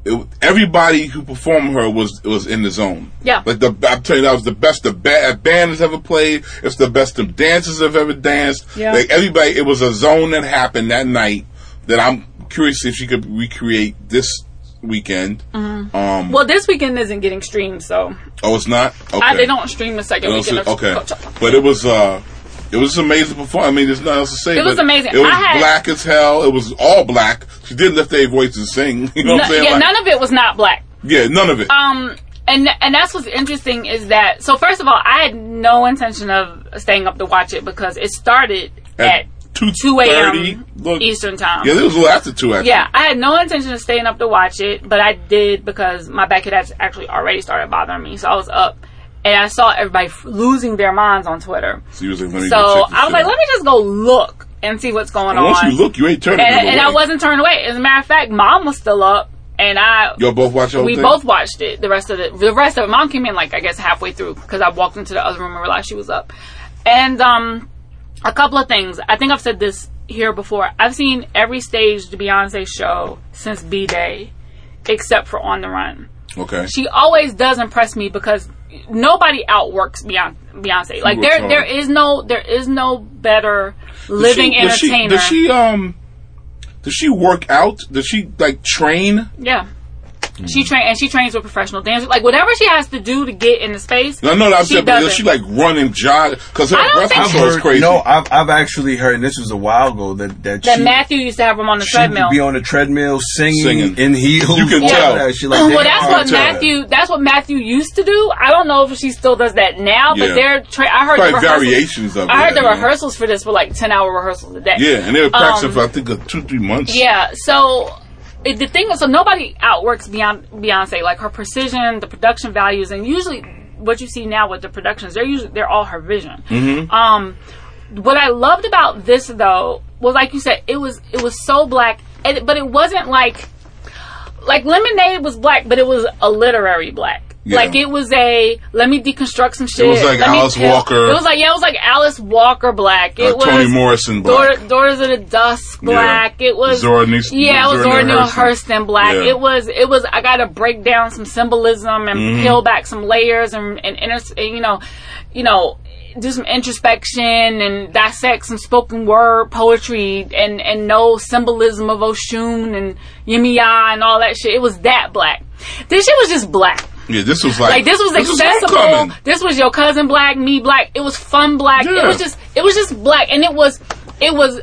Speaker 3: it, everybody who performed her was was in the zone.
Speaker 5: Yeah.
Speaker 3: Like the I'm telling you, that was the best the ba- band has ever played. It's the best the dancers have ever danced.
Speaker 5: Yeah.
Speaker 3: Like everybody, it was a zone that happened that night that I'm curious if she could recreate this weekend.
Speaker 5: Mm-hmm.
Speaker 3: Um,
Speaker 5: well, this weekend isn't getting streamed, so.
Speaker 3: Oh, it's not? Okay.
Speaker 5: I, they don't stream the second
Speaker 3: They
Speaker 5: weekend.
Speaker 3: don't
Speaker 5: Of
Speaker 3: see- okay.
Speaker 5: Coachella.
Speaker 3: But it was, uh, it was an amazing performance. I mean, there's nothing else to say.
Speaker 5: It was
Speaker 3: but
Speaker 5: amazing.
Speaker 3: It was
Speaker 5: I had-
Speaker 3: black as hell. It was all black. She did lift their voice and sing. You know
Speaker 5: No,
Speaker 3: what I'm saying?
Speaker 5: yeah,
Speaker 3: Like,
Speaker 5: none of it was not black.
Speaker 3: yeah, none of it.
Speaker 5: Um, and and that's what's interesting is that. So first of all, I had no intention of staying up to watch it because it started
Speaker 3: At
Speaker 5: at two a.m.
Speaker 3: Look,
Speaker 5: Eastern time.
Speaker 3: Yeah, it was a little after two, actually.
Speaker 5: Yeah, I had no intention of staying up to watch it, but I did because my back had actually already started bothering me. So I was up, and I saw everybody f- losing their minds on Twitter.
Speaker 3: So, you was like, let me
Speaker 5: So
Speaker 3: go check this
Speaker 5: I was
Speaker 3: shit
Speaker 5: like,
Speaker 3: out.
Speaker 5: let me just go look and see what's going
Speaker 3: And
Speaker 5: on.
Speaker 3: once you look, you ain't turning
Speaker 5: and,
Speaker 3: it
Speaker 5: and I
Speaker 3: away.
Speaker 5: wasn't turned away. As a matter of fact, Mom was still up, and I
Speaker 3: Y'all both watch the whole
Speaker 5: we
Speaker 3: thing?
Speaker 5: both watched it. The rest of it, the rest of it, Mom came in like I guess halfway through because I walked into the other room and realized she was up. And um, a couple of things. I think I've said this here before. I've seen every staged Beyonce show since B-Day, except for On the Run.
Speaker 3: Okay.
Speaker 5: She always does impress me because nobody outworks Beyonce. Beyonce. Like
Speaker 3: works
Speaker 5: there,
Speaker 3: hard.
Speaker 5: there is no, there is no better living
Speaker 3: does she,
Speaker 5: entertainer.
Speaker 3: Does she, um, does she work out? Does she, like, train?
Speaker 5: Yeah. She train and she trains with professional dancers. Like whatever she has to do to get in the space.
Speaker 3: No, no, no I'm
Speaker 5: she
Speaker 3: saying, but
Speaker 5: does
Speaker 3: does
Speaker 5: it.
Speaker 3: she, like, run and jog? Because her
Speaker 5: I don't
Speaker 3: breath
Speaker 5: think-
Speaker 3: control is crazy.
Speaker 4: No, I've I've actually heard, and this was a while ago, that that,
Speaker 5: That
Speaker 4: she,
Speaker 5: Matthew used to have him on the
Speaker 4: she
Speaker 5: treadmill.
Speaker 4: would be on the treadmill singing,
Speaker 3: Singing.
Speaker 4: in heels.
Speaker 3: You can
Speaker 4: all
Speaker 3: tell.
Speaker 4: That. She like,
Speaker 5: well,
Speaker 4: damn,
Speaker 5: that's
Speaker 4: I
Speaker 5: what
Speaker 4: can tell.
Speaker 5: Matthew. That's what Matthew used to do. I don't know if she still does that now, but
Speaker 3: Yeah.
Speaker 5: they're. Tra- I heard
Speaker 3: Probably
Speaker 5: the rehearsals.
Speaker 3: variations of it.
Speaker 5: I heard the
Speaker 3: yeah.
Speaker 5: rehearsals for this were like ten hour rehearsals a day.
Speaker 3: Yeah, and they were practicing
Speaker 5: Um,
Speaker 3: for, I think, uh, two, three months.
Speaker 5: Yeah, so it, the thing is, so nobody outworks Beyonce, Beyonce. Like her precision, the production values, and usually what you see now with the productions, they're usually they're all her vision.
Speaker 3: Mm-hmm.
Speaker 5: Um, what I loved about this though was, like you said, it was it was so black, and, but it wasn't like like Lemonade was black, but it was a literary black.
Speaker 3: Yeah.
Speaker 5: Like it was a let me deconstruct some shit.
Speaker 3: was like
Speaker 5: let me
Speaker 3: Alice
Speaker 5: tell-
Speaker 3: Walker.
Speaker 5: It was like yeah, it was like Alice Walker black. It
Speaker 3: Uh,
Speaker 5: was
Speaker 3: Toni Morrison black.
Speaker 5: Daughters, Daughters of the Dusk black. It was
Speaker 3: Zora Neale-
Speaker 5: yeah, it was
Speaker 3: Zora
Speaker 5: Zora
Speaker 3: Neale
Speaker 5: Neale
Speaker 3: Hurston.
Speaker 5: Hurston black.
Speaker 3: Yeah.
Speaker 5: It was it was I got to break down some symbolism and
Speaker 3: Mm-hmm.
Speaker 5: peel back some layers and and, inter- and you know, you know. do some introspection and dissect some spoken word poetry and, and know symbolism of Oshun and Yemiya and all that shit. It was that black. This shit was just black.
Speaker 3: Yeah, this was like...
Speaker 5: Like this was
Speaker 3: this
Speaker 5: accessible.
Speaker 3: homecoming.
Speaker 5: This was your cousin black, me black. It was fun black.
Speaker 3: Yeah.
Speaker 5: It was just it was just black, and it was it was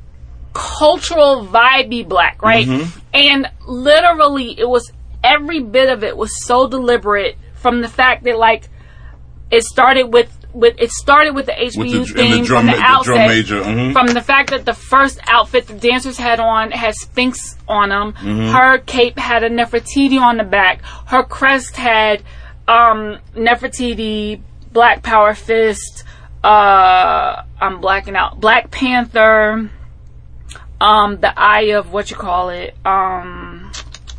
Speaker 5: cultural vibey black, right?
Speaker 3: Mm-hmm.
Speaker 5: And literally, it was every bit of it was so deliberate. From the fact that like it started with. With it started with the H B U
Speaker 3: With the- and the
Speaker 5: theme
Speaker 3: drum
Speaker 5: from the
Speaker 3: ma- the
Speaker 5: outset.
Speaker 3: drum major, mhm.
Speaker 5: From the fact that the first outfit the dancers had on had Sphinx on them.
Speaker 3: Mm-hmm.
Speaker 5: Her cape had a Nefertiti on the back. Her crest had um, Nefertiti, Black Power Fist. Uh, I'm blacking out. Black Panther. Um, the eye of what you call it. Um.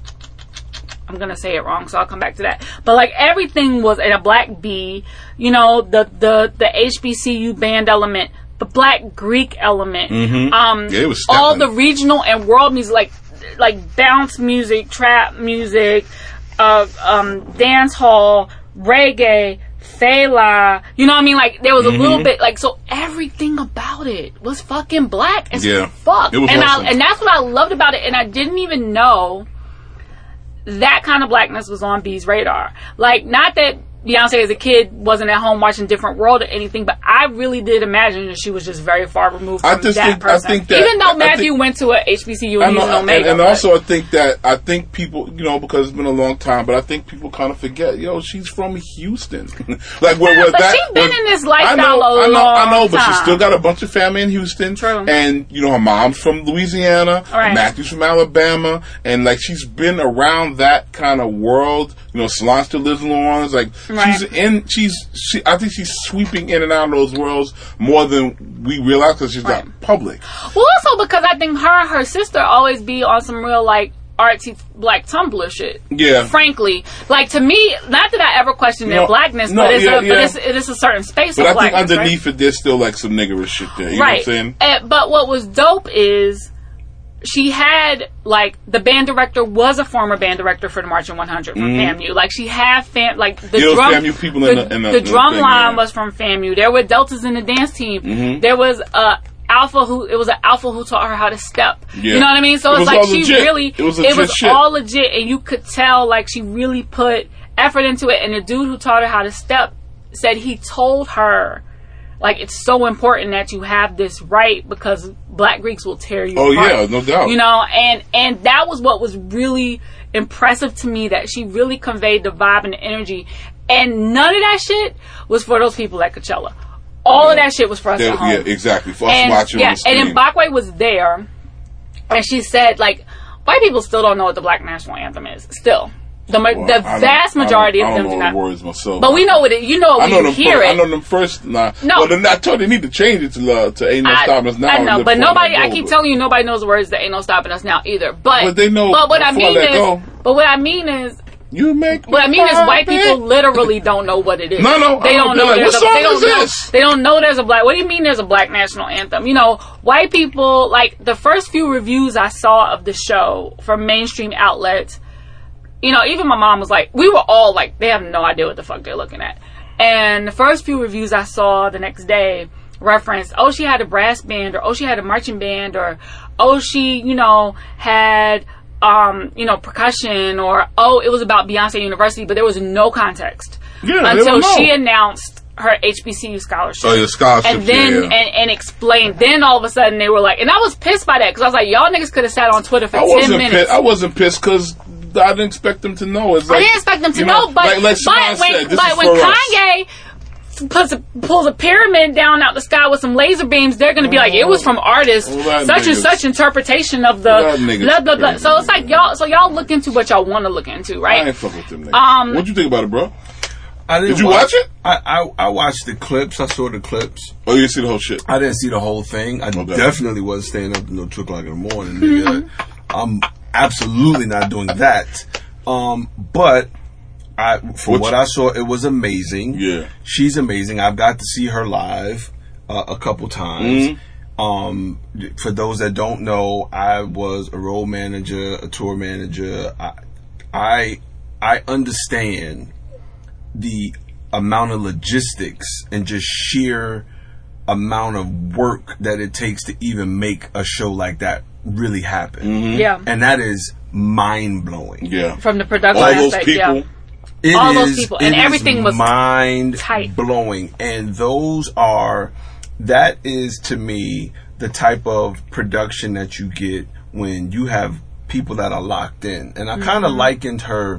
Speaker 5: I'm gonna say it wrong, so I'll come back to that. But like everything was in a black bee, you know, the the the H B C U band element, the black Greek element,
Speaker 3: Mhm.
Speaker 5: um,
Speaker 3: Yeah, it was
Speaker 5: all
Speaker 3: stepping.
Speaker 5: the regional and world music, like like bounce music, trap music, uh, um, dance hall, reggae, Fela, you know what I mean? Like there was a
Speaker 3: Mm-hmm.
Speaker 5: little bit, like so everything about it was fucking black as
Speaker 3: Yeah.
Speaker 5: fuck,
Speaker 3: It was
Speaker 5: and
Speaker 3: awesome.
Speaker 5: I and that's what I loved about it, and I didn't even know that kind of blackness was on B's radar. Like, not that Beyonce as a kid wasn't at home watching Different World or anything, but I really did imagine that she was just very far removed
Speaker 3: I
Speaker 5: from
Speaker 3: just
Speaker 5: that
Speaker 3: think- I
Speaker 5: person.
Speaker 3: think that-
Speaker 5: Even though
Speaker 3: I
Speaker 5: Matthew
Speaker 3: think-
Speaker 5: went to a H B C U
Speaker 3: I
Speaker 5: and he
Speaker 3: know,
Speaker 5: was an Omega.
Speaker 3: and, and
Speaker 5: but-
Speaker 3: also I think that I think people, you know, because it's been a long time, but I think people kind of forget. Yo, she's from Houston. Like where, where
Speaker 5: but
Speaker 3: that?
Speaker 5: she's been
Speaker 3: where-
Speaker 5: in this
Speaker 3: I
Speaker 5: lifestyle
Speaker 3: know,
Speaker 5: a
Speaker 3: I know,
Speaker 5: long
Speaker 3: I know, but she
Speaker 5: time.
Speaker 3: still got a bunch of family in Houston.
Speaker 5: True.
Speaker 3: And you know, her mom's from Louisiana.
Speaker 5: Right.
Speaker 3: Matthew's from Alabama, and like she's been around that kind of world. You know, Solange still lives in New Orleans. Like
Speaker 5: Right.
Speaker 3: she's in. She's. She, I think she's sweeping in and out of those worlds more than we realize because she's
Speaker 5: Right.
Speaker 3: not public.
Speaker 5: Well, also because I think her and her sister always be on some real, like, artsy black Tumblr shit.
Speaker 3: Yeah.
Speaker 5: Frankly. Like, to me, not that I ever questioned their
Speaker 3: No,
Speaker 5: blackness,
Speaker 3: no,
Speaker 5: but it's,
Speaker 3: yeah,
Speaker 5: a,
Speaker 3: yeah.
Speaker 5: but it's, it is a certain space
Speaker 3: But
Speaker 5: of
Speaker 3: I think
Speaker 5: blackness,
Speaker 3: underneath
Speaker 5: right?
Speaker 3: it, there's still like some niggerish shit there. You
Speaker 5: right.
Speaker 3: know what I'm saying?
Speaker 5: Uh, but what was dope is she had, like, the band director was a former band director for the Marching one hundred from mm-hmm. FAMU. Like, she had fam, like, the
Speaker 6: yeah,
Speaker 5: drum,
Speaker 6: FAMU people
Speaker 5: the,
Speaker 6: in the, in the,
Speaker 5: the
Speaker 6: in
Speaker 5: drum
Speaker 6: the thing,
Speaker 5: line
Speaker 6: yeah.
Speaker 5: was from FAMU. There were Deltas in the dance team.
Speaker 6: Mm-hmm.
Speaker 5: There was a alpha who, it was an alpha who taught her how to step.
Speaker 6: Yeah.
Speaker 5: You know what I mean? So
Speaker 6: it
Speaker 5: it's like she
Speaker 6: legit.
Speaker 5: really,
Speaker 6: it was,
Speaker 5: it was
Speaker 6: shit.
Speaker 5: all legit, and you could tell, like, she really put effort into it. And the dude who taught her how to step said he told her, like, it's so important that you have this right because Black Greeks will tear you
Speaker 6: oh,
Speaker 5: apart.
Speaker 6: Oh, yeah, no doubt.
Speaker 5: You know, and, and that was what was really impressive to me, that she really conveyed the vibe and the energy. And none of that shit was for those people at Coachella. All yeah. of that shit was for us
Speaker 6: they,
Speaker 5: at home.
Speaker 6: Yeah, exactly. For us
Speaker 5: and,
Speaker 6: watching
Speaker 5: yeah,
Speaker 6: on the screen.
Speaker 5: And then Bakwe was there, and she said, like, white people still don't know what the Black National Anthem is. Still. The, ma-
Speaker 6: well,
Speaker 5: the vast majority of them do not.
Speaker 6: I don't know the words myself.
Speaker 5: But we know what it. You know when
Speaker 6: I know
Speaker 5: you
Speaker 6: them
Speaker 5: hear
Speaker 6: first,
Speaker 5: it.
Speaker 6: I know them first. Nah.
Speaker 5: No,
Speaker 6: well, then I told they need to change it to uh, to Ain't No
Speaker 5: I,
Speaker 6: Stopping Us Now.
Speaker 5: I know, but nobody. I
Speaker 6: go,
Speaker 5: keep
Speaker 6: but.
Speaker 5: telling you, nobody knows the words that Ain't No Stopping Us Now either. But
Speaker 6: but they know.
Speaker 5: But what I mean is.
Speaker 6: Go.
Speaker 5: But what I mean is.
Speaker 6: You make.
Speaker 5: What I mean is, white people literally don't know what it is.
Speaker 6: No, no,
Speaker 5: they don't know.
Speaker 6: Like,
Speaker 5: there's
Speaker 6: what
Speaker 5: a,
Speaker 6: song
Speaker 5: they don't
Speaker 6: is
Speaker 5: know.
Speaker 6: this?
Speaker 5: They don't know there's a black. What do you mean there's a Black National Anthem? You know, white people, like, the first few reviews I saw of the show from mainstream outlets. You know, even my mom was like, we were all like, they have no idea what the fuck they're looking at. And the first few reviews I saw the next day referenced, oh, she had a brass band, or oh, she had a marching band, or oh, she, you know, had, um, you know, percussion, or oh, it was about Beyonce University, but there was no context
Speaker 6: yeah,
Speaker 5: until she announced her H B C U scholarship.
Speaker 6: Oh, your scholarship,
Speaker 5: and then
Speaker 6: yeah, yeah.
Speaker 5: And, and explained. Then all of a sudden they were like, and I was pissed by that because I was like, y'all niggas could have sat on Twitter for
Speaker 6: I
Speaker 5: ten
Speaker 6: wasn't
Speaker 5: minutes.
Speaker 6: Pissed. I wasn't pissed because I didn't expect them to know. It's like,
Speaker 5: I didn't expect them to
Speaker 6: you
Speaker 5: know,
Speaker 6: know,
Speaker 5: but,
Speaker 6: like, like
Speaker 5: but when,
Speaker 6: said,
Speaker 5: but when Kanye puts a, pulls a pyramid down out the sky with some laser beams, they're going to be like, it was from artists,
Speaker 6: well,
Speaker 5: such
Speaker 6: niggas,
Speaker 5: and such interpretation of the
Speaker 6: well,
Speaker 5: blah, blah, blah. So it's like, y'all, so y'all look into what y'all want to look into, right?
Speaker 6: I ain't fuck with them niggas.
Speaker 5: Um,
Speaker 6: What'd you think about it, bro?
Speaker 4: I didn't
Speaker 6: Did you
Speaker 4: watch,
Speaker 6: watch it?
Speaker 4: I, I I watched the clips. I saw the clips.
Speaker 6: Oh, you didn't see the whole shit?
Speaker 4: I didn't see the whole thing. I
Speaker 6: okay.
Speaker 4: definitely wasn't staying up until two o'clock in the morning. Nigga. I'm absolutely not doing that. Um, but I, for What's, what I saw, it was amazing.
Speaker 6: Yeah,
Speaker 4: she's amazing. I've got to see her live uh, a couple times. Mm-hmm. Um, for those that don't know, I was a road manager, a tour manager. I I, I understand the amount of logistics and just sheer amount of work that it takes to even make a show like that really happen.
Speaker 6: Mm-hmm.
Speaker 5: Yeah.
Speaker 4: And that is mind blowing.
Speaker 6: Yeah.
Speaker 5: From the production
Speaker 6: all
Speaker 5: aspect,
Speaker 6: those people.
Speaker 5: yeah.
Speaker 4: It
Speaker 5: all
Speaker 4: is,
Speaker 5: those people. And everything was
Speaker 4: mind
Speaker 5: tight.
Speaker 4: blowing. And those are, that is to me the type of production that you get when you have people that are locked in. And I mm-hmm. kind of likened her.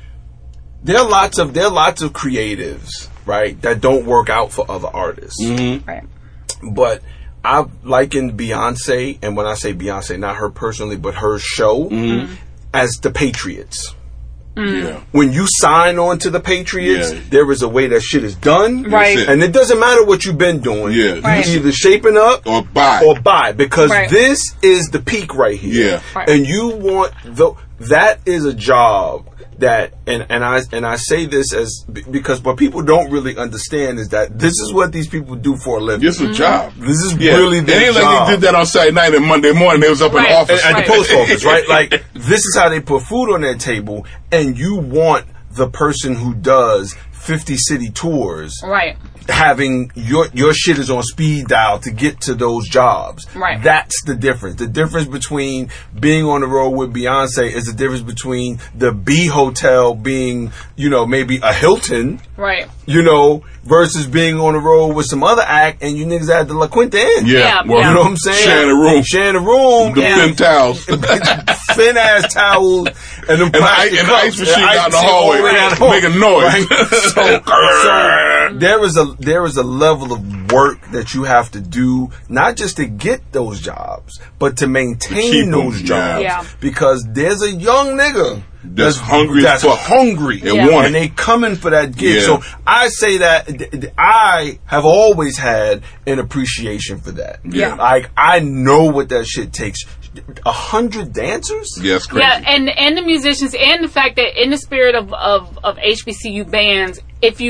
Speaker 4: There are lots of there are lots of creatives, right, that don't work out for other artists.
Speaker 6: Mm-hmm.
Speaker 5: Right.
Speaker 4: But I likened Beyonce, and when I say Beyonce, not her personally, but her show, mm-hmm. as the Patriots.
Speaker 5: Mm.
Speaker 6: Yeah.
Speaker 4: When you sign on to the Patriots,
Speaker 6: yeah.
Speaker 4: there is a way that shit is done.
Speaker 5: Right.
Speaker 6: It.
Speaker 4: And it doesn't matter what you've been doing.
Speaker 6: Yeah.
Speaker 5: Right.
Speaker 4: You're either shaping up
Speaker 6: or buy.
Speaker 4: Or buy. Because
Speaker 5: right.
Speaker 4: this is the peak right here.
Speaker 6: Yeah.
Speaker 5: Right.
Speaker 4: And you want the that is a job that and, and I and I say this as because what people don't really understand is that this is what these people do for a living.
Speaker 6: It's a job.
Speaker 4: This is
Speaker 6: yeah.
Speaker 4: really their
Speaker 6: It ain't
Speaker 4: job.
Speaker 6: like they did that on Saturday night and Monday morning. They was up
Speaker 5: right.
Speaker 6: in the office.
Speaker 4: At, at
Speaker 5: right.
Speaker 4: the post office, right? Like, this is how they put food on their table, and you want the person who does fifty city tours
Speaker 5: Right.
Speaker 4: having your your shit is on speed dial to get to those jobs.
Speaker 5: Right.
Speaker 4: That's the difference. The difference between being on the road with Beyonce is the difference between the B hotel being, you know, maybe a Hilton.
Speaker 5: Right.
Speaker 4: You know, versus being on the road with some other act and you niggas at the La Quinta Inn.
Speaker 6: Yeah.
Speaker 5: Yeah,
Speaker 6: Well,
Speaker 5: yeah.
Speaker 4: You know what I'm saying?
Speaker 6: Sharing a room.
Speaker 4: Sharing a room.
Speaker 6: The
Speaker 5: Yeah.
Speaker 6: thin towels.
Speaker 4: Thin ass towels and the
Speaker 6: And the ice- and the ice machine down the hallway making noise.
Speaker 4: so, so there is a there is a level of work that you have to do, not just to get those jobs, but to maintain
Speaker 6: keep
Speaker 4: those
Speaker 6: them,
Speaker 4: jobs.
Speaker 5: yeah.
Speaker 4: Because there's a young nigga
Speaker 6: That's hungry
Speaker 4: That's
Speaker 6: as fuck.
Speaker 4: hungry.
Speaker 6: And
Speaker 5: Yeah.
Speaker 6: want
Speaker 4: And
Speaker 6: it.
Speaker 4: they coming for that gig.
Speaker 6: Yeah.
Speaker 4: So I say that th- th- I have always had an appreciation for that.
Speaker 6: Yeah.
Speaker 4: Like, I know what that shit takes. A hundred dancers?
Speaker 6: Yeah, it's crazy.
Speaker 5: Yeah, and and the musicians, and the fact that in the spirit of of, of H B C U bands, if you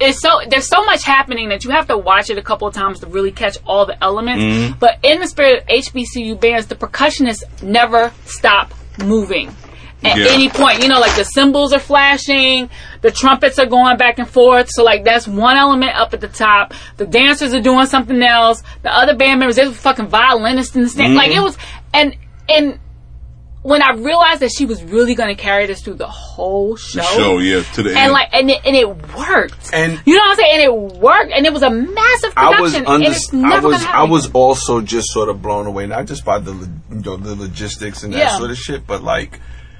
Speaker 5: it's so there's so much happening that you have to watch it a couple of times to really catch all the elements.
Speaker 3: Mm-hmm.
Speaker 5: But in the spirit of H B C U bands, the percussionists never stop moving. At
Speaker 3: Yeah.
Speaker 5: any point, you know, like the cymbals are flashing, the trumpets are going back and forth. So, like, that's one element up at the top. The dancers are doing something else. The other band members, there's a fucking violinist in the stand.
Speaker 3: Mm-hmm.
Speaker 5: Like, it was, and and when I realized that she was really going to carry this through the whole show,
Speaker 3: The show, yeah, to the end.
Speaker 5: and like, and it, and it worked.
Speaker 4: And-
Speaker 5: you know what I'm saying? And it worked, and it was a massive
Speaker 4: I was
Speaker 5: production.
Speaker 4: under,
Speaker 5: and it's
Speaker 4: I
Speaker 5: never
Speaker 4: was
Speaker 5: gonna
Speaker 4: I
Speaker 5: happen
Speaker 4: was
Speaker 5: again.
Speaker 4: also just sort of blown away, not just by the lo- you know, the logistics and that
Speaker 5: Yeah.
Speaker 4: sort of shit, but like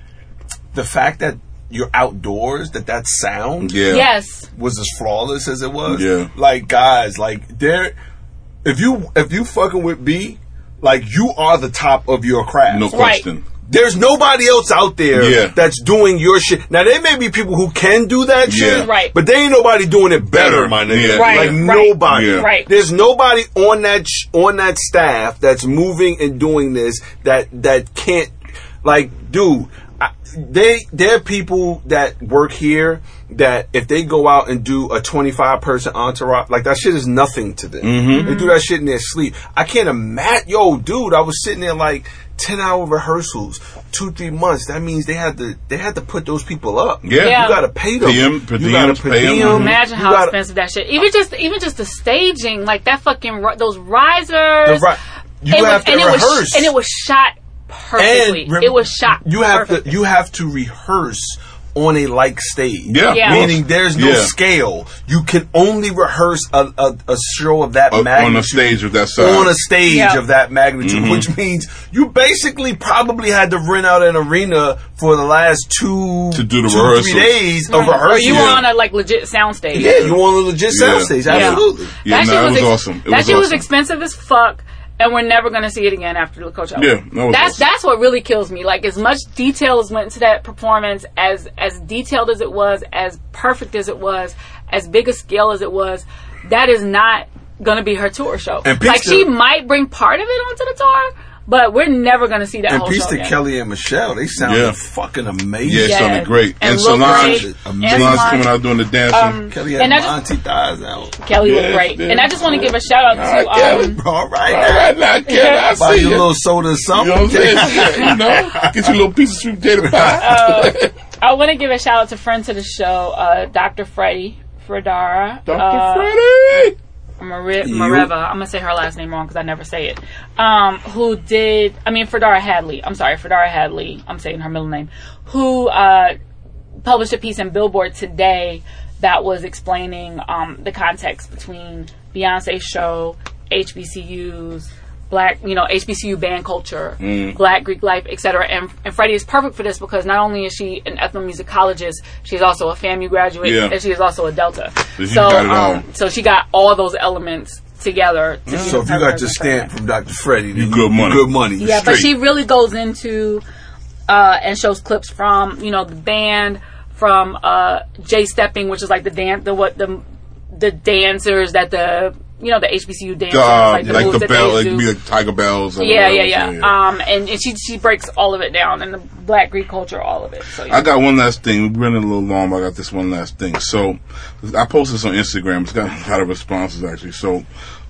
Speaker 4: the fact that you're outdoors, that that sound
Speaker 3: yeah.
Speaker 5: Yes.
Speaker 4: was as flawless as it was.
Speaker 3: Yeah.
Speaker 4: Like, guys, like there, if you if you fucking with B, like you are the top of your craft.
Speaker 3: No question.
Speaker 4: There's nobody else out there
Speaker 3: Yeah.
Speaker 4: that's doing your shit. Now, there may be people who can do that shit,
Speaker 3: Yeah.
Speaker 5: Right.
Speaker 4: but there ain't nobody doing it better,
Speaker 3: Better.
Speaker 4: my nigga.
Speaker 3: Yeah.
Speaker 5: Right.
Speaker 4: Like,
Speaker 5: Right.
Speaker 4: nobody.
Speaker 3: Yeah.
Speaker 5: Right.
Speaker 4: There's nobody on that sh- on that staff that's moving and doing this that that can't, like, dude, I, they there are people that work here that if they go out and do a twenty-five person entourage, like, that shit is nothing to them.
Speaker 3: Mm-hmm.
Speaker 4: They do that shit in their sleep. I can't imagine. Yo, dude, I was sitting there like ten hour rehearsals, two three months. That means they had to they had to put those people up.
Speaker 3: Yeah.
Speaker 5: Yeah.
Speaker 4: You gotta pay them.
Speaker 3: Pay 'em, per
Speaker 4: you
Speaker 3: diems,
Speaker 4: gotta
Speaker 3: pay 'em. Mhm.
Speaker 5: Imagine
Speaker 4: You
Speaker 5: how
Speaker 4: gotta-
Speaker 5: expensive that shit. Even just, even just the staging, like that fucking ri- those risers.
Speaker 4: The ri- you
Speaker 5: it
Speaker 4: have
Speaker 5: was,
Speaker 4: to
Speaker 5: and it
Speaker 4: rehearse.
Speaker 5: was, and it was shot perfectly.
Speaker 4: And rem-
Speaker 5: it was shot.
Speaker 4: You have
Speaker 5: perfectly.
Speaker 4: to you have to rehearse on a like stage.
Speaker 3: Yeah.
Speaker 5: Yeah.
Speaker 4: Meaning there's no
Speaker 3: Yeah.
Speaker 4: scale. You can only rehearse a, a, a show of that
Speaker 3: Uh,
Speaker 4: magnitude
Speaker 3: on a stage of that size.
Speaker 4: on a stage
Speaker 5: Yeah.
Speaker 4: of that magnitude,
Speaker 3: Mhm.
Speaker 4: which means you basically probably had to rent out an arena for the last two
Speaker 3: To do the
Speaker 4: two,
Speaker 3: rehearsals.
Speaker 4: three days of
Speaker 5: Right. Or
Speaker 4: rehearsal.
Speaker 5: you were
Speaker 3: Yeah.
Speaker 5: on a like legit soundstage.
Speaker 4: Yeah, you on a legit
Speaker 3: Yeah.
Speaker 4: soundstage.
Speaker 3: Yeah.
Speaker 4: Absolutely.
Speaker 3: Yeah,
Speaker 5: that
Speaker 3: no,
Speaker 5: shit
Speaker 3: that
Speaker 5: was,
Speaker 3: was
Speaker 5: ex-
Speaker 3: awesome. It
Speaker 5: that
Speaker 3: was
Speaker 5: shit was
Speaker 3: awesome.
Speaker 5: expensive as fuck, and we're never gonna see it again after the Coachella.
Speaker 3: Yeah, that was
Speaker 5: that's
Speaker 3: awesome.
Speaker 5: that's what really kills me. Like, as much detail as went into that performance, as as detailed as it was, as perfect as it was, as big a scale as it was, that is not gonna be her tour show.
Speaker 4: And peace
Speaker 5: Like,
Speaker 4: to-
Speaker 5: she might bring part of it onto the tour, but we're never gonna see that
Speaker 4: And
Speaker 5: whole
Speaker 4: peace
Speaker 5: show
Speaker 4: to
Speaker 5: again.
Speaker 4: Kelly and Michelle. They sounded
Speaker 3: Yeah.
Speaker 4: fucking amazing.
Speaker 3: Yeah, it
Speaker 5: Yeah.
Speaker 3: sounded great.
Speaker 5: And
Speaker 3: And,
Speaker 5: look
Speaker 3: Solange,
Speaker 5: great.
Speaker 3: Solange
Speaker 5: And
Speaker 3: coming out doing the dancing.
Speaker 5: Um,
Speaker 4: Kelly
Speaker 5: And
Speaker 4: had
Speaker 5: I
Speaker 4: my
Speaker 5: just-
Speaker 4: auntie thighs out.
Speaker 5: Kelly was
Speaker 3: Yeah,
Speaker 5: great,
Speaker 3: yeah.
Speaker 5: and I just want to give a shout out
Speaker 3: All right,
Speaker 5: to
Speaker 3: Kelly.
Speaker 5: um,
Speaker 4: All right,
Speaker 3: All right, now, Kelly, I
Speaker 4: buy
Speaker 3: see
Speaker 4: you a
Speaker 3: you.
Speaker 4: little soda or
Speaker 3: You
Speaker 4: something.
Speaker 3: know what I'm saying? Yeah, you know, get you a little piece of sweet potato pie.
Speaker 5: I want to give a shout out to friend to the show, uh, Doctor Freddie Fredara.
Speaker 3: Doctor
Speaker 5: uh,
Speaker 3: Freddie.
Speaker 5: Mare-
Speaker 4: You?
Speaker 5: Mareva. I'm gonna say her last name wrong because I never say it. Um, who did? I mean, Fredara Hadley. I'm sorry, Fredara Hadley. I'm saying her middle name. Who uh, published a piece in Billboard today that was explaining um, the context between Beyonce's show, H B C Us, Black, you know, H B C U band culture,
Speaker 3: Mm.
Speaker 5: Black Greek life, et cetera. And, and Freddie is perfect for this because not only is she an ethnomusicologist, she's also a FAMU graduate,
Speaker 3: Yeah.
Speaker 5: and she is also a Delta.
Speaker 3: So she
Speaker 5: So,
Speaker 3: got it all.
Speaker 5: um, so she got all those elements together. To
Speaker 4: So if you got your stamp from Doctor Freddie, then
Speaker 3: You good money.
Speaker 4: Good money.
Speaker 5: yeah, but
Speaker 3: straight.
Speaker 5: she really goes into uh, and shows clips from, you know, the band, from uh, J Stepping, which is like the dan- the what the the dancers that the you know the H B C U dancers,
Speaker 3: Uh,
Speaker 5: like the
Speaker 3: like
Speaker 5: moves
Speaker 3: the
Speaker 5: that
Speaker 3: bell,
Speaker 5: they
Speaker 3: like
Speaker 5: do.
Speaker 3: be like Tiger Bells. or
Speaker 5: Yeah,
Speaker 3: whatever,
Speaker 5: yeah, yeah. Um, and, and she she breaks all of it down, and the Black Greek culture, all of it. So yeah.
Speaker 3: I got one last thing. We're running a little long, but I got this one last thing. So, I posted this on Instagram. It's got a lot of responses, actually. So,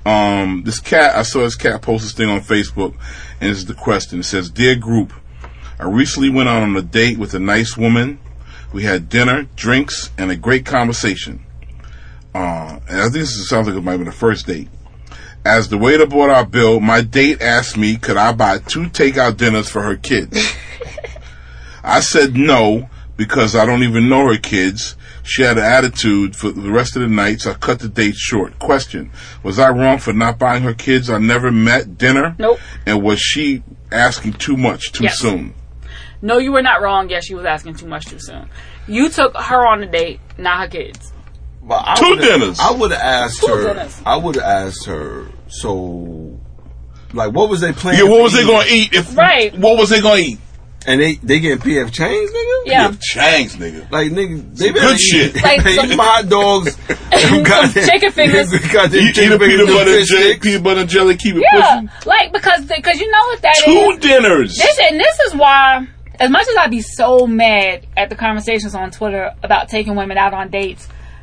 Speaker 3: um, this cat, I saw this cat post this thing on Facebook, and this is the question. It says, Dear group, I recently went out on a date with a nice woman. We had dinner, drinks, and a great conversation. Uh, and I think this sounds like it might be the first date. As the waiter bought our bill, my date asked me, could I buy two takeout dinners for her kids? I said no, because I don't even know her kids. She had an attitude for the rest of the night, so I cut the date short. Question, was I wrong for not buying her kids I never met dinner?
Speaker 5: Nope.
Speaker 3: And was she asking too much too
Speaker 5: Yes.
Speaker 3: soon?
Speaker 5: No, you were not wrong. Yes, she was asking too much too soon. You took her on the date, not her kids.
Speaker 4: Well, I
Speaker 3: Two
Speaker 4: would've-
Speaker 3: dinners.
Speaker 4: I would have asked
Speaker 5: Two
Speaker 4: her.
Speaker 5: dinners.
Speaker 4: I would have asked her. So, like, what was they planning?
Speaker 3: Yeah, what
Speaker 4: to
Speaker 3: was they
Speaker 4: eat?
Speaker 3: going to eat? If
Speaker 5: Right.
Speaker 3: What was they going to eat?
Speaker 4: And they they getting P F chains, nigga.
Speaker 5: Yeah.
Speaker 3: Changs, nigga.
Speaker 4: Like, nigga, they
Speaker 3: Some
Speaker 4: better
Speaker 3: good
Speaker 4: eat-
Speaker 3: shit.
Speaker 4: They
Speaker 5: Like
Speaker 4: pay
Speaker 5: some-
Speaker 4: them hot dogs,
Speaker 5: Some
Speaker 4: goddamn-
Speaker 5: chicken fingers.
Speaker 4: goddamn
Speaker 3: Eat, eat
Speaker 4: chicken
Speaker 3: a
Speaker 4: fingers,
Speaker 3: peanut
Speaker 4: them
Speaker 3: butter,
Speaker 4: fish
Speaker 3: jelly,
Speaker 4: sticks.
Speaker 3: peanut butter and jelly, keep it
Speaker 5: Yeah,
Speaker 3: pushing.
Speaker 5: like because because you know what that is.
Speaker 3: Two dinners.
Speaker 5: This and this is why, as much as I'd be so mad at the conversations on Twitter about taking women out on dates,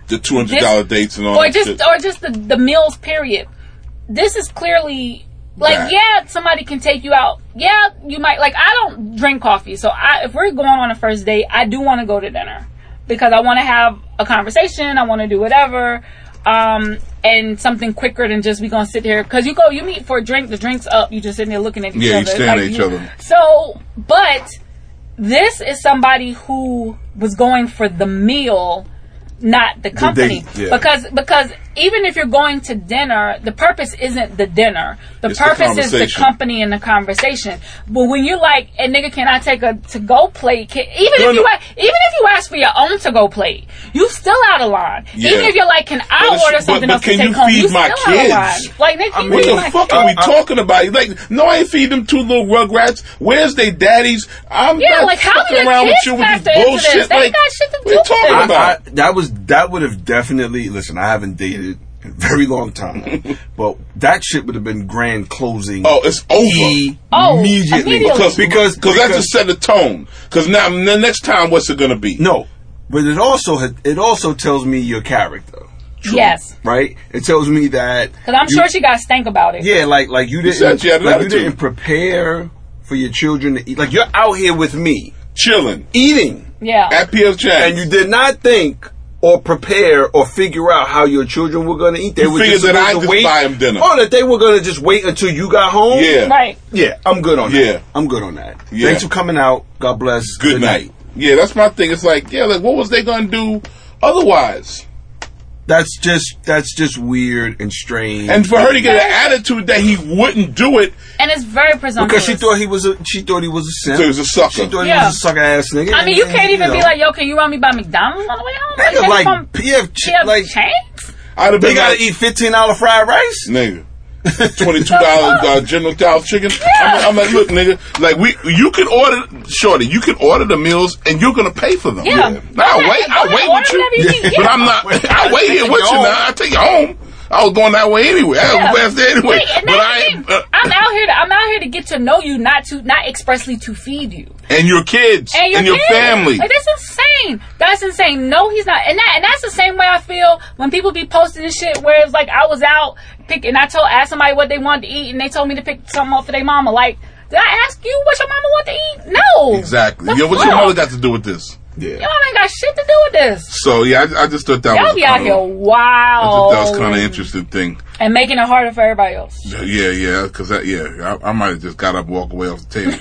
Speaker 3: the two hundred dollar dates and all
Speaker 5: or
Speaker 3: that
Speaker 5: just
Speaker 3: shit.
Speaker 5: or just the the meals period. This is clearly like
Speaker 3: Right.
Speaker 5: yeah, somebody can take you out. Yeah, you might like. I don't drink coffee, so I, if we're going on a first date, I do want to go to dinner because I want to have a conversation. I want to do whatever. Um, and something quicker than just we gonna sit here because you go you meet for a drink, the drink's up, you just sitting there looking at each
Speaker 3: Yeah, you
Speaker 5: other.
Speaker 3: staring
Speaker 5: Like,
Speaker 3: at each
Speaker 5: you-
Speaker 3: other.
Speaker 5: So, but this is somebody who was going for the meal, not the company.
Speaker 4: date, yeah.
Speaker 5: Because because even if you're going to dinner, the purpose isn't the dinner. The
Speaker 3: It's the
Speaker 5: purpose is the
Speaker 3: conversation.
Speaker 5: company and the conversation. But when you're like, "And nigga, can I take a to go plate?" Can, even
Speaker 3: No,
Speaker 5: if you
Speaker 3: no.
Speaker 5: a- even if you ask for your own to go plate, you still out of line.
Speaker 3: Yeah.
Speaker 5: Even if you're like, "Can I
Speaker 3: But it's-
Speaker 5: order
Speaker 3: but-
Speaker 5: something
Speaker 3: but
Speaker 5: else
Speaker 3: can
Speaker 5: to take
Speaker 3: you
Speaker 5: home?"
Speaker 3: feed
Speaker 5: You
Speaker 3: my
Speaker 5: still out of line.
Speaker 3: kids?
Speaker 5: Like, nigga, you
Speaker 3: What
Speaker 5: really
Speaker 3: the
Speaker 5: like,
Speaker 3: fuck are we talking about? Like, no, I ain't feed them two little rugrats. Where's they daddies? I'm
Speaker 5: Yeah,
Speaker 3: not
Speaker 5: like, how
Speaker 3: fucking
Speaker 5: do the
Speaker 3: around with
Speaker 5: kids
Speaker 3: you with
Speaker 5: factor
Speaker 3: this
Speaker 5: into
Speaker 3: bullshit.
Speaker 5: this? They
Speaker 3: like,
Speaker 5: got shit to
Speaker 3: what
Speaker 5: do
Speaker 3: you
Speaker 5: with
Speaker 3: talking
Speaker 5: this.
Speaker 3: about?
Speaker 4: I, that was that would have definitely. Listen, I haven't dated in a very long time, but that shit would have been grand closing.
Speaker 3: Oh, it's over.
Speaker 5: Oh,
Speaker 4: immediately.
Speaker 5: immediately.
Speaker 3: Because,
Speaker 4: Because-
Speaker 3: because that
Speaker 4: because-
Speaker 3: just set the tone. Because now, the next time, what's it going to be?
Speaker 4: No, but it also had- it also tells me your character,
Speaker 5: Yes,
Speaker 4: right? It tells me that
Speaker 5: because I'm
Speaker 4: you-
Speaker 5: sure she got stank about it.
Speaker 4: Yeah, like like you
Speaker 3: said
Speaker 4: didn't
Speaker 3: you had an
Speaker 4: like you
Speaker 3: attitude.
Speaker 4: didn't prepare for your children to eat. Like you're out here with me
Speaker 3: Chilling.
Speaker 4: eating,
Speaker 5: Yeah.
Speaker 3: At P F Chang's.
Speaker 4: and you did not think or prepare or figure out how your children were going to eat. They
Speaker 3: You
Speaker 4: were
Speaker 3: figured
Speaker 4: just
Speaker 3: that
Speaker 4: supposed
Speaker 3: I
Speaker 4: to
Speaker 3: just
Speaker 4: wait.
Speaker 3: buy 'em dinner.
Speaker 4: Oh, that they were going to just wait until you got home.
Speaker 3: Yeah.
Speaker 5: Right.
Speaker 4: Yeah, I'm good on that.
Speaker 3: Yeah.
Speaker 4: I'm good on that.
Speaker 3: Yeah.
Speaker 4: Thanks for coming out. God bless.
Speaker 3: Good night. Yeah, that's my thing. It's like, yeah, like, what was they going to do otherwise?
Speaker 4: That's just that's just weird and strange.
Speaker 3: And for her to get an attitude that he wouldn't do it,
Speaker 5: And it's very presumptuous.
Speaker 4: because she thought he was a she thought he was a simp.
Speaker 3: So he was a sucker.
Speaker 4: She thought
Speaker 5: Yeah.
Speaker 4: he was a sucker ass nigga.
Speaker 5: I mean, you
Speaker 4: And,
Speaker 5: can't even
Speaker 4: know,
Speaker 5: be like, yo, can you run me by McDonald's on the way home?
Speaker 4: Nigga,
Speaker 5: maybe
Speaker 4: like,
Speaker 5: from
Speaker 4: P F Ch-
Speaker 5: P F
Speaker 4: like-
Speaker 5: Chang's?
Speaker 3: I'd have
Speaker 4: They
Speaker 3: been
Speaker 4: gotta
Speaker 3: like,
Speaker 4: eat fifteen dollar fried rice.
Speaker 3: nigga. Twenty-two dollar uh, General Tso's chicken. I'm, I'm like, look, nigga. Like we, you can order, shorty. You can order the meals, and you're gonna pay for them.
Speaker 5: Yeah.
Speaker 3: Now I'll
Speaker 5: Okay,
Speaker 3: wait.
Speaker 5: go
Speaker 3: I'll
Speaker 5: ahead,
Speaker 3: wait
Speaker 5: order
Speaker 3: with you.
Speaker 5: whatever you need,
Speaker 3: But
Speaker 5: yeah.
Speaker 3: I'm not. I'll wait here
Speaker 4: Take
Speaker 3: with
Speaker 4: you
Speaker 3: you
Speaker 4: home.
Speaker 3: now. I'll take you home. I was going that way anyway. I
Speaker 5: Yeah.
Speaker 3: was past there anyway.
Speaker 5: Wait, and
Speaker 3: but
Speaker 5: that's
Speaker 3: I,
Speaker 5: the
Speaker 3: ain't,
Speaker 5: thing.
Speaker 3: uh,
Speaker 5: I'm out here. To, I'm out here to get to know you, not to, not expressly to feed you.
Speaker 3: and your kids
Speaker 5: And your,
Speaker 3: your
Speaker 5: kids.
Speaker 3: family.
Speaker 5: Like, that's insane. That's insane. No, he's not. And that, and that's the same way I feel when people be posting this shit where it's like I was out picking. I told asked somebody what they wanted to eat, and they told me to pick something up for their mama. Like, did I ask you what your mama want to eat? No.
Speaker 3: Exactly.
Speaker 5: The
Speaker 3: Yo, what's your
Speaker 5: fuck?
Speaker 3: mother got to do with this?
Speaker 4: Yeah.
Speaker 5: Your mama ain't got shit to do with this.
Speaker 3: So yeah, I, I just thought that
Speaker 5: Y'all
Speaker 3: was
Speaker 5: be out
Speaker 3: kinda,
Speaker 5: here
Speaker 3: I
Speaker 5: wild.
Speaker 3: thought that was kind of interesting thing.
Speaker 5: And making it harder for everybody else.
Speaker 3: Yeah, yeah, because yeah, I, I might have just got up, and walk away off the table.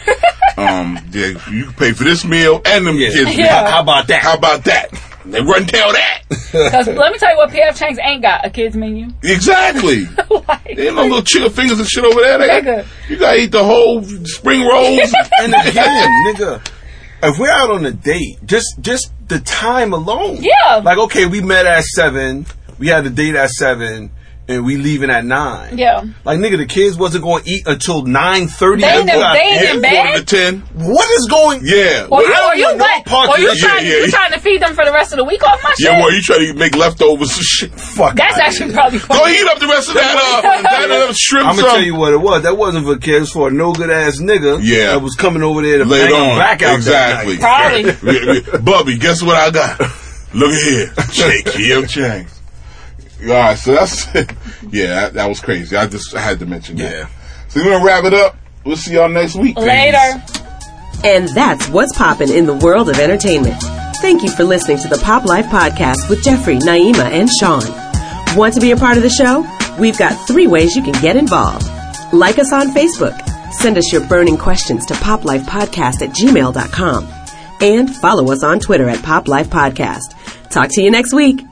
Speaker 3: um, yeah, you can pay for this meal and them
Speaker 4: Yeah.
Speaker 3: kids.
Speaker 5: Yeah.
Speaker 3: meal.
Speaker 4: How about that?
Speaker 3: How about that? They run down that.
Speaker 5: Because let me tell you what P F Chang's ain't got, a kid's menu.
Speaker 3: Exactly.
Speaker 5: Like,
Speaker 3: There ain't no little chicken fingers and shit over there. They got,
Speaker 5: Nigga.
Speaker 3: you gotta eat the whole spring rolls.
Speaker 4: And again, nigga, if we're out on a date, just just the time alone.
Speaker 5: Yeah.
Speaker 4: Like, okay, we met at seven, we had a date at seven, and we leaving at nine.
Speaker 5: Yeah.
Speaker 4: Like, nigga, the kids wasn't going to eat until nine thirty.
Speaker 5: They ain't in- they ain't
Speaker 3: yeah,
Speaker 5: in
Speaker 3: quarter to
Speaker 5: bed?
Speaker 3: ten.
Speaker 4: What is going?
Speaker 3: Yeah.
Speaker 5: Or you,
Speaker 4: I don't
Speaker 5: or you,
Speaker 4: want no
Speaker 5: what?
Speaker 4: part
Speaker 5: Or
Speaker 4: of
Speaker 5: you
Speaker 4: this.
Speaker 5: trying,
Speaker 3: Yeah, yeah,
Speaker 5: you
Speaker 3: yeah.
Speaker 5: trying to feed them for the rest of the week off my shit?
Speaker 3: Yeah, well, you try to make leftovers and shit. Fuck.
Speaker 5: That's actually probably
Speaker 3: Go
Speaker 5: funny.
Speaker 3: eat up the rest of that, uh, that uh, shrimp.
Speaker 4: I'm gonna tell you what it was. That wasn't for kids, for a no good ass nigga.
Speaker 3: Yeah.
Speaker 4: that was coming over there to
Speaker 3: Later
Speaker 4: bang
Speaker 3: on.
Speaker 4: back out
Speaker 3: Exactly.
Speaker 4: that night.
Speaker 5: Probably.
Speaker 3: Yeah, yeah. Bubby, guess what I got? Look at here. Shake P F Chang's. All right, so that's it. Yeah, that, that was crazy. I just I had to mention that.
Speaker 4: Yeah.
Speaker 3: So we're going to wrap it up. We'll see y'all next week.
Speaker 5: Later.
Speaker 2: And that's what's poppin' in the world of entertainment. Thank you for listening to the Pop Life Podcast with Jeffrey, Naima, and Sean. Want to be a part of the show? We've got three ways you can get involved. Like us on Facebook. Send us your burning questions to poplifepodcast at gmail dot com. And follow us on Twitter at Pop Life Podcast. Talk to you next week.